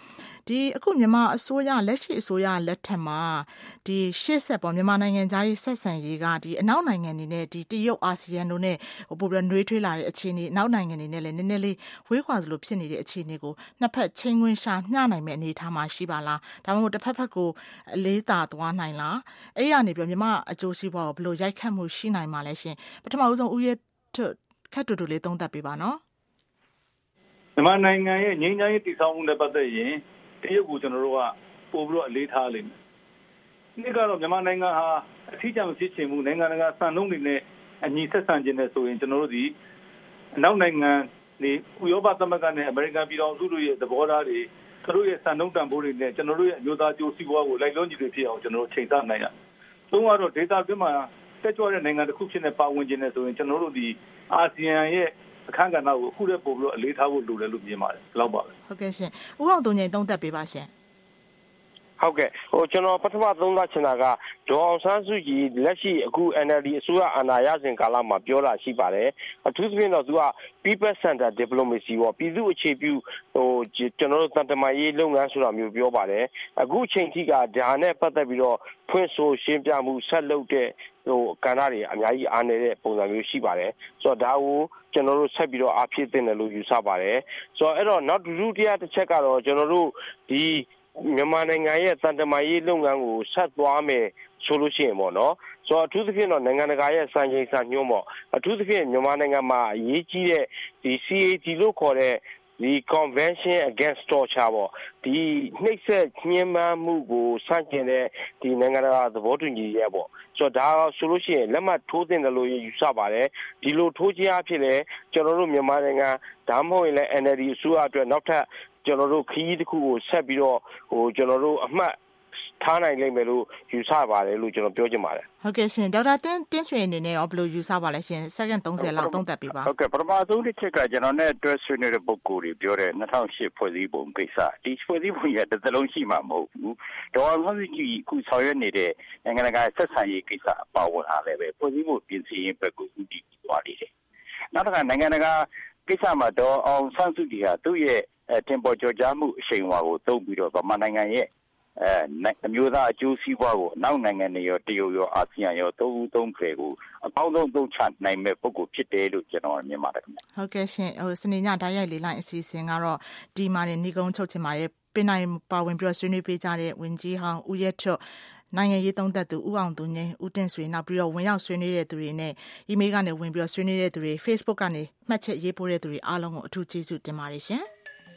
ဒီအခုမြန်မာအစိုးရလက်ရှိအစိုးရလက်ထက်မှာဒီရှေ့ဆက်ပေါ်မြန်မာနိုင်ငံသားရေးဆက်ဆံရေးကဒီအနောက်နိုင်ငံတွေနဲ့ဒီတရုတ်အာဆီယံတို့နဲ့ဟိုပိုပြီးနှွေးထွေးလာတဲ့အခြေအနေအနောက်နိုင်ငံတွေနဲ့လည်းနည်းနည်းလေးဝေးခွာသလိုဖြစ်နေတဲ့အခြေအနေကိုနှစ်ဖက်ချင်းခွင်းရှာမျှနိုင်မဲ့အနေအထားမှာရှိပါလားဒါမှမဟုတ်တစ်ဖက်ဖက်ကိုအလေးသာသွားနိုင်လားအဲ့ရနေပြီးမြန်မာအကျိုးစီးပွားကိုဘယ်လိုရိုက်ခတ်မှုရှိနိုင်မှာလဲရှင်ပထမဦးဆုံးဦးရဲ့ခက်တူတူလေးသုံးသပ်ပေးပါနော်မြန်မာနိုင်ငံရဲ့ငြိမ်းချမ်းရေးတည်ဆောက်မှုနဲ့ပတ်သက်ရင်တရုတ်ကိုကျွန်တော်တို့ကပို့ပြီးတော့အလေးထားလိမ့်မယ်။ဒီကတော့မြန်မာနိုင်ငံဟာအထီးကျန်မဖြစ်ချင်ဘူးနိုင်ငံတကာစံနှုန်းတွေနဲ့အညီဆက်ဆံခြင်းနဲ့ဆိုရင်ကျွန်တော်တို့ဒီအနောက်နိုင်ငံတွေဥရောပသမဂ္ဂနဲ့အမေရိကန်ပြည်ထောင်စုတို့ရဲ့သဘောထားတွေသူတို့ရဲ့စံနှုန်းတန်ဖိုးတွေနဲ့ကျွန်တော်တို့ရဲ့အမျိုးသားအကျိုးစီးပွားကိုလိုက်လုံးညီတွေဖြစ်အောင်ကျွန်တော်တို့ချိန်ဆနိုင်ရ။သုံးကတော့ဒေတာအတွင်းမှာတက်ကြွတဲ့နိုင်ငံတစ်ခုဖြစ်နေပါဝင်ခြင်းနဲ့ဆိုရင်ကျွန်တော်တို့ဒီအာဆီယံရဲ့အခမ်းကဏ္ဍကိုအခုလည်းပို့ပြီးတော့အလေးထားဖို့လိုတယ်လို့မြင်ပါတယ်။လောက်ပါပဲ။ဟုတ်ကဲ့ရှင်။ဦးအောင်သူငိန်သုံးသပ်ပေးပါရှင်။ဟုတ်ကဲ့ဟိုကျွန်တော်ပထမသုံးသပ်ချင်တာကဒေါ်အောင်ဆန်းစုကြည်လက်ရှိအခု N L D အစိုးရအာဏာရစဉ်ကာလမှာပြောတာရှိပါတယ်အထူးသဖြင့်တော့သူက People Center Diplomacy ပေါ့ပြည်သူ့အခြေပြုဟိုကျွန်တော်တို့တန်တမာရေးလုပ်ငန်းဆိုတာမျိုးပြောပါတယ်အခုချိန်ထိကဒါနဲ့ပတ်သက်ပြီးတော့ဖွင့်ဆိုရှင်းပြမှုဆက်လုပ်တဲ့ဟိုကဏ္ဍတွေအများကြီးအားနေတဲ့ပုံစံမျိုးရှိပါတယ်ဆိုတော့ဒါကိုကျွန်တော်တို့ဆက်ပြီးတော့အားဖြည့်တင်တယ်လို့ယူဆပါတယ်ဆိုတော့အဲ့တော့နောက်ဒုတိယတစ်ချက်ကတော့ကျွန်တော်တို့ဒီမြန်မာနိုင်ငံရဲ့တန်တမာရေးလုပ်ငန်းကိုဆက်သွားမယ်ဆိုလို့ရှိရင်ပေါ့နော်ဆိုတော့အထူးသဖြင့်တော့နိုင်ငံတကာရဲ့စံချိန်စံညွှန်းပေါ့အထူးသဖြင့်မြန်မာနိုင်ငံမှာအရေးကြီးတဲ့ဒီ C A T လို့ခေါ်တဲ့ဒီ Convention Against Torture ပေါ့ဒီနှိပ်စက်ညှဉ်းပန်းမှုကိုစတင်တဲ့ဒီနိုင်ငံတကာသဘောတူညီချက်ပေါ့ဆိုတော့ဒါဆိုလို့ရှိရင်လက်မှတ်ထိုးတင်တယ်လို့ယူဆပါတယ်ဒီလိုထိုးခြင်းအဖြစ်လဲကျွန်တော်တို့မြန်မာနိုင်ငံဒါမှမဟုတ်ရင်လည်း N L D အစိုးရအတွက်နောက်ထပ်ကျွန်တော်တို့ခရီးတစ်ခုကိုဆက်ပြီးတော့ဟိုကျွန်တော်တို့အမှတ်ထားနိုင်လိမ့်မယ်လို့ယူဆပါတယ်လို့ကျွန်တော်ပြောချင်ပါတယ်ဟုတ်ကဲ့ရှင်ဒေါက်တာတင်းတင်းဆွေအနေနဲ့ရောဘယ်လိုယူဆပါလဲရှင်စက္ကန့်သုံးဆယ်လောက်သုံးသပ်ပေးပါဟုတ်ကဲ့ပထမဆုံးတစ်ချက်ကကျွန်တော်နဲ့တွဲဆွေးနွေးတဲ့ပုဂ္ဂိုလ်တွေပြောတဲ့၂၀၀၈ဖွဲ့စည်းပုံကိစ္စဒီဖွဲ့စည်းပုံရဲ့တစ်သလုံးရှိမှာမဟုတ်ဘူးဒေါ်အောင်ဆန်းစုကြည်ခုဆောင်ရွက်နေတဲ့နိုင်ငံတကာဆက်ဆံရေးကိစ္စအပါဝင်အားလည်းပဲဖွဲ့စည်းပုံပြင်ဆင်ရေးဘက်ကိုဦးတည်သွားနေတယ်နောက်တစ်ခါနိုင်ငံတကာကိစ္စမှာဒေါ်အောင်ဆန်းစုကြည်ဟာသူ့ရဲ့အဲတင်ပေါ်ကြော်ကြားမှုအရှိန်အဝါကိုသုံးပြီးတော့ဗမာနိုင်ငံရဲ့အဲအမျိုးသားအကျိုးစီးပွားကိုနောက်နိုင်ငံတွေရောတရုတ်ရောအာဆီယံရောသုံးဦးသုံးဖယ်ကိုအကောင်းဆုံးသုံးချနိုင်မဲ့ပုဂ္ဂိုလ်ဖြစ်တယ်လို့ကျွန်တော်မြင်ပါတယ်ခင်ဗျဟုတ်ကဲ့ရှင်ဟိုစနေညဓာတ်ရိုက်လေးလိုက်အစီအစဉ်ကတော့ဒီမှာနေကုန်းချုပ်ချင်ပါတယ်ပင်နိုင်ပါဝင်ပြီးတော့ဆွေးနွေးပေးကြတဲ့ဝင်ကြီးဟောင်းဦးရဲထွတ်နိုင်ငံရေးသုံးသပ်သူဦးအောင်သူငိမ့်ဦးတင်ဆွေနောက်ပြီးတော့ဝင်ရောက်ဆွေးနွေးတဲ့သူတွေနဲ့ email ကနေဝင်ပြီးတော့ဆွေးနွေးတဲ့သူတွေ Facebook ကနေမှတ်ချက်ရေးပို့တဲ့သူတွေအားလုံးကိုအထူးကျေးဇူးတင်ပါတယ်ရှင်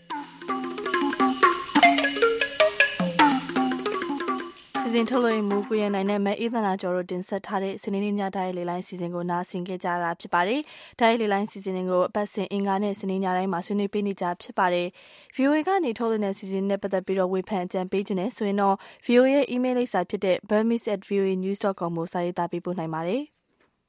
စီစဉ်ထုတ်လွှင့်မှုကိုရနိုင်တဲ့မဲအေးသနာကျော်တို့တင်ဆက်ထားတဲ့စနေနေ့ညတိုင်းလေးလိုင်းစီစဉ်ကိုနားဆင်ကြကြတာဖြစ်ပါတယ်။တိုင်းလေးလိုင်းစီစဉ်ကိုအပတ်စဉ်အင်္ဂါနဲ့စနေညတိုင်းမှာဆွေးနွေးပေးနေကြဖြစ်ပါတယ်။ဗီအိုအေ ကနေထုတ်လွှင့်တဲ့စီစဉ်နဲ့ပတ်သက်ပြီးတော့ဝေဖန်အကြံပေးခြင်းနဲ့ဆိုရင်တော့ ဗီအိုအေ ရဲ့ email လိပ်စာဖြစ်တဲ့ burmese at v o a news dot com ကိုစာရေးသားပေးပို့နိုင်ပါတယ်။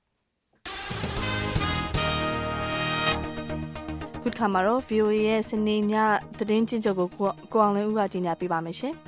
ခုခါမှာတော့ ဗီအိုအေ ရဲ့စနေညသတင်းချင်းချုပ်ကိုကိုအောင်လင်းဦးကကြီးညာပေးပါမယ်ရှင်။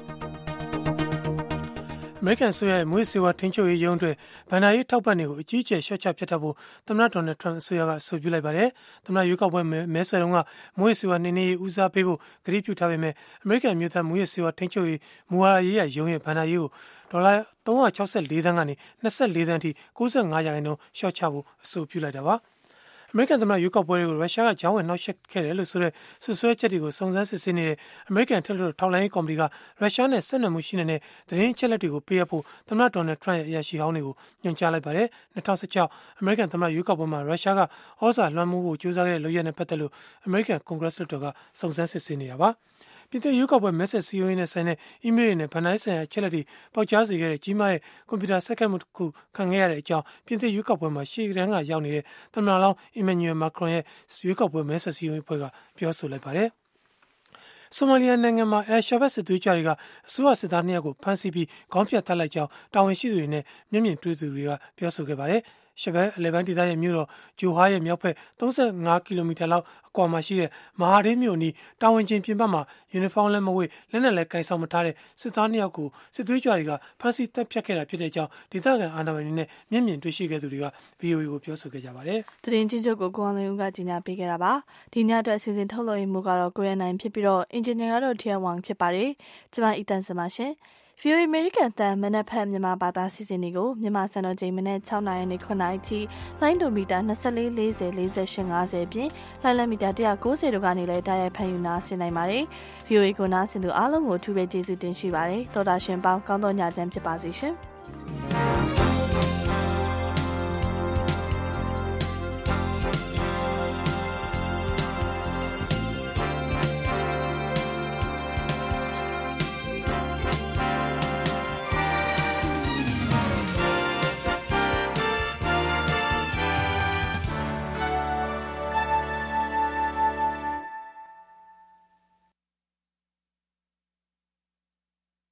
အမေရိကန်ဆိုရရဲ့မွေးစေဝါထိန်းချုပ်ရေးရုံးအတွက်ဗန်နာရေးထောက်ပံ့တွေကိုအကြီးအကျယ်ရှော့ချပြတ်ထားဖို့သမ္မတဒေါ်နယ်ထရန့်အစိုးရကဆိုပြုလိုက်ပါတယ်။သမ္မတရွေးကောက်ပွဲမဲဆွယ်တုန်းကမွေးစေဝါနေနေရေးဦးစားပေးဖို့ကတိပြုထားပေမဲ့အမေရိကန်မျိုးသားမွေးစေဝါထိန်းချုပ်ရေးမူဝါဒရေးရရုံးရဲ့ဗန်နာရေးကိုဒေါ်လာသုံးရာ၆၄သန်းကနေ၂၄သန်းထိ၉၅ရာခိုင်နှုန်းရှော့ချဖို့အဆိုပြုလိုက်တာပါ။အမေရိကန်သမ္မတရွေးကောက်ပွဲတွေကိုရုရှားကကြောင်းဝင်နှောက်ယှက်ခဲ့တယ်လို့ဆိုတဲ့ဆွဆွဲချက်တွေကိုစုံစမ်းစစ်ဆေးနေတဲ့အမေရိကန်ထက်လွှတ်ထောက်လှမ်းရေးကော်မတီကရုရှားနဲ့ဆက်နွယ်မှုရှိနေတဲ့သတင်းအချက်အလက်တွေကိုပေးအပ်ဖို့သမ္မတဒေါ်နယ်ထရန့်ရဲ့အရာရှိဟောင်းတွေကိုညွှန်ကြားလိုက်ပါတယ်။၂၀၁၆အမေရိကန်သမ္မတရွေးကောက်ပွဲမှာရုရှားကဩဇာလွှမ်းမိုးဖို့ကြိုးစားခဲ့တဲ့လုပ်ရပ်နဲ့ပတ်သက်လို့အမေရိကန်ကွန်ဂရက်လွှတ်တော်ကစုံစမ်းစစ်ဆေးနေတာပါ။ပြည်သူ့ရွေးကောက်ပွဲမဲဆက်စည်းရုံးရေးနဲ့ဆိုင်တဲ့အီးမေးလ်တွေနဲ့ဗန်နိုင်းဆိုင်ရာအချက်အလက်တွေပေါက်ကြားစေခဲ့တဲ့ကြီးမားတဲ့ကွန်ပျူတာဆက်ခတ်မှုတစ်ခုခံခဲ့ရတဲ့အကြောင်းပြည်သူ့ရွေးကောက်ပွဲမှာရှေ့တန်းကရောက်နေတဲ့သမ္မတလောင်းအီမန်နျူရယ်မာခရွန်ရဲ့ရွေးကောက်ပွဲမဲဆက်စည်းရုံးရေးအဖွဲ့ကပြောဆိုလိုက်ပါတယ်။ဆိုမာလီယာနိုင်ငံမှာအယ်ရှာဘတ်စစ်သွေးကြွတွေကအစိုးရစစ်သားနှစ်ယောက်ကိုဖမ်းဆီးပြီးခေါင်းဖြတ်တက်လိုက်ကြောင်းတာဝန်ရှိသူတွေနဲ့မျက်မြင်တွေ့သူတွေကပြောဆိုခဲ့ပါတယ်။ရှဘဲအလဲပိုင်းဒေသရဲ့မြို့တော်ဂျိုဟာရဲ့မြောက်ဘက်၃၅ကီလိုမီတာလောက်အကွာမှာရှိတဲ့မဟာဒေးမြို့နီးတာဝန်ချင်းပြင်ပမှာယူနီဖောင်းလည်းမဝတ်လက်နက်လည်းကင်ဆောင်မထားတဲ့စစ်သားနှစ်ယောက်ကိုစစ်သွေးကြွတွေကဖမ်းဆီးတပ်ဖြတ်ခဲ့တာဖြစ်တဲ့အကြောင်းဒေသခံအာဏာပိုင်တွေနဲ့မျက်မြင်တွေ့ရှိခဲ့သူတွေက ဗွီအိုအေ ကိုပြောဆိုခဲ့ကြပါတယ်။သတင်းကြီးချုပ်ကိုကိုအောင်လွင်ဦးကကြီးညာပေးခဲ့တာပါ။ဒီညအတွက်အစီအစဉ်ထုတ်လွှင့်မှုကတော့ကိုရနိုင်ဖြစ်ပြီးတော့အင်ဂျင်နီယာကတော့ထီယဝမ်ဖြစ်ပါတယ်။ကျွန်မအီတန်စမရှင်ဗီအိုအေအမေရိကန်တန်မနက်ဖက်မြန်မာဘာသာစီစဉ်တွေကိုမြန်မာစံတော်ချိန်မနေ့၆နာရီနဲ့ခုနှစ်နာရီထိလိုင်းဒိုမီတာ၂၄ ၄၀ ၄၈ ၅၀ပြင်လိုင်းလမီတာ၁၉၀တို့ကနေလည်းတိုက်ရိုက်ဖန်ယူနာဆင်နိုင်ပါတယ်။ ဗီအိုအေကိုနားဆင်သူအားလုံးကိုအထူးပဲကျေးဇူးတင်ရှိပါတယ်။သောတာရှင်ပေါင်းကောင်းသောညချမ်းဖြစ်ပါစေရှင်။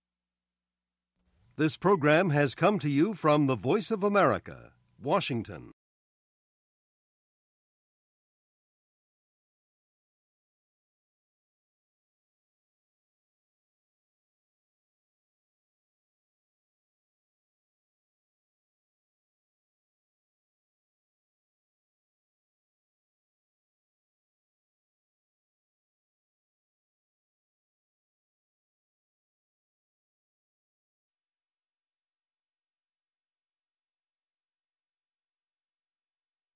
This program has come to you from the Voice of America, Washington.